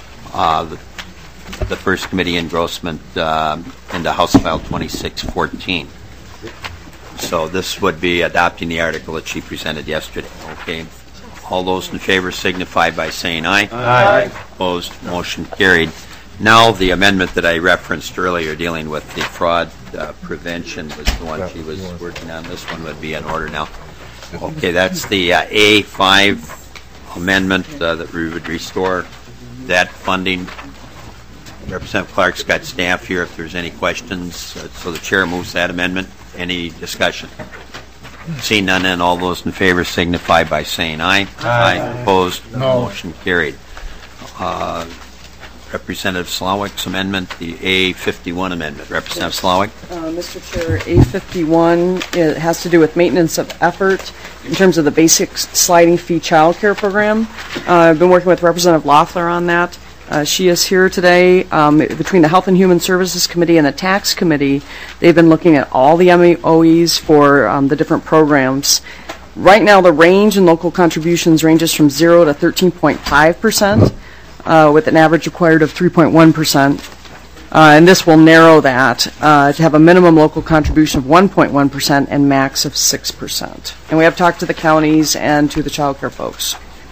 the first committee engrossment into House File 2614. So this would be adopting the article that she presented yesterday. Okay. All those in favor signify by saying aye. Aye. Opposed, motion carried. Now the amendment that I referenced earlier dealing with the fraud prevention was the one she was working on. This one would be in order now. Okay, that's the A5 amendment that we would restore that funding. Representative Clark's got staff here if there's any questions. So the chair moves that amendment. Any discussion? Seeing none, and all those in favor signify by saying aye. Aye. Opposed? No. Motion carried. Representative Slawik's amendment, the A51 amendment. Representative Slawik. Mr. Chair, A51, it has to do with maintenance of effort in terms of the basic sliding fee child care program. I've been working with Representative Loeffler on that. She is here today. Between the Health and Human Services Committee and the Tax Committee, they've been looking at all the MOEs for the different programs. Right now, the range in local contributions ranges from 0 to 13.5%. With an average required of 3.1%. And this will narrow that to have a minimum local contribution of 1.1% and max of 6%. And we have talked to the counties and to the child care folks.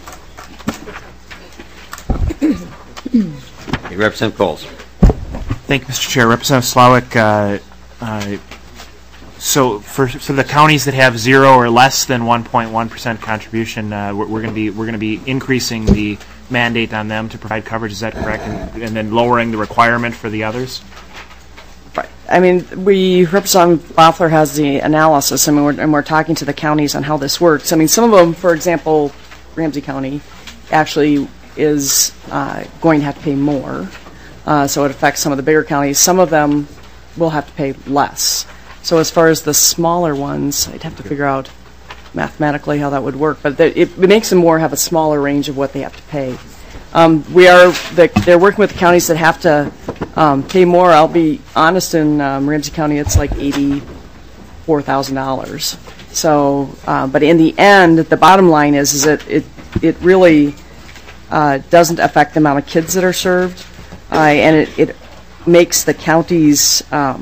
Hey, Representative Coles. Thank you, Mr. Chair. Representative Slawik, so for the counties that have 0 or less than 1.1% contribution, we're going to be increasing the mandate on them to provide coverage. Is that correct? And then lowering the requirement for the others? Right. I mean, Representative Loeffler has the analysis, and we're talking to the counties on how this works. I mean, some of them, for example, Ramsey County actually is going to have to pay more, so it affects some of the bigger counties. Some of them will have to pay less. So as far as the smaller ones, I'd have to figure out mathematically how that would work, but it makes them have a smaller range of what they have to pay. They're working with the counties that have to pay more. I'll be honest, in Ramsey County, it's like $84,000. So, but in the end, the bottom line is that it really doesn't affect the amount of kids that are served, and it makes the counties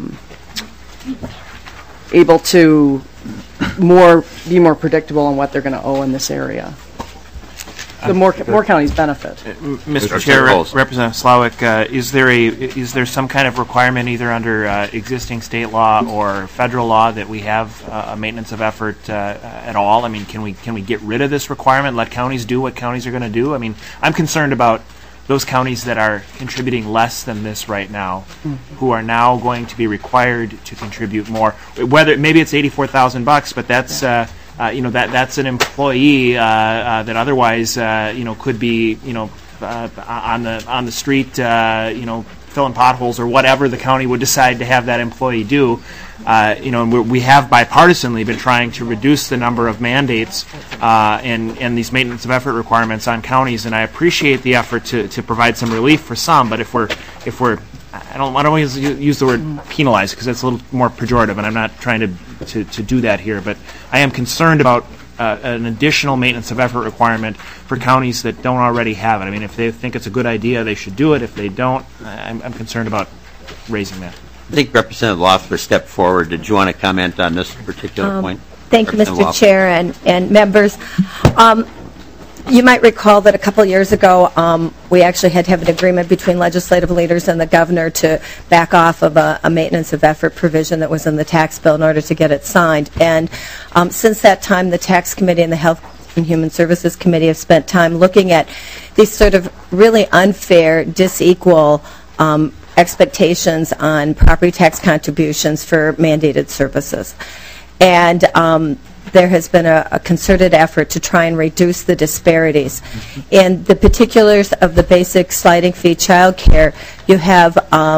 able to be more predictable on what they're going to owe in this area. The more counties benefit. Mr. Chair, Representative Slawik, is there some kind of requirement either under existing state law or federal law that we have a maintenance of effort at all? I mean, can we get rid of this requirement? Let counties do what counties are going to do? I mean, I'm concerned about those counties that are contributing less than this right now, who are now going to be required to contribute more. Whether maybe it's $84,000, but that's that's an employee that otherwise could be on the street filling potholes or whatever the county would decide to have that employee do. And we have bipartisanly been trying to reduce the number of mandates and these maintenance of effort requirements on counties, and I appreciate the effort to provide some relief for some, but if we're I don't always use the word penalize because that's a little more pejorative, and I'm not trying to do that here, but I am concerned about an additional maintenance of effort requirement for counties that don't already have it. I mean, if they think it's a good idea, they should do it. If they don't, I'm concerned about raising that. I think Representative Loeffler stepped forward. Did you want to comment on this particular point? Thank you, Mr. Chair and members. You might recall that a couple years ago, we actually had to have an agreement between legislative leaders and the governor to back off of a maintenance of effort provision that was in the tax bill in order to get it signed. And since that time, the Tax Committee and the Health and Human Services Committee have spent time looking at these sort of really unfair, disequal expectations on property tax contributions for mandated services. And there has been a concerted effort to try and reduce the disparities. In the particulars of the basic sliding fee child care, you have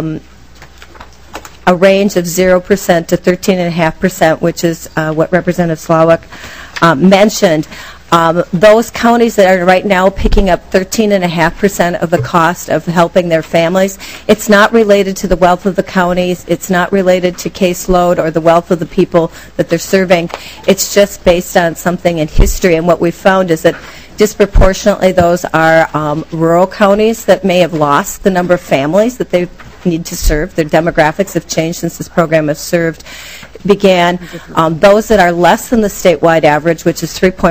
a range of 0% to 13.5%, which is what Representative Slawik mentioned. Those counties that are right now picking up 13.5% of the cost of helping their families, it's not related to the wealth of the counties, it's not related to caseload or the wealth of the people that they're serving. It's just based on something in history, and what we found is that disproportionately those are rural counties that may have lost the number of families that they need to serve. Their demographics have changed since this program began. Those that are less than the statewide average, which is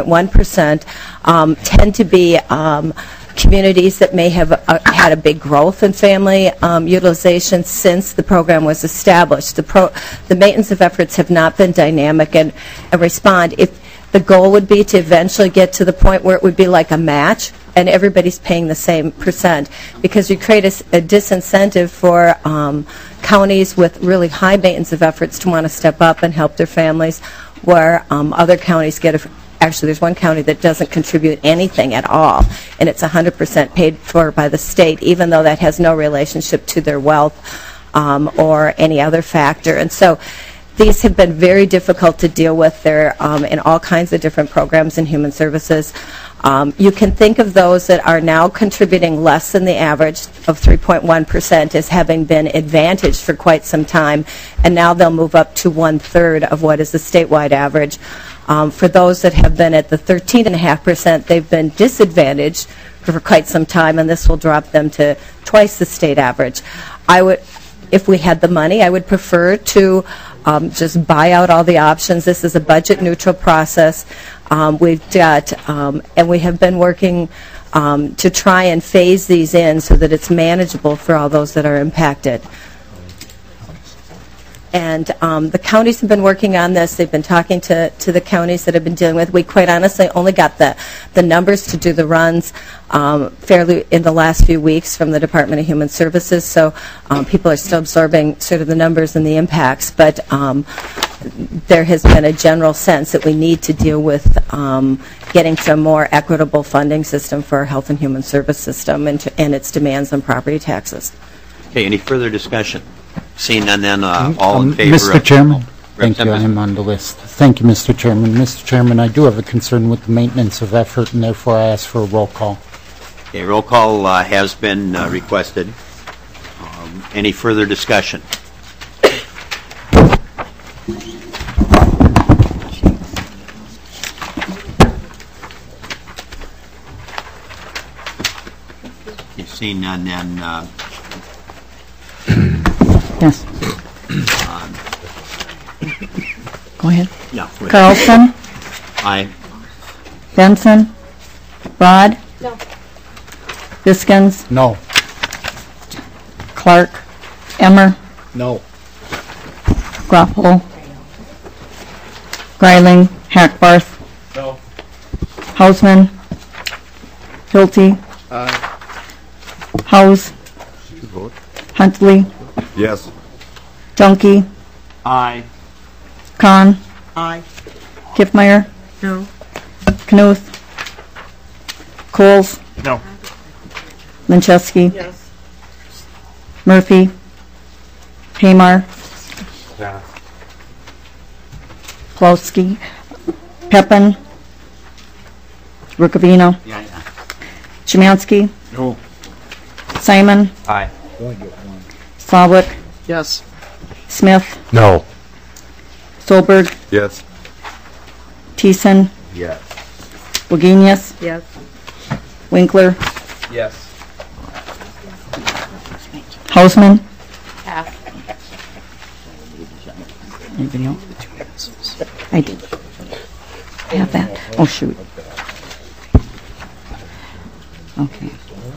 3.1%, tend to be communities that may have had a big growth in family utilization since the program was established. The maintenance of efforts have not been dynamic and respond. If the goal would be to eventually get to the point where it would be like a match and everybody's paying the same percent, because you create a disincentive for counties with really high maintenance of efforts to want to step up and help their families, where other counties get actually there's one county that doesn't contribute anything at all, and it's 100% paid for by the state, even though that has no relationship to their wealth or any other factor. And so these have been very difficult to deal with. They're in all kinds of different programs in human services. You can think of those that are now contributing less than the average of 3.1% as having been advantaged for quite some time, and now they'll move up to 1/3 of what is the statewide average. For those that have been at the 13.5%, they've been disadvantaged for quite some time, and this will drop them to twice the state average. If we had the money, I would prefer to just buy out all the options. This is a budget neutral process. We've got, and we have been working to try and phase these in so that it's manageable for all those that are impacted. And the counties have been working on this. They've been talking to the counties that have been dealing with. We quite honestly only got the numbers to do the runs fairly in the last few weeks from the Department of Human Services. So people are still absorbing sort of the numbers and the impacts. But there has been a general sense that we need to deal with getting to a more equitable funding system for our health and human service system and its demands on property taxes. Okay, any further discussion? Seeing none, then all in favor Mr. of... Chairman, thank you. I'm on the list. Thank you, Mr. Chairman. Mr. Chairman, I do have a concern with the maintenance of effort, and therefore I ask for a roll call. Okay, roll call has been requested. Any further discussion? You've seen none, then... Yes. Go ahead. Yeah. Carlson? Aye. Benson? Rod? No. Biskins? No. Clark? Emmer? No. Groppel? Greiling? Hackbarth? No. Hausman? Hilty? House? Huntley? Yes. Junkie? Aye. Kahn? Aye. Kiffmeyer? No. Knuth? Coles? No. Linchewski? Yes. Murphy, Haymar, Plowski, Peppin, Rukavino, Szymanski, No. Simon, Aye. Slawick, Yes. Smith, No. Solberg, Yes. Thiessen, Yes. Wagenius, Yes. Winkler, Yes. Hausman. Pass. Anybody else? I did. I have that. Oh, shoot. Okay.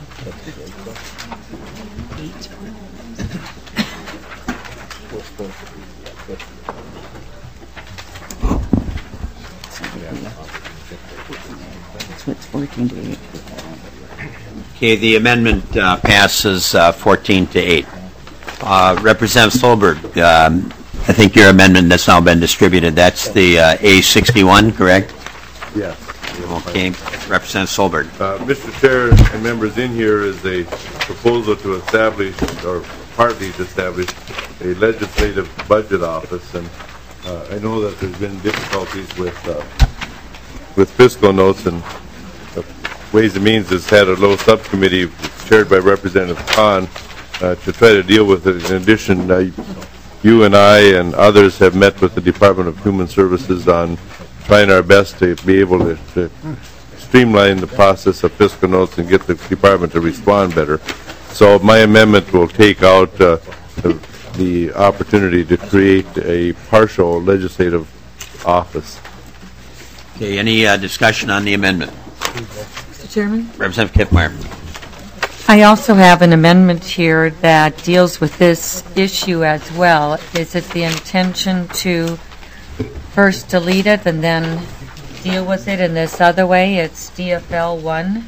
So it's 14 to 8. Okay, the amendment passes 14 to 8. Representative Solberg, I think your amendment that's now been distributed, that's the A61, correct? Yes. Okay, Representative Solberg. Mr. Chair and members, in here is a proposal to establish, or partly to establish, a legislative budget office, and I know that there's been difficulties with fiscal notes, and Ways and Means has had a little subcommittee chaired by Representative Khan to try to deal with it. In addition, you and I and others have met with the Department of Human Services on trying our best to be able to streamline the process of fiscal notes and get the department to respond better. So my amendment will take out the opportunity to create a partial legislative office. Okay, any discussion on the amendment? Mr. Chairman? Representative Kiffmeyer. I also have an amendment here that deals with this issue as well. Is it the intention to first delete it and then deal with it in this other way? It's DFL 1.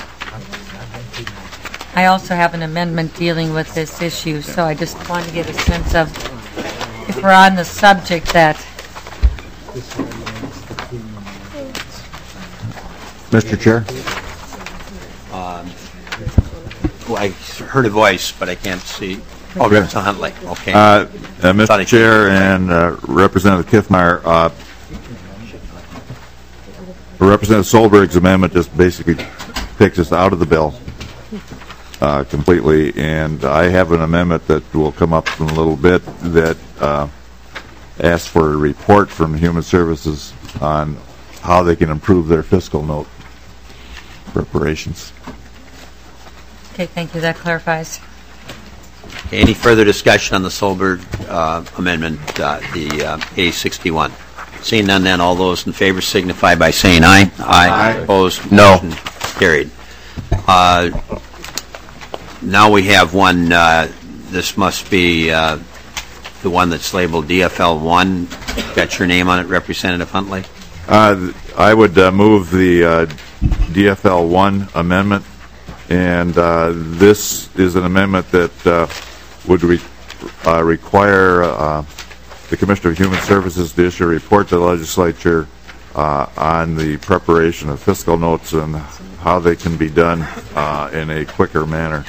I also have an amendment dealing with this issue, so I just want to get a sense of, if we're on the subject, that Mr. Chair? I heard a voice, but I can't see. Oh, Representative Huntley, okay. Mr. Chair and Representative Kiffmeyer, Representative Solberg's amendment just basically takes us out of the bill completely, and I have an amendment that will come up in a little bit that asks for a report from Human Services on how they can improve their fiscal note preparations. okay, thank you, that clarifies. Okay, any further discussion on the Solberg amendment, the A61? Seeing none, then all those in favor signify by saying aye. Aye. Opposed? No. Motion carried. Now we have one, this must be the one that's labeled DFL 1. Got your name on it, Representative Huntley? I would move the DFL 1 amendment, and this is an amendment that would require the Commissioner of Human Services to issue a report to the legislature on the preparation of fiscal notes and how they can be done in a quicker manner.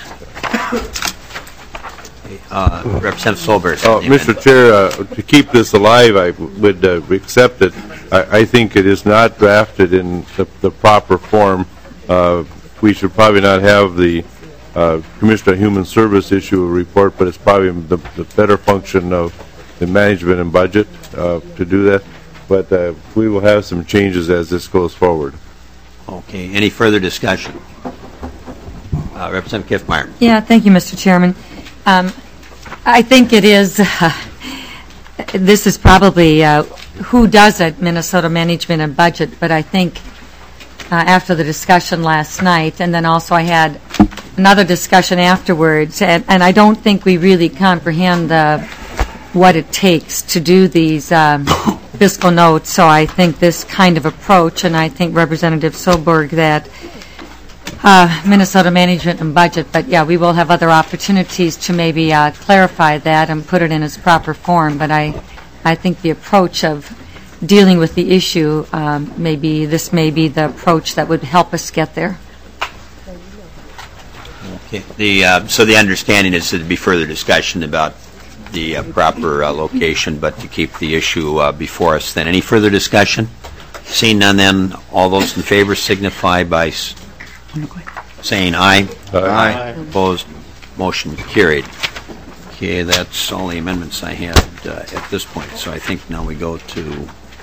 Representative Solberg. Mr. Chair, to keep this alive, I would accept it. I think it is not drafted in the proper form. We should probably not have the Commissioner of Human Service issue a report, but it's probably the better function of the management and budget to do that. But we will have some changes as this goes forward. Okay, any further discussion? Representative Kiffmeyer. Yeah, thank you, Mr. Chairman. I think it is, this is probably who does it, Minnesota Management and Budget, but I think after the discussion last night, and then also I had another discussion afterwards, and I don't think we really comprehend what it takes to do these fiscal notes, so I think this kind of approach, and I think Representative Solberg that Minnesota Management and Budget, but yeah, we will have other opportunities to maybe clarify that and put it in its proper form, but I think the approach of dealing with the issue, this may be the approach that would help us get there. Okay. So the understanding is that there'd be further discussion about the proper location, but to keep the issue before us. Then, any further discussion? Seeing none, then all those in favor signify by saying aye. Aye. Opposed? Motion carried. Okay, that's all the amendments I had at this point. So I think now we go to.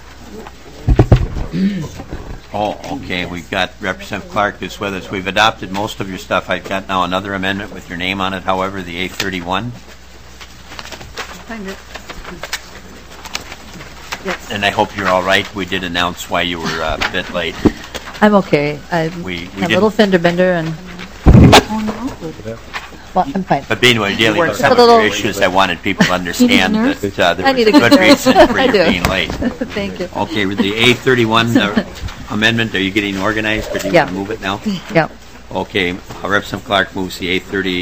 Oh, okay. We've got Representative Clark who's with us. We've adopted most of your stuff. I've got now another amendment with your name on it. However, the A31. Find it. And I hope you're all right. We did announce why you were a bit late. I'm okay. I'm We a little fender bender and. Well, I'm fine. But being we're dealing with some of little- your issues, I wanted people to understand that there I was need a a good good nurse. reason for I you do. being late. Thank you. Okay, with the A31 amendment, are you getting organized, or do you Yeah. want to move it now? Yeah. Okay, Representative Clark moves the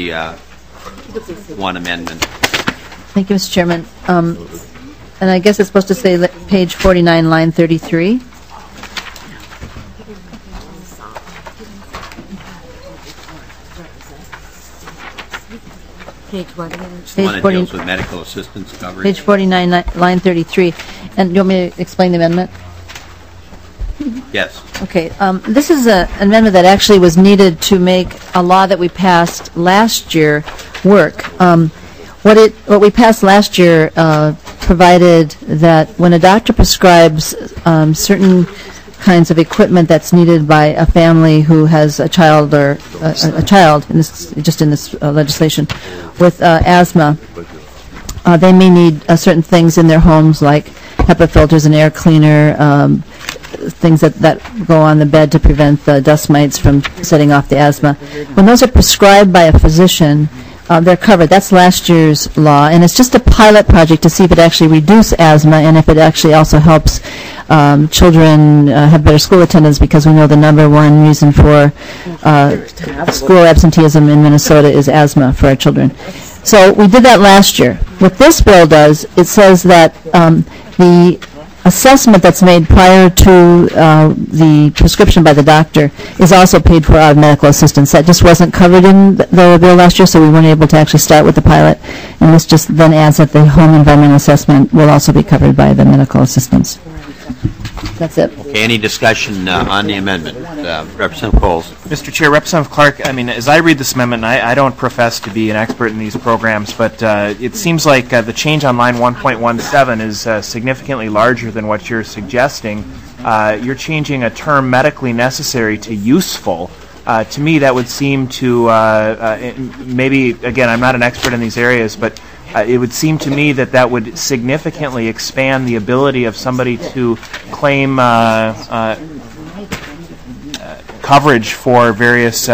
A31 amendment. Thank you, Mr. Chairman. And I guess it's supposed to say page 49, line 33. Page what again? It's the one that deals with medical assistance coverage. Page 49, line 33. And you want me to explain the amendment? Yes. Okay, this is an amendment that actually was needed to make a law that we passed last year work. What we passed last year provided that when a doctor prescribes certain kinds of equipment that's needed by a family who has a child or a child, in this, just in this legislation, with asthma, they may need certain things in their homes like HEPA filters, an air cleaner, things that go on the bed to prevent the dust mites from setting off the asthma. When those are prescribed by a physician, they're covered. That's last year's law, and it's just a pilot project to see if it actually reduces asthma and if it actually also helps children have better school attendance, because we know the number one reason for school absenteeism in Minnesota is asthma for our children. So we did that last year. What this bill does, it says that the assessment that's made prior to the prescription by the doctor is also paid for out of medical assistance. That just wasn't covered in the bill last year, so we weren't able to actually start with the pilot. And this just then adds that the home environmental assessment will also be covered by the medical assistance. That's it. Okay, any discussion on the amendment? Representative Coles. Mr. Chair, Representative Clark, I mean, as I read this amendment, and I don't profess to be an expert in these programs, but it seems like the change on line 1.17 is significantly larger than what you're suggesting. You're changing a term medically necessary to useful. To me, that would seem to, maybe, again, I'm not an expert in these areas, but it would seem to me that that would significantly expand the ability of somebody to claim coverage for various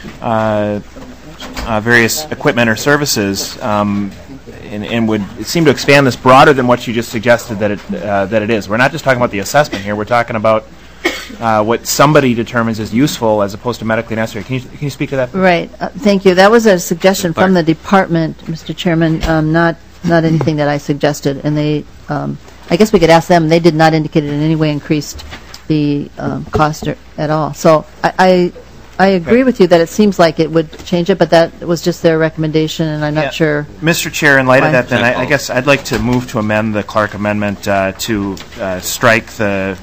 equipment or services, and would seem to expand this broader than what you just suggested that it is. We're not just talking about the assessment here. We're talking about what somebody determines as useful as opposed to medically necessary. Can you speak to that? Right. Thank you. That was a suggestion from the department, Mr. Chairman, not anything that I suggested. And they, I guess we could ask them. They did not indicate it in any way increased the cost at all. So I agree with you that it seems like it would change it, but that was just their recommendation, and I'm not sure. Mr. Chair, in light of that, then I guess I'd like to move to amend the Clark Amendment to strike the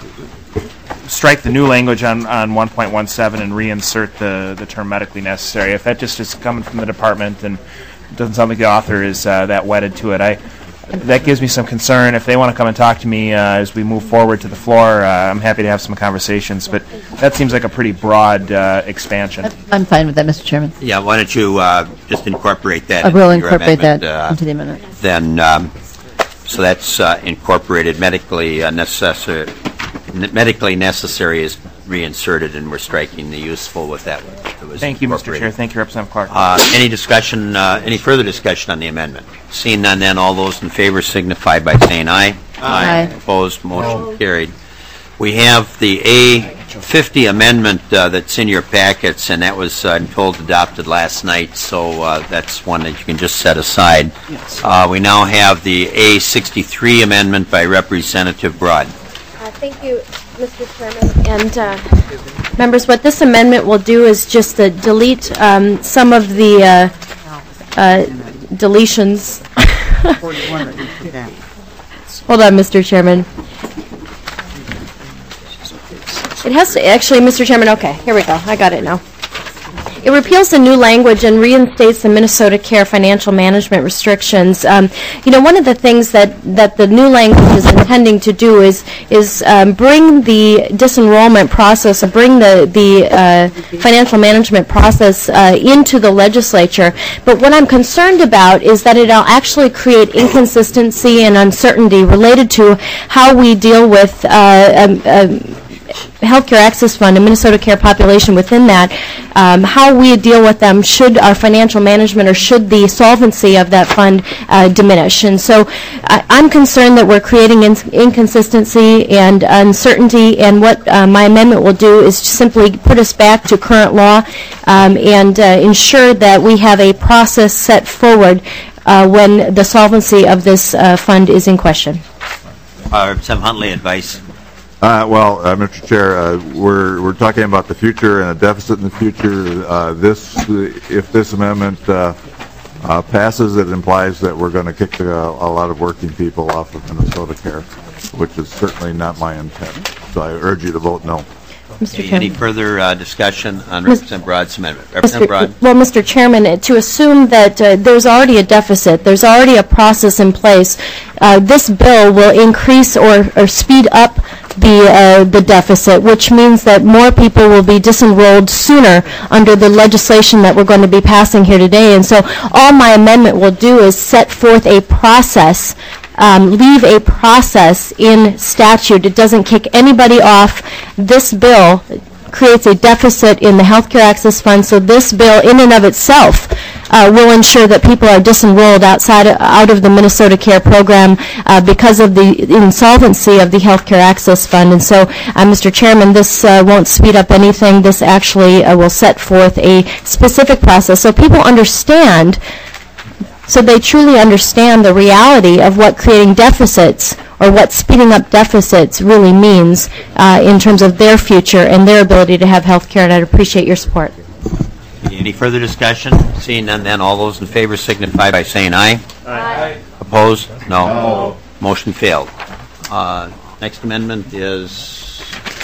new language on 1.17 and reinsert the term medically necessary. If that just is coming from the department and it doesn't sound like the author is that wedded to it, that gives me some concern. If they want to come and talk to me as we move forward to the floor, I'm happy to have some conversations. But that seems like a pretty broad expansion. I'm fine with that, Mr. Chairman. Yeah, why don't you just incorporate that? I will into your incorporate that amendment, into the amendment. Then, so that's incorporated. Medically necessary is reinserted, and we're striking the useful with that one. Thank you, Mr. Chair. Thank you, Representative Clark. Any discussion? Any further discussion on the amendment? Seeing none, then all those in favor signify by saying aye. Aye. Opposed, motion carried. We have the A50 amendment that's in your packets, and that was, I'm told, adopted last night, so that's one that you can just set aside. Yes. We now have the A63 amendment by Representative Broad. Thank you, Mr. Chairman. And Members, what this amendment will do is just delete some of the deletions. Hold on, Mr. Chairman. It has to, actually, Mr. Chairman, okay, here we go. I got it now. It repeals the new language and reinstates the Minnesota Care financial management restrictions. One of the things that the new language is intending to do is bring the disenrollment process, bring the financial management process into the legislature. But what I'm concerned about is that it'll actually create inconsistency and uncertainty related to how we deal with Healthcare Access Fund and Minnesota Care population within that, how we deal with them should our financial management or should the solvency of that fund diminish. And so I'm concerned that we're creating inconsistency and uncertainty, and what my amendment will do is simply put us back to current law and ensure that we have a process set forward when the solvency of this fund is in question. Representative Huntley, advice. Mr. Chair, we're talking about the future and a deficit in the future. If this amendment passes, it implies that we're going to kick a lot of working people off of Minnesota Care, which is certainly not my intent. So I urge you to vote no. Any further discussion on Representative Broad's amendment? Representative Broad. Well, Mr. Chairman, to assume that there's already a deficit, there's already a process in place, this bill will increase or speed up the deficit, which means that more people will be disenrolled sooner under the legislation that we're going to be passing here today. And so all my amendment will do is set forth a process, leave a process in statute. It doesn't kick anybody off. This bill creates a deficit in the Healthcare Access Fund, so this bill in and of itself will ensure that people are disenrolled out of the Minnesota Care program because of the insolvency of the Healthcare Access Fund. And so, Mr. Chairman, this won't speed up anything. This actually will set forth a specific process so people understand, so they truly understand the reality of what creating deficits or what speeding up deficits really means in terms of their future and their ability to have health care, and I'd appreciate your support. Any further discussion? Seeing none, then all those in favor signify by saying aye. Aye. Opposed? No. Motion failed. Next amendment is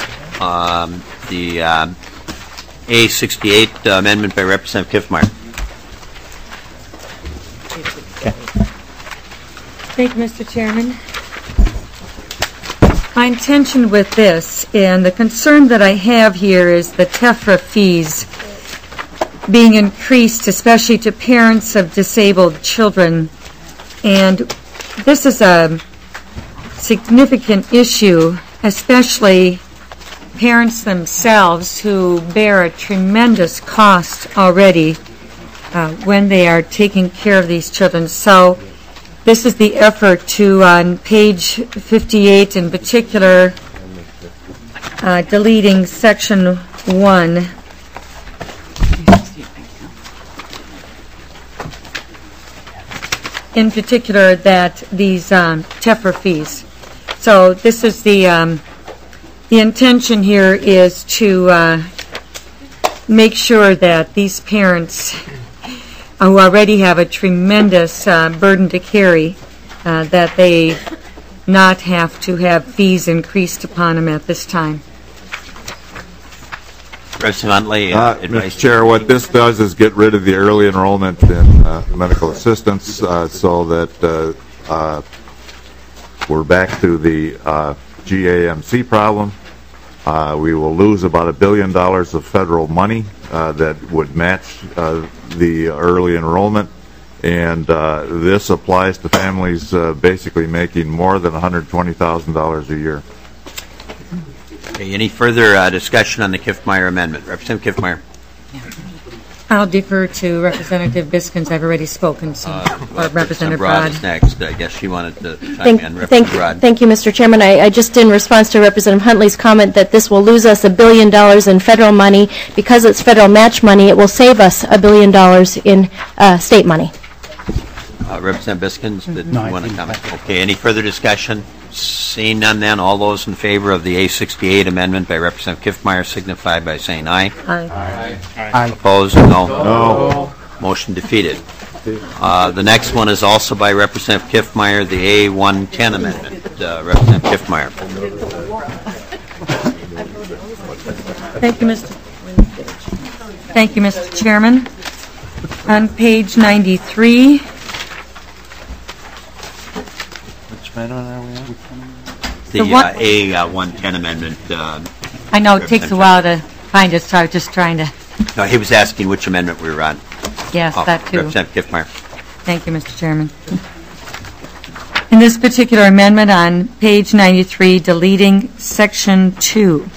the A68 amendment by Representative Kiffmeyer. Thank you, Mr. Chairman. My intention with this, and the concern that I have here, is the TEFRA fees being increased, especially to parents of disabled children. And this is a significant issue, especially parents themselves who bear a tremendous cost already when they are taking care of these children. So this is the effort to, on page 58 in particular, deleting section 1. In particular, that these TEFRA fees. So this is the intention here is to make sure that these parents who already have a tremendous burden to carry, that they not have to have fees increased upon them at this time. Representative Huntley, Mr. Chair, what this does is get rid of the early enrollment in medical assistance so that we're back to the GAMC problem. We will lose about $1 billion of federal money that would match the early enrollment, and this applies to families basically making more than $120,000 a year. Okay, any further discussion on the Kiffmeyer amendment? Representative Kiffmeyer. I'll defer to Representative Biskins. I've already spoken, so, or Representative Broad. Is next. I guess she wanted to chime in. Representative Broad. Thank you, Mr. Chairman. I just, in response to Representative Huntley's comment that this will lose us $1 billion in federal money, because it's federal match money, it will save us $1 billion in state money. Representative Biskins, did you want to comment? Okay, any further discussion? Seeing none then, all those in favor of the A68 amendment by Representative Kiffmeyer signify by saying aye. Aye. Opposed? No. Motion defeated. The next one is also by Representative Kiffmeyer, the A110 amendment. Representative Kiffmeyer. Thank you, Mr. Chairman. On page 93. Which amendment are we on? The A110 amendment. I know it takes a while to find it, so I was just trying to. No, he was asking which amendment we were on. Yes, that too. Representative Kiffmeyer. Thank you, Mr. Chairman. In this particular amendment on page 93, deleting section 2.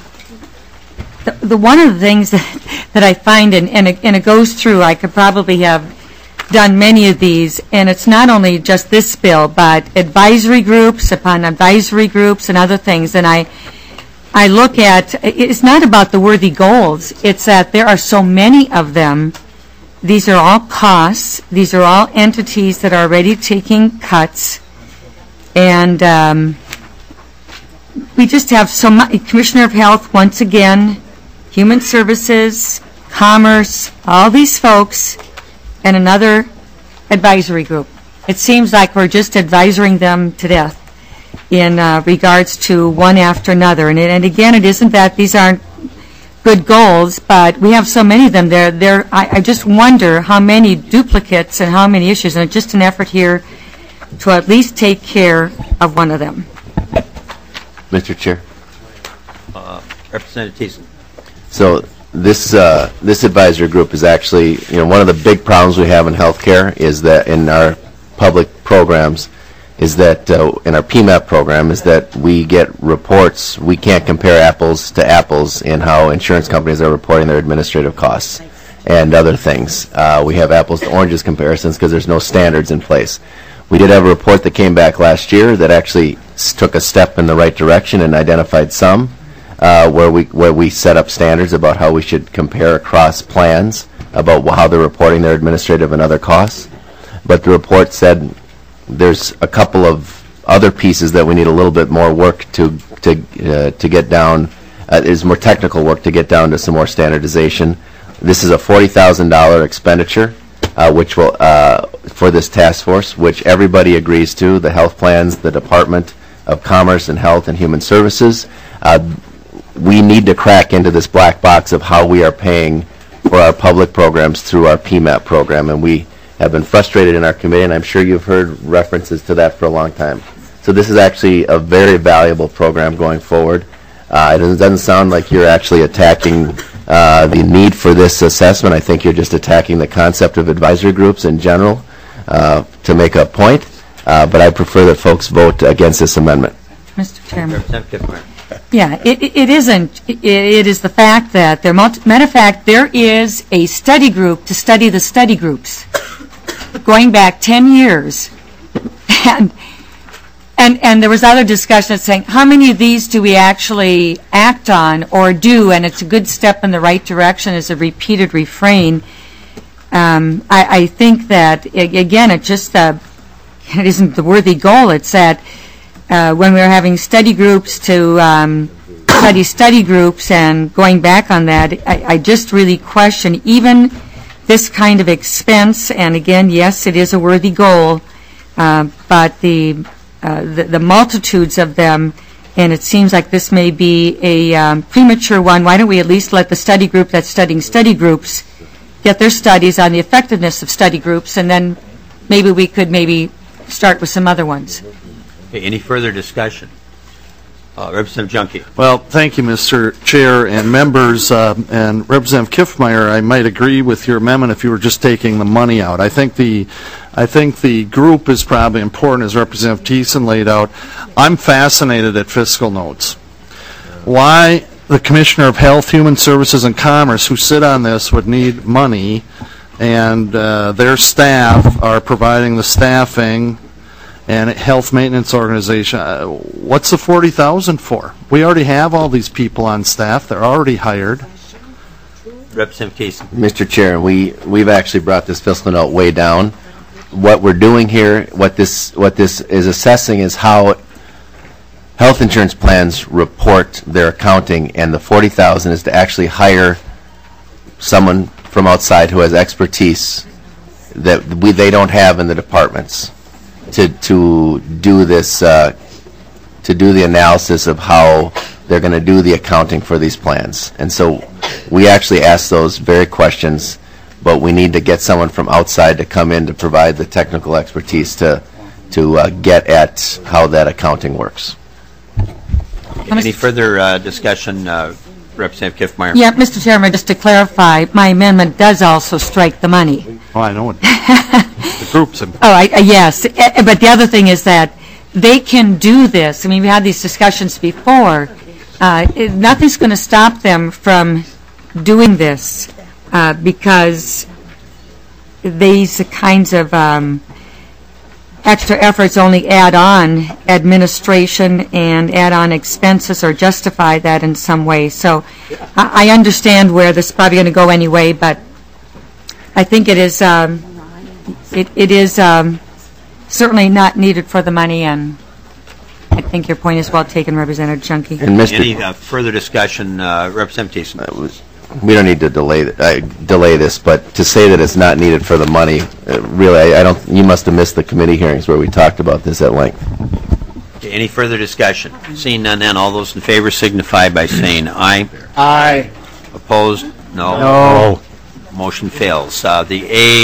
The one of the things that I find, and it goes through, I could probably have done many of these, and it's not only just this bill, but advisory groups upon advisory groups and other things, and I look at, it's not about the worthy goals, it's that there are so many of them. These are all costs. These are all entities that are already taking cuts. And we just have so much. Commissioner of Health, once again, Human Services, Commerce, all these folks, and another advisory group. It seems like we're just advising them to death in regards to one after another. And again, it isn't that these aren't good goals, but we have so many of them. I just wonder how many duplicates and how many issues, and it's just an effort here to at least take care of one of them. Mr. Chair. Representative Thiessen. So this advisory group is actually, one of the big problems we have in healthcare is that in our public programs is that in our PMAP program is that we get reports, we can't compare apples to apples in how insurance companies are reporting their administrative costs and other things. We have apples to oranges comparisons because there's no standards in place. We did have a report that came back last year that actually took a step in the right direction and identified some where we set up standards about how we should compare across plans about how they're reporting their administrative and other costs. But the report said there's a couple of other pieces that we need a little bit more work to get down. There's more technical work to get down to some more standardization. This is a $40,000 expenditure, which will for this task force, which everybody agrees to. The health plans, the Department of Commerce and Health and Human Services. We need to crack into this black box of how we are paying for our public programs through our PMAP program, and we have been frustrated in our committee, and I'm sure you've heard references to that for a long time. So this is actually a very valuable program going forward. It doesn't sound like you're actually attacking the need for this assessment. I think you're just attacking the concept of advisory groups in general to make a point, but I prefer that folks vote against this amendment. Mr. Chairman. Yeah, it isn't. It is the fact that, matter of fact, there is a study group to study the study groups going back 10 years. And there was other discussion saying, how many of these do we actually act on or do? And it's a good step in the right direction as a repeated refrain. I think that, again, it isn't the worthy goal. It's that when we were having study groups to study groups and going back on that, I just really question even this kind of expense. And again, yes, it is a worthy goal, but the multitudes of them, and it seems like this may be a premature one. Why don't we at least let the study group that's studying study groups get their studies on the effectiveness of study groups, and then maybe we could start with some other ones. Okay, any further discussion? Representative Junkie. Well, thank you, Mr. Chair and members. And Representative Kiffmeyer, I might agree with your amendment if you were just taking the money out. I think the group is probably important, as Representative Thiessen laid out. I'm fascinated at fiscal notes. Why the Commissioner of Health, Human Services, and Commerce, who sit on this, would need money, and their staff are providing the staffing and health maintenance organization. What's the $40,000 for? We already have all these people on staff. They're already hired. Representative Thiessen. Mr. Chair, we've actually brought this fiscal note way down. What we're doing here, what this is assessing is how health insurance plans report their accounting, and the $40,000 is to actually hire someone from outside who has expertise that they don't have in the departments to do this, to do the analysis of how they're going to do the accounting for these plans. And so we actually ask those very questions, but we need to get someone from outside to come in to provide the technical expertise to get at how that accounting works. Any further discussion, Representative Kiffmeyer? Yeah, Mr. Chairman, just to clarify, my amendment does also strike the money. Oh, I know it. The groups. Yes, but the other thing is that they can do this. I mean, we had these discussions before. Nothing's going to stop them from doing this because these kinds of extra efforts only add on administration and add on expenses or justify that in some way. So I understand where this is probably going to go anyway, but I think it is it is certainly not needed for the money, and I think your point is well taken, Representative Junkie. And any further discussion, Representative Thiessen? We don't need to delay this, but to say that it's not needed for the money, really, I don't. You must have missed the committee hearings where we talked about this at length. Okay, any further discussion? Seeing none, then all those in favor signify by saying aye. Aye. Opposed? No. No. Motion fails. The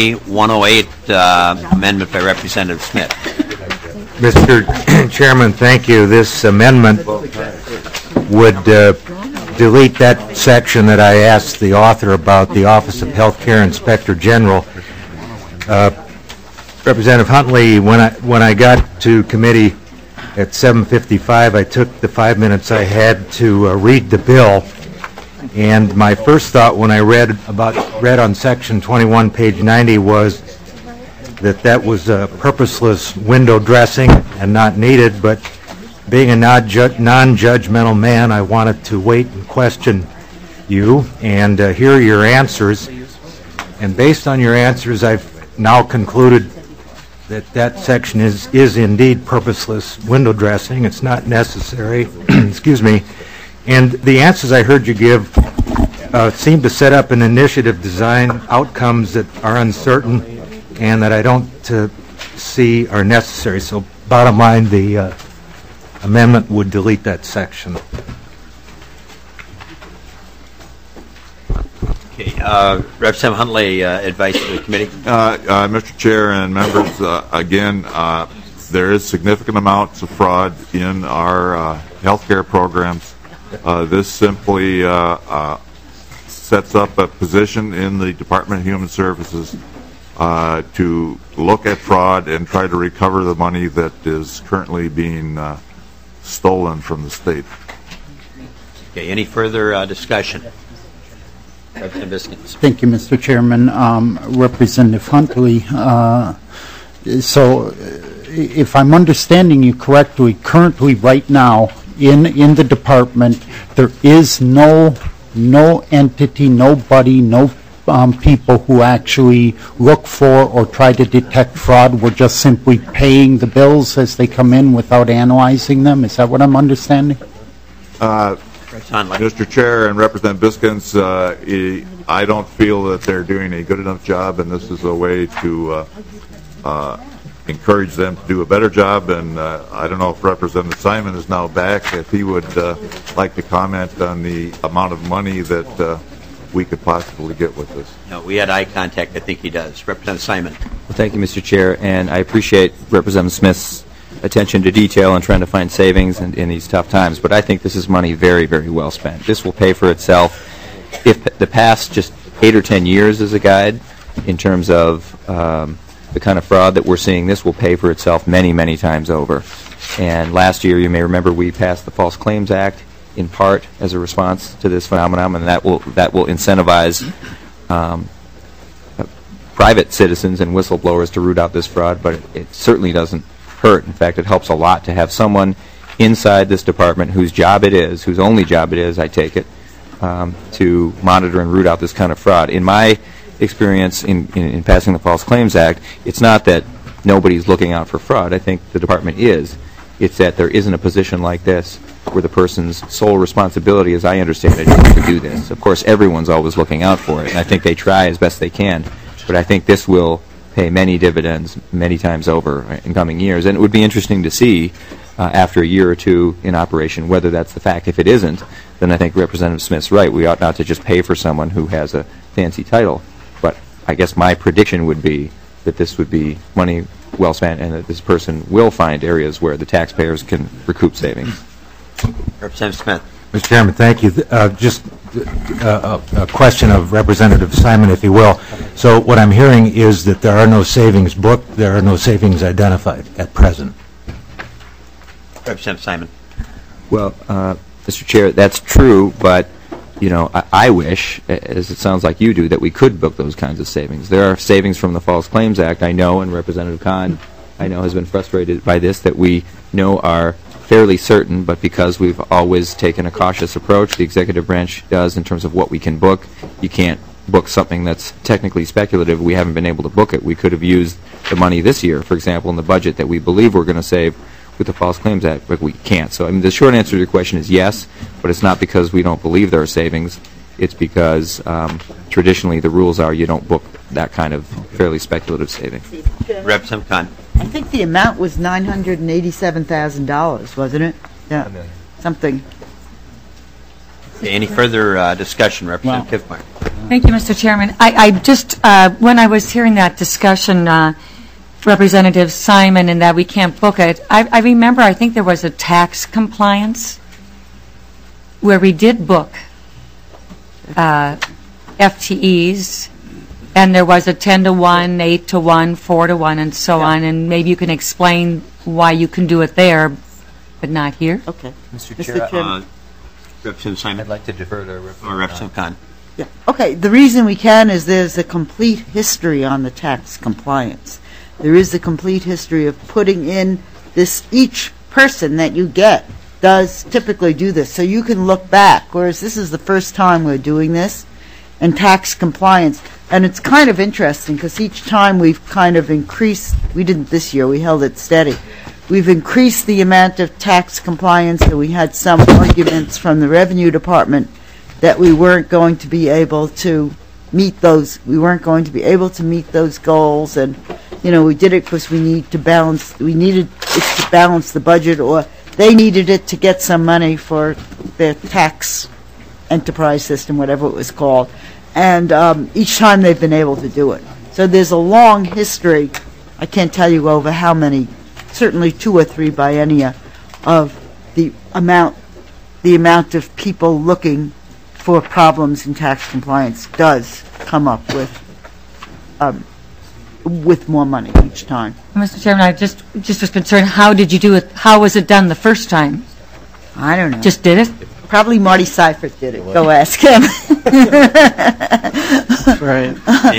A108 amendment by Representative Smith. Mr. Chairman, thank you. This amendment would delete that section that I asked the author about, the Office of Healthcare Inspector General. Representative Huntley, when I got to committee at 7:55, I took the 5 minutes I had to read the bill, and my first thought when I read on section 21, page 90, was that was purposeless window dressing and not needed, but being a non-judgmental man, I wanted to wait and question you and hear your answers. And based on your answers, I've now concluded that section is indeed purposeless window dressing. It's not necessary. Excuse me. And the answers I heard you give seem to set up an initiative design outcomes that are uncertain and that I don't see are necessary. So bottom line, the amendment would delete that section. Okay, Representative Huntley, advice to the committee. Mr. Chair and members, again, there is significant amounts of fraud in our health care programs. This simply sets up a position in the Department of Human Services to look at fraud and try to recover the money that is currently being stolen from the state. Okay, any further discussion? Representative Biskins. Thank you, Mr. Chairman. Representative Huntley, so if I'm understanding you correctly, currently right now in the department, there is no entity, nobody, no people who actually look for or try to detect fraud. We're just simply paying the bills as they come in without analyzing them. Is that what I'm understanding? Mr. Chair and Representative Biskins, I don't feel that they're doing a good enough job, and this is a way to encourage them to do a better job. And I don't know if Representative Simon is now back, if he would like to comment on the amount of money that we could possibly get with this. No, we had eye contact. I think he does. Representative Simon. Well, thank you, Mr. Chair, and I appreciate Representative Smith's attention to detail and trying to find savings in these tough times, but I think this is money very, very well spent. This will pay for itself. If the past just 8 or 10 years is a guide in terms of the kind of fraud that we're seeing, this will pay for itself many, many times over. And last year, you may remember, we passed the False Claims Act in part as a response to this phenomenon, and that will incentivize private citizens and whistleblowers to root out this fraud, but it certainly doesn't hurt. In fact, it helps a lot to have someone inside this department whose job it is, whose only job it is, I take it, to monitor and root out this kind of fraud. In my experience in passing the False Claims Act, it's not that nobody's looking out for fraud. I think the department is. It's that there isn't a position like this where the person's sole responsibility, as I understand it, is to do this. Of course, everyone's always looking out for it, and I think they try as best they can. But I think this will pay many dividends many times over in coming years. And it would be interesting to see after a year or two in operation whether that's the fact. If it isn't, then I think Representative Smith's right. We ought not to just pay for someone who has a fancy title. But I guess my prediction would be that this would be money well spent and that this person will find areas where the taxpayers can recoup savings. Representative Smith. Mr. Chairman, thank you. Just a question of Representative Simon, if you will. So what I'm hearing is that there are no savings booked, there are no savings identified at present. Representative Simon. Well, Mr. Chair, that's true, but you know, I wish, as it sounds like you do, that we could book those kinds of savings. There are savings from the False Claims Act, I know, and Representative Kahn, I know, has been frustrated by this, that we know are fairly certain, but because we've always taken a cautious approach, the executive branch does in terms of what we can book. You can't book something that's technically speculative. We haven't been able to book it. We could have used the money this year, for example, in the budget that we believe we're going to save with the False Claims Act, but we can't. So I mean, the short answer to your question is yes, but it's not because we don't believe there are savings. It's because traditionally the rules are you don't book that kind of fairly speculative saving. Representative Kahn. I think the amount was $987,000, wasn't it? Yeah, something. Okay, any further discussion, Representative Kiffmeyer? Thank you, Mr. Chairman. I just, when I was hearing that discussion, Representative Simon, and that we can't book it, I remember I think there was a tax compliance where we did book FTEs, and there was a 10-to-1, 8-to-1, 4-to-1, and so on, and maybe you can explain why you can do it there, but not here? Okay. Mr. Chair, Representative Simon. I'd like to defer to Representative Kahn. Yeah. Okay. The reason we can is there's a complete history on the tax compliance. There is a complete history of putting in this. Each person that you get does typically do this, so you can look back, whereas this is the first time we're doing this in tax compliance. And it's kind of interesting because each time we've kind of increased, we didn't this year, we held it steady. We've increased the amount of tax compliance, and we had some arguments from the Revenue Department that we weren't going to be able to meet those, goals, and, you know, we did it because we needed it to balance the budget, or they needed it to get some money for their tax enterprise system, whatever it was called. And each time they've been able to do it. So there's a long history, I can't tell you over how many, certainly 2 or 3 biennia, of the amount of people looking for problems in tax compliance does come up with more money each time. Mr. Chairman, I just was concerned, how did you do it? How was it done the first time? I don't know. Just did it? Probably Marty Seifert did it. Go ask him. Right.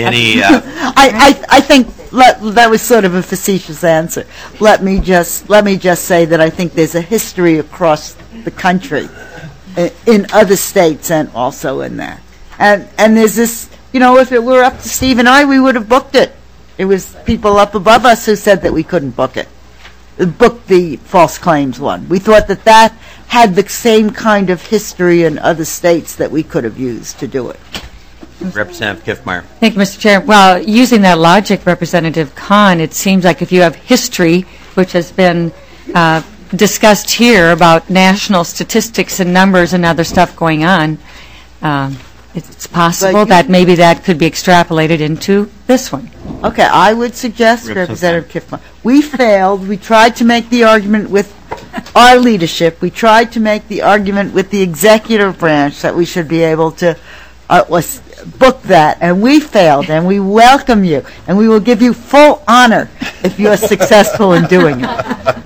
I think that was sort of a facetious answer. Let me just say that I think there's a history across the country, in other states and also in that. And there's this, you know, if it were up to Steve and I, we would have booked it. It was people up above us who said that we couldn't book it. Book the false claims one. We thought that had the same kind of history in other states that we could have used to do it. Representative Kiffmeyer. Thank you, Mr. Chair. Well, using that logic, Representative Kahn, it seems like if you have history, which has been discussed here about national statistics and numbers and other stuff going on, it's possible that maybe that could be extrapolated into this one. Okay, I would suggest, Representative Kiffmeyer, we failed. We tried to make the argument with our leadership. We tried to make the argument with the executive branch that we should be able to book that, and we failed, and we welcome you, and we will give you full honor if you are successful in doing it.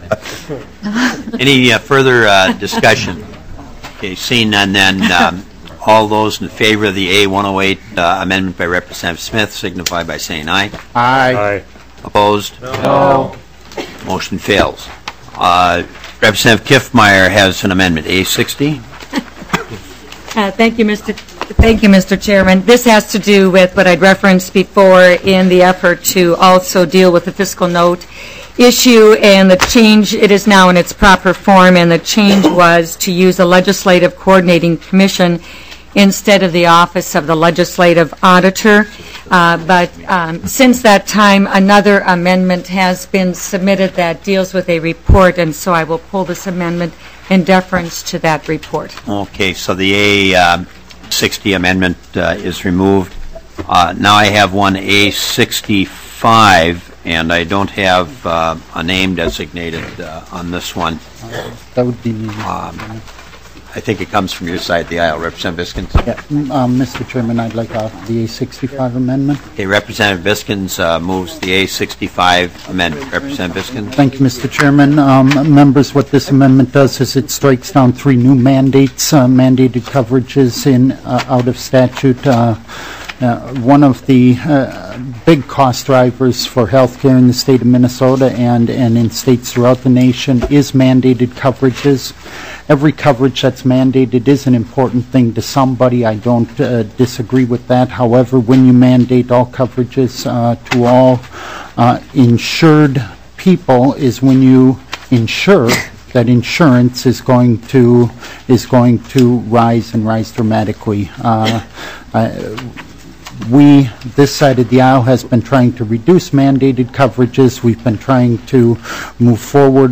Any further discussion? Okay, seeing none, then all those in favor of the A108 amendment by Representative Smith signify by saying aye. Aye. Opposed? No. Motion fails. Representative Kiffmeyer has an amendment, A60. Thank you, Mr. Chairman. This has to do with what I'd referenced before in the effort to also deal with the fiscal note issue, and the change, it is now in its proper form, and the change was to use a legislative coordinating commission instead of the office of the legislative auditor. But since that time, another amendment has been submitted that deals with a report, and so I will pull this amendment in deference to that report. Okay, so the A60 amendment is removed. Now I have one A65, and I don't have a name designated on this one. That would be me. I think it comes from your side of the aisle, Representative Biskins. Yeah, Mr. Chairman, I'd like to offer the A65 amendment. Okay, Representative Biskins moves the A65 amendment. Representative Biskins. Thank you, Mr. Chairman. Members, what this amendment does is it strikes down 3 new mandates, mandated coverages in out of statute. One of the big cost drivers for health care in the state of Minnesota and in states throughout the nation is mandated coverages. Every coverage that's mandated is an important thing to somebody. I don't disagree with that. However, when you mandate all coverages to all insured people is when you ensure that insurance is going to rise and rise dramatically. This side of the aisle has been trying to reduce mandated coverages. We've been trying to move forward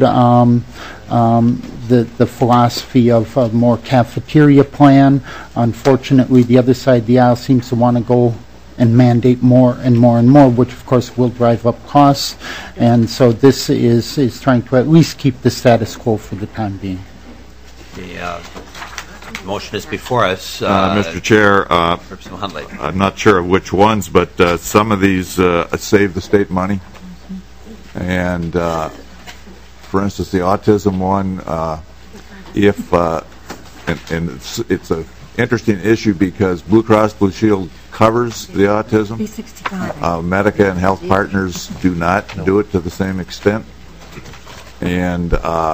the philosophy of a more cafeteria plan. Unfortunately, the other side of the aisle seems to want to go and mandate more and more and more, which of course will drive up costs. And so this is trying to at least keep the status quo for the time being. The motion is before us. Mr. Chair, Representative Huntley. I'm not sure of which ones, but some of these save the state money. And for instance, the autism one, and it's an interesting issue because Blue Cross Blue Shield covers the autism. Medica and Health Partners do not do it to the same extent. And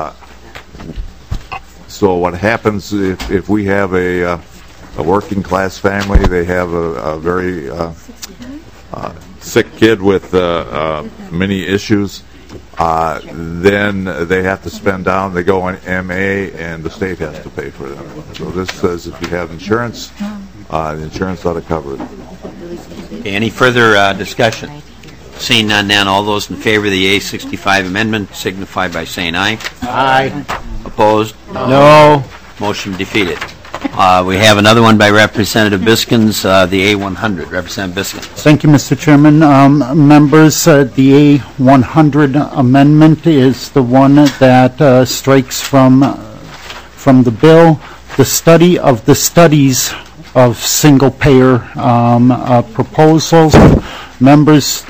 so what happens if we have a working class family, they have a very sick kid with many issues, then they have to spend down, they go on MA, and the state has to pay for them. So this says if you have insurance, the insurance ought to cover it. Okay, any further discussion? Seeing none, then all those in favor of the A65 amendment signify by saying aye. Aye. Opposed? No. Motion defeated. We have another one by Representative Biskins, the A100. Representative Biskins. Thank you, Mr. Chairman. Members, the A100 amendment is the one that strikes from the bill the study of the studies of single-payer proposals. Members,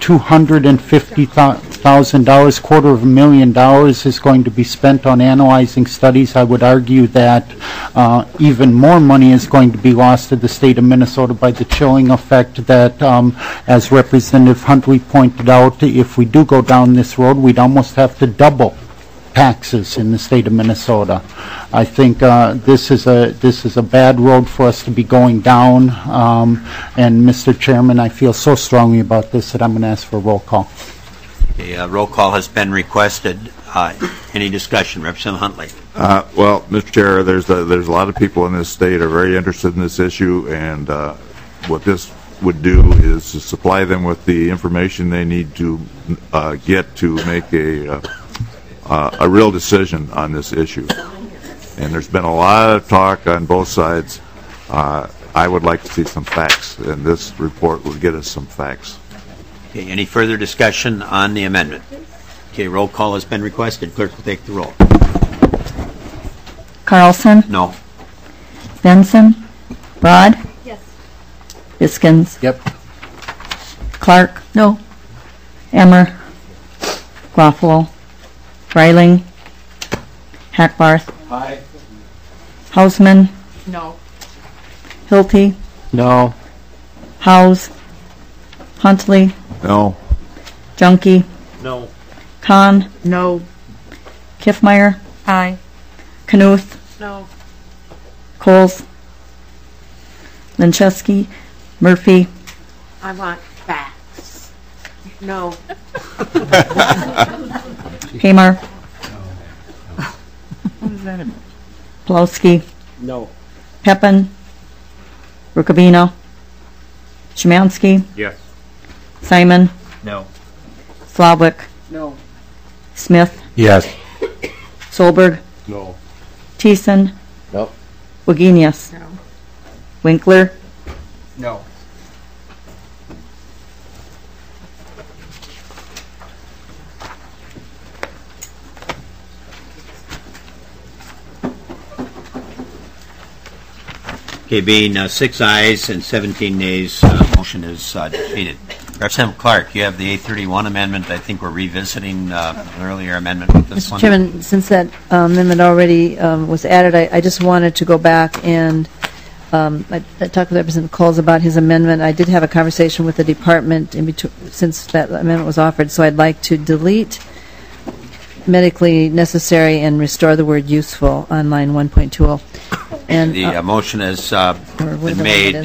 $250,000, $250,000 is going to be spent on analyzing studies. I would argue that even more money is going to be lost to the state of Minnesota by the chilling effect that, as Representative Huntley pointed out, if we do go down this road, we'd almost have to double taxes in the state of Minnesota. I think this is a bad road for us to be going down. And Mr. Chairman, I feel so strongly about this that I'm going to ask for a roll call. Okay, roll call has been requested. Any discussion, Representative Huntley? Well, Mr. Chair, there's a lot of people in this state are very interested in this issue, and what this would do is to supply them with the information they need to get to make a real decision on this issue. And there's been a lot of talk on both sides. I would like to see some facts, and this report will get us some facts. Okay, any further discussion on the amendment? Okay, roll call has been requested. Clerk will take the roll. Carlson? No. Benson? Broad? Yes. Biskins? Yep. Clark? No. Emmer? Garofalo? Reiling? Hackbarth? Aye. Hausman? No. Hilty? No. Howes? Huntley? No. Junkie? No. Kahn? No. Kiffmeyer? Aye. Knuth? No. Coles? Linchewski? Murphy? I want facts. No. Pamar? Pulowski? No. Peppin? Rukabino? Szymanski? Yes. Simon? No. Slawick? No. Smith? Yes. Solberg? No. Thiessen? No. Wagenius? No. Winkler? No. Okay, being 6 ayes and 17 nays, motion is defeated. Representative Clark, you have the 831 amendment. I think we're revisiting an earlier amendment with this one. Mr. Chairman, since that amendment already was added, I just wanted to go back and I talked with Representative Coles about his amendment. I did have a conversation with the department in between, since that amendment was offered, so I'd like to delete medically necessary and restore the word useful on line 1.20. And the motion has been made.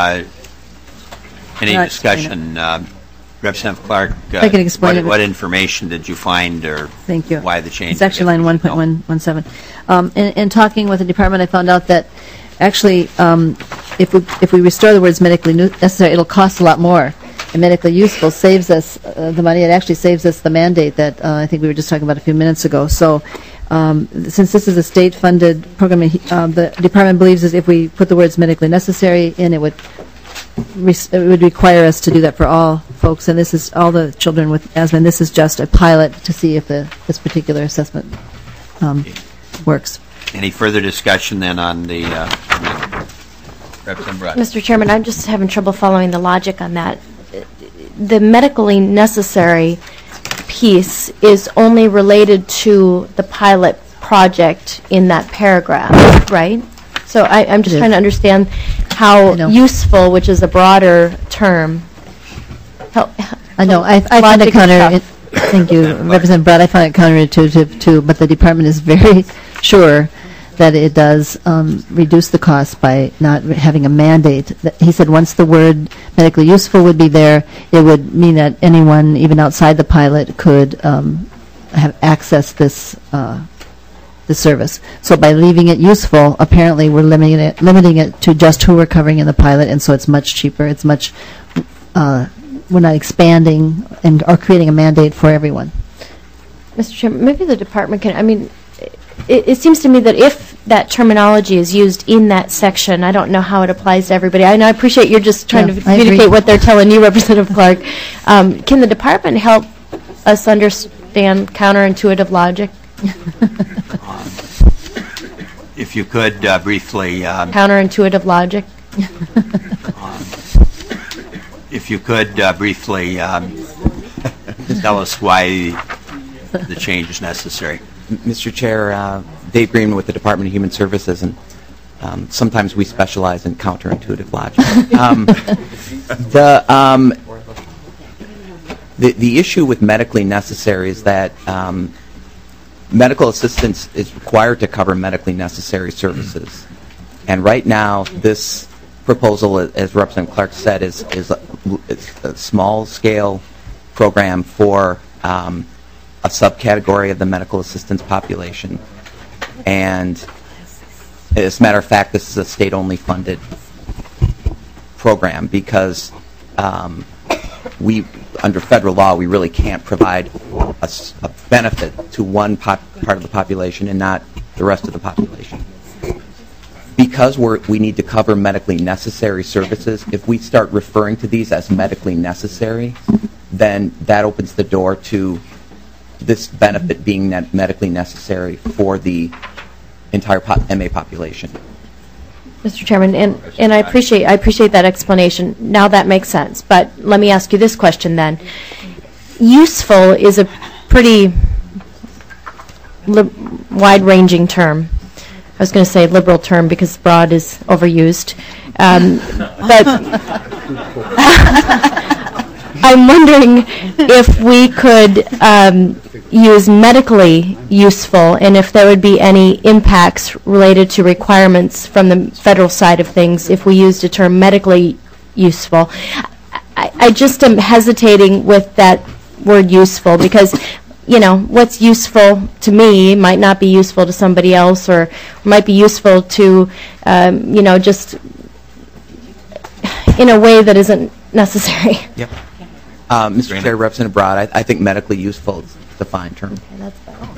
Any Not discussion? Representative Clark, I can explain it. what information did you find, or Thank you. why the change? It's actually line 1.117. In talking with the department, I found out that actually, if we restore the words medically necessary, it'll cost a lot more. And medically useful saves us the money. It actually saves us the mandate that I think we were just talking about a few minutes ago. So since this is a state-funded program, the department believes that if we put the words medically necessary in, it would require us to do that for all folks. And this is all the children with asthma. And this is just a pilot to see if this particular assessment works. Any further discussion then on the Representative Rudd? Mr. Chairman, I'm just having trouble following the logic on that. The medically necessary piece is only related to the pilot project in that paragraph, right? So I'm just trying to understand how useful, which is a broader term. I know. I find it counter. Thank you, Representative Brown. I find it counterintuitive too, but the department is very sure that it does reduce the cost by not having a mandate. He said once the word medically useful would be there, it would mean that anyone, even outside the pilot, could have access this service. So by leaving it useful, apparently we're limiting it to just who we're covering in the pilot, and so it's much cheaper. It's much we're not expanding or creating a mandate for everyone. Mr. Chairman, maybe the department can, I mean, it seems to me that if that terminology is used in that section, I don't know how it applies to everybody. I know, I appreciate you're just trying to communicate what they're telling you, Representative Clark. Can the department help us understand counterintuitive logic? If you could briefly... counterintuitive logic? If you could briefly tell us why the change is necessary. Mr. Chair, Dave Green with the Department of Human Services, and sometimes we specialize in counterintuitive logic. The issue with medically necessary is that medical assistance is required to cover medically necessary services. And right now, this proposal, as Representative Clark said, is a small-scale program for a subcategory of the medical assistance population. And as a matter of fact, this is a state-only funded program because under federal law, we really can't provide a benefit to one part of the population and not the rest of the population. Because we need to cover medically necessary services, if we start referring to these as medically necessary, then that opens the door to this benefit being medically necessary for the entire MA population. Mr. Chairman, and I appreciate that explanation. Now that makes sense. But let me ask you this question then. Useful is a pretty wide-ranging term. I was going to say liberal term because broad is overused. But I'm wondering if we could use medically useful and if there would be any impacts related to requirements from the federal side of things if we used a term medically useful. I just am hesitating with that word useful because what's useful to me might not be useful to somebody else, or might be useful to, just in a way that isn't necessary. Yep. Mr. Chair, Representative Broad, I think medically useful is a defined term. Okay, that's better.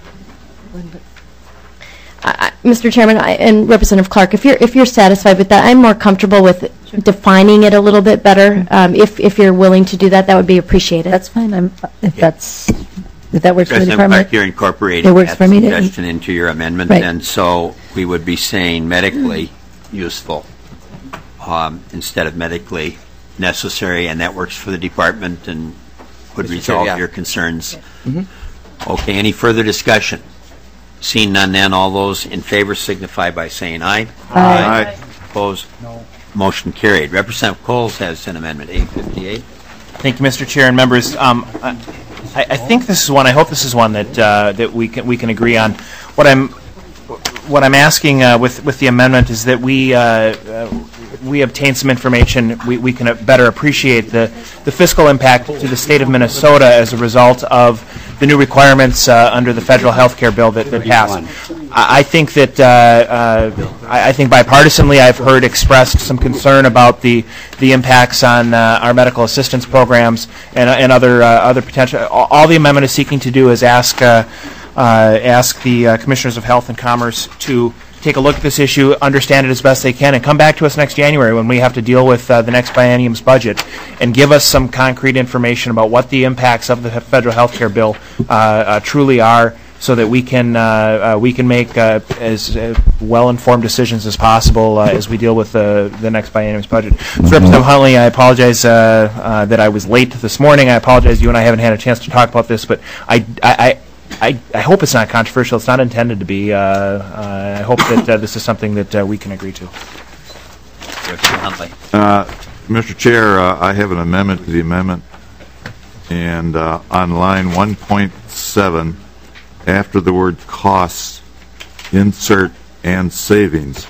Mr. Chairman and Representative Clark, if you're satisfied with that, I'm more comfortable with defining it a little bit better. If you're willing to do that, that would be appreciated. That's fine. If that works for the President department. Clark, you're incorporating It works that for me to- suggestion into your amendment, Right. and so we would be saying medically useful instead of medically necessary, and that works for the department and would Mr. Chair, resolve yeah. your concerns. Okay, any further discussion? Seeing none, then all those in favor signify by saying aye. Aye. Opposed? No. Motion carried. Representative Coles has an amendment, 858. Thank you, Mr. Chair and members. I think this is one. I hope this is one that we can agree on. What I'm asking with the amendment is that we obtain some information. We can better appreciate the fiscal impact to the state of Minnesota as a result of the new requirements under the federal health care bill that passed. I think that I think bipartisanly I've heard expressed some concern about the impacts on our medical assistance programs and other potential. All the amendment is seeking to do is ask the Commissioners of Health and Commerce to take a look at this issue, understand it as best they can, and come back to us next January when we have to deal with the next biennium's budget, and give us some concrete information about what the impacts of the federal health care bill truly are, so that we can make as well-informed decisions as possible as we deal with the next biennium's budget. So, Representative Huntley, I apologize that I was late this morning. I apologize you and I haven't had a chance to talk about this, but I hope it's not controversial. It's not intended to be. I hope that this is something that we can agree to. Mr. Chair, I have an amendment to the amendment, and on line 1.7, after the word costs, insert and savings.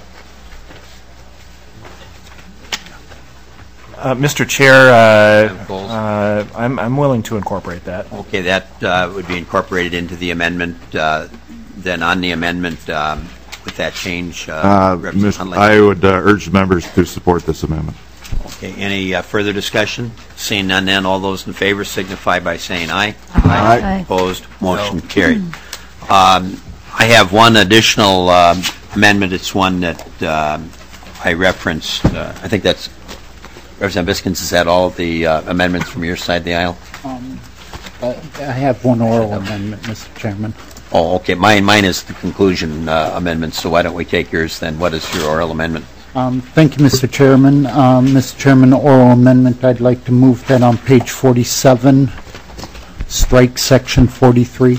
Mr. Chair, I'm willing to incorporate that. Okay, that would be incorporated into the amendment. Then on the amendment, with that change, Representative Huntley. I would urge members to support this amendment. Okay, any further discussion? Seeing none, then all those in favor signify by saying aye. Aye. Opposed? Motion carried. I have one additional amendment. It's one that I referenced. I think that's Representative Biskins. Is that all of the amendments from your side of the aisle? I have one oral amendment, Mr. Chairman. Oh, okay. Mine is the conclusion amendment, so why don't we take yours then? What is your oral amendment? Thank you, Mr. Chairman. Mr. Chairman, oral amendment, I'd like to move that on page 47, strike section 43.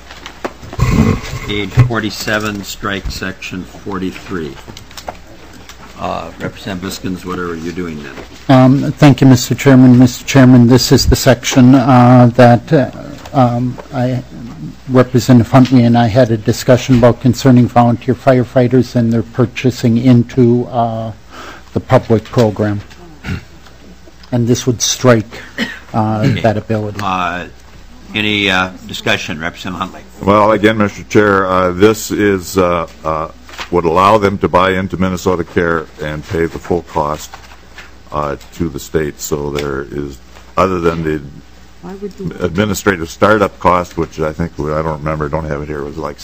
Page 47, strike section 43. Representative Biskins, what are you doing then? Thank you, Mr. Chairman. Mr. Chairman, this is the section that Representative Huntley and I had a discussion about concerning volunteer firefighters and their purchasing into the public program. And this would strike that ability. Any discussion, Representative Huntley? Well, again, Mr. Chair, this is would allow them to buy into Minnesota Care and pay the full cost to the state. So there is, other than the administrative startup cost, which I think, I don't remember, don't have it here, it was like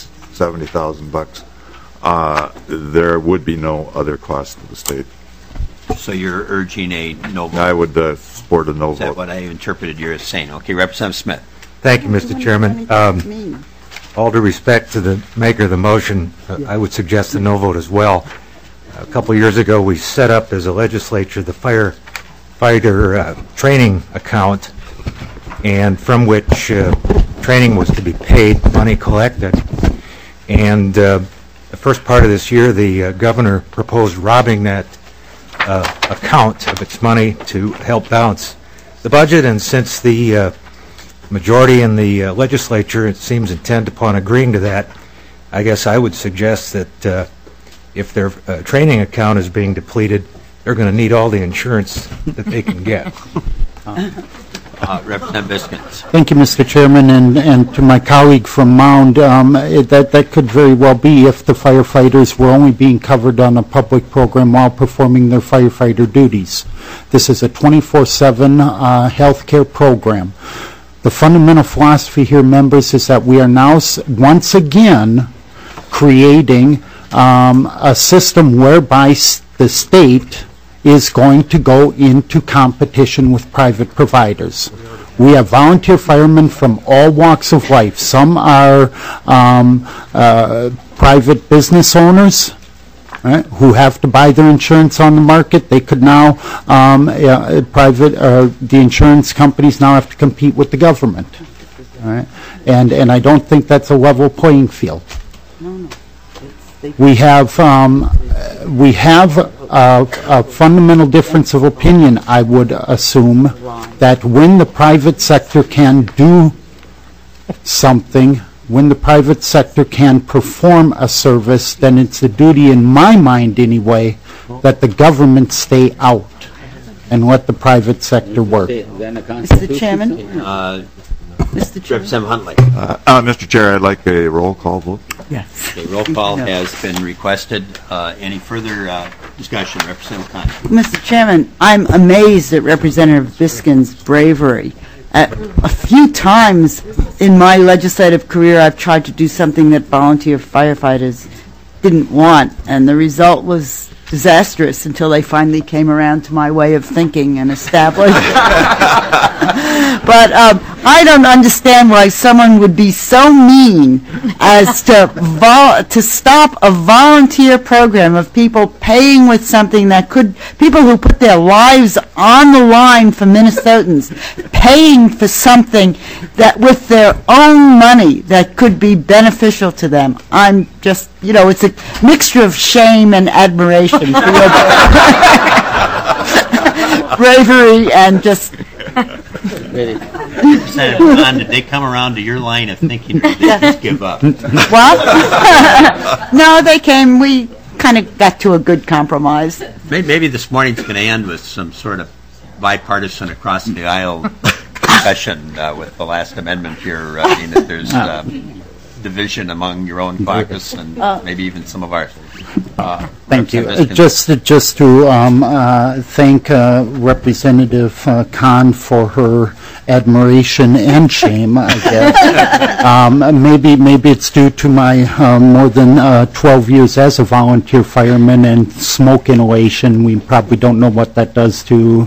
$70,000, there would be no other cost to the state. So you're urging a no vote? I would support a no vote. Is that what I interpreted you as saying? Okay, Representative Smith. Thank you, Mr. Chairman. All due respect to the maker of the motion, I would suggest a no vote as well. A couple of years ago, we set up as a legislature the firefighter training account, and from which training was to be paid, money collected. And the first part of this year, the governor proposed robbing that account of its money to help balance the budget. And since the majority in the legislature, it seems, intent upon agreeing to that, I guess I would suggest that if their training account is being depleted, they're going to need all the insurance that they can get. Representative Biskins. Thank you, Mr. Chairman, and to my colleague from Mound, that could very well be if the firefighters were only being covered on a public program while performing their firefighter duties. This is a 24/7 health care program. The fundamental philosophy here, members, is that we are now once again creating a system whereby the state is going to go into competition with private providers. We have volunteer firemen from all walks of life. Some are private business owners, right, who have to buy their insurance on the market. They could now, the insurance companies now have to compete with the government. Right? And I don't think that's a level playing field. We have a fundamental difference of opinion, I would assume, that when the private sector can do something, when the private sector can perform a service, then it's a duty, in my mind anyway, that the government stay out and let the private sector work. Mr. Chairman? Representative Huntley. Mr. Chair, I'd like a roll call vote. Yes. A roll call has been requested. Any further discussion? Representative Khan. Mr. Chairman, I'm amazed at Representative Biskin's bravery. A few times in my legislative career, I've tried to do something that volunteer firefighters didn't want, and the result was disastrous until they finally came around to my way of thinking and established. But I don't understand why someone would be so mean as to stop a volunteer program of people paying with something that could, people who put their lives on the line for Minnesotans, paying for something that with their own money that could be beneficial to them. I'm just, it's a mixture of shame and admiration for your bravery and just... Representative Khan, did they come around to your line of thinking, or did they just give up? What? No, they came. We kind of got to a good compromise. Maybe this morning's going to end with some sort of bipartisan across the aisle discussion with the last amendment here, being that there's division among your own caucus and maybe even some of ours. Thank you. Just to thank Representative Khan for her admiration and shame, I guess. Maybe it's due to my more than 12 years as a volunteer fireman and smoke inhalation. We probably don't know what that does to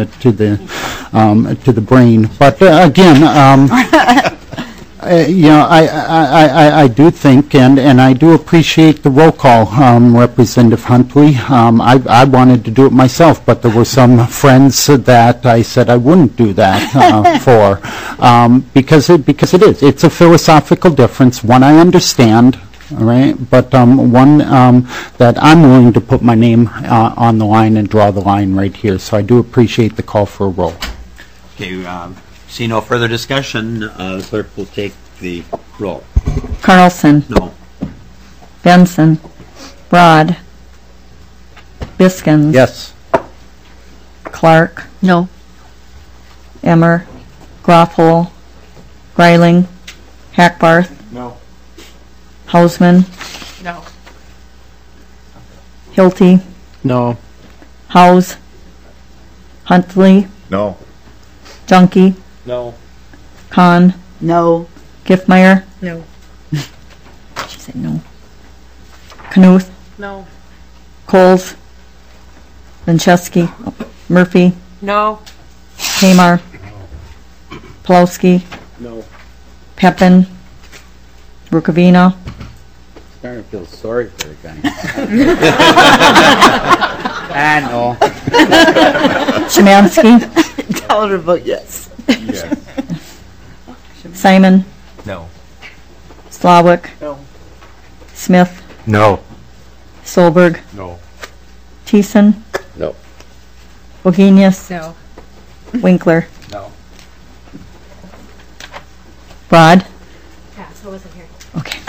the brain. But again. I do think, and I do appreciate the roll call, Representative Huntley. I wanted to do it myself, but there were some friends that I said I wouldn't do that for, because it is. It's a philosophical difference, one I understand, all right, but one that I'm willing to put my name on the line and draw the line right here. So I do appreciate the call for a roll. Okay. See no further discussion. The clerk will take the roll. Carlson. No. Benson. Broad. Biskins. Yes. Clark. No. Emmer. Groffel. Greiling. Hackbarth. No. Hausman. No. Hilty. No. House. Huntley. No. Junkie. No. Khan. No. Giffmeyer. No. She said no. Knuth. No. Coles. Vinchesky. Murphy. No. Tamar. Pulowski. No. Pepin. Rukavina. Starting to feel sorry for the guy. No. Szymanski. Tell her to vote yes. Yes. Simon. No. Slawick. No. Smith. No. Solberg. No. Thiessen. No. Bogenius. No. Winkler. No. Broad. Yeah, so I wasn't here. Okay.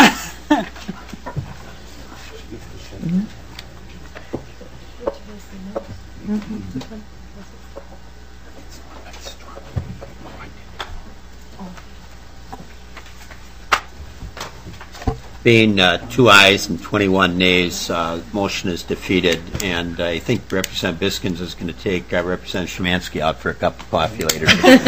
Being 2 ayes and 21 nays, motion is defeated, and I think Representative Biskins is going to take Representative Szymanski out for a cup of coffee later.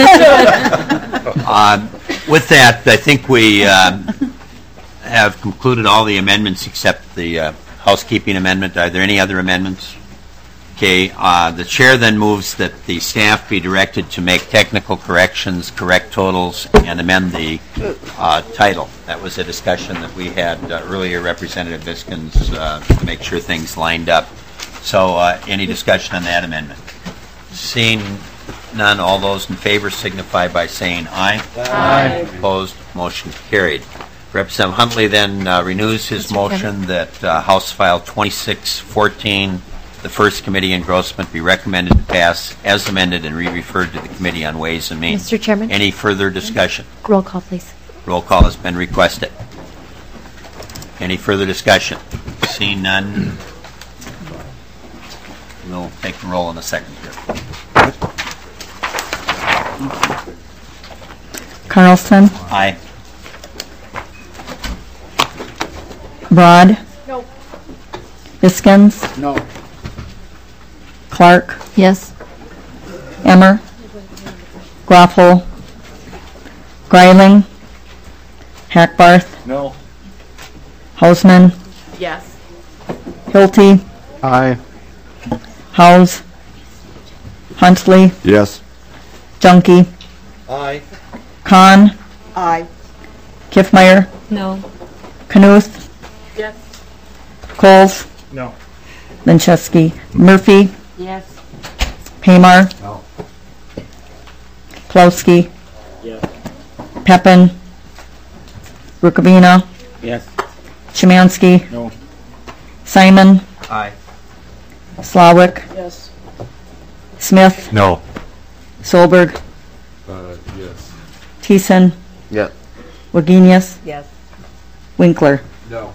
With that, I think we have concluded all the amendments except the housekeeping amendment. Are there any other amendments? Okay, the chair then moves that the staff be directed to make technical corrections, correct totals, and amend the title. That was a discussion that we had earlier, Representative Biskins, to make sure things lined up. So any discussion on that amendment? Seeing none, all those in favor signify by saying aye. Aye. Opposed, motion carried. Representative Huntley then renews his motion that House File 2614, the first committee engrossment, be recommended to pass as amended and re-referred to the Committee on Ways and Means. Mr. Chairman? Any further discussion? Roll call, please. Roll call has been requested. Any further discussion? Seeing none, we'll take the roll in a second here. Carlson, Aye. Broad, No. Biskins, No. Clark, Yes. Emmer, Groffel, Greiling, Hackbarth, No. Hausman, Yes. Hilty, Aye. House, Huntley, Yes. Junkie, Aye. Khan, Aye. Kiffmeyer, No. Knuth, Yes. Coles, No. Manchesky, Murphy, Yes. Paymar, No. Plowski, Yes. Peppin, Rukavina, Yes. Szymanski, No. Simon, Aye. Slawick, Yes. Smith, No. Solberg, Yes. Thiessen, Yeah. Wagenius, Yes. Winkler. No.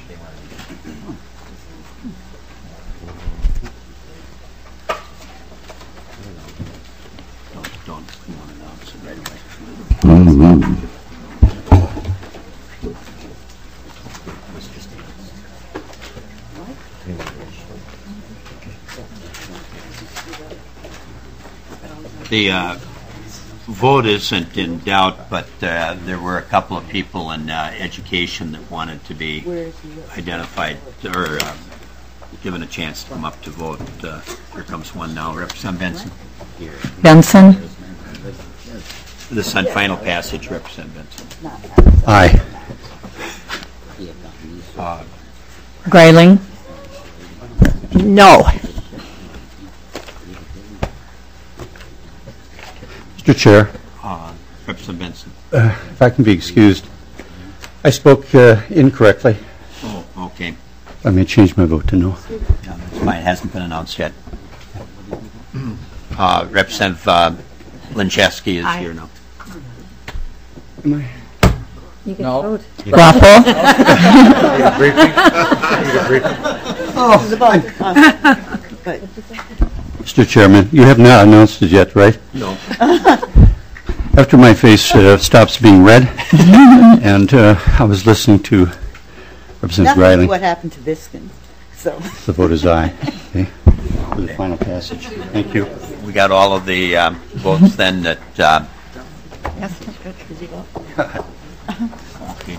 Don't announce it right away. The vote isn't in doubt, but there were a couple of people in education that wanted to be identified or given a chance to come up to vote. Here comes one now. Representative Benson. Benson, This on final passage, Representative Benson. Aye. Greiling, No. Mr. Chair, Representative Benson. if I can be excused, I spoke incorrectly. Oh, okay. I may change my vote to no. Yeah, that's fine. It hasn't been announced yet. Representative Linchevsky is here now. You can No. vote. Groffel, Mr. Chairman, you have not announced it yet, right? No. After my face stops being red, and I was listening to Representative Nothing to Greiling, what happened to Biskins, so. the vote is aye. Okay. For the final passage. Thank you. We got all of the votes then that. Okay.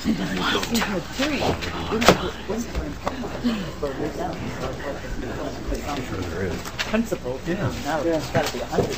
Principal. Yeah. Now it's got to be 100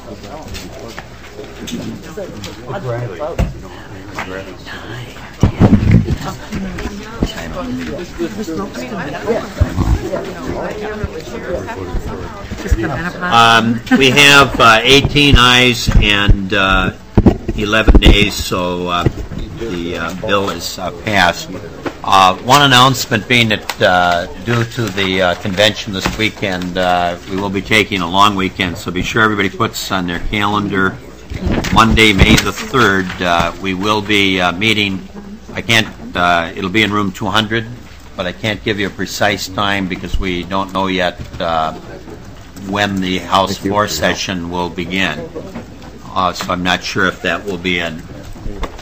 We have 18 ayes and 11 nays, so the bill is passed. One announcement being that due to the convention this weekend, we will be taking a long weekend, so be sure everybody puts on their calendar Monday, May the 3rd. We will be meeting, it'll be in room 200, but I can't give you a precise time because we don't know yet when the House floor session will begin. So I'm not sure if that will be in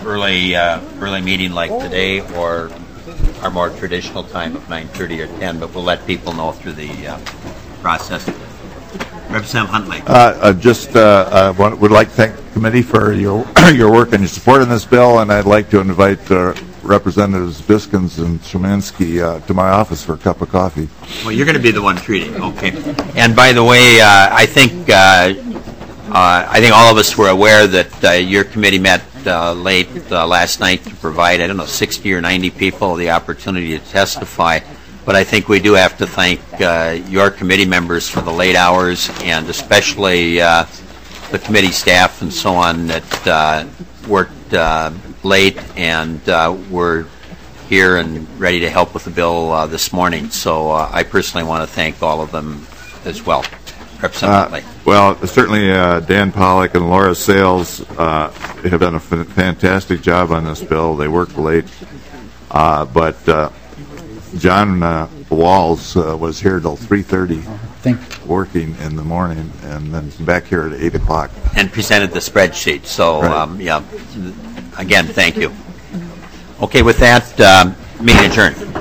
early meeting like today, or our more traditional time of 9:30 or 10, but we'll let people know through the process. Representative Huntley. Would like to thank the committee for your your work and your support in this bill, and I'd like to invite Representatives Biskins and Szymanski to my office for a cup of coffee. Well, you're going to be the one treating, okay. And by the way, I think all of us were aware that your committee met late last night to provide, 60 or 90 people the opportunity to testify. But I think we do have to thank your committee members for the late hours, and especially the committee staff and so on that worked late and were here and ready to help with the bill this morning. So I personally want to thank all of them as well. Representative Huntley. Well, certainly Dan Pollock and Laura Sales have done a fantastic job on this bill. They worked late, but John Walls was here till 3:30, working in the morning, and then back here at 8 o'clock. And presented the spreadsheet. So, right. Again, thank you. Okay, with that, meeting adjourned.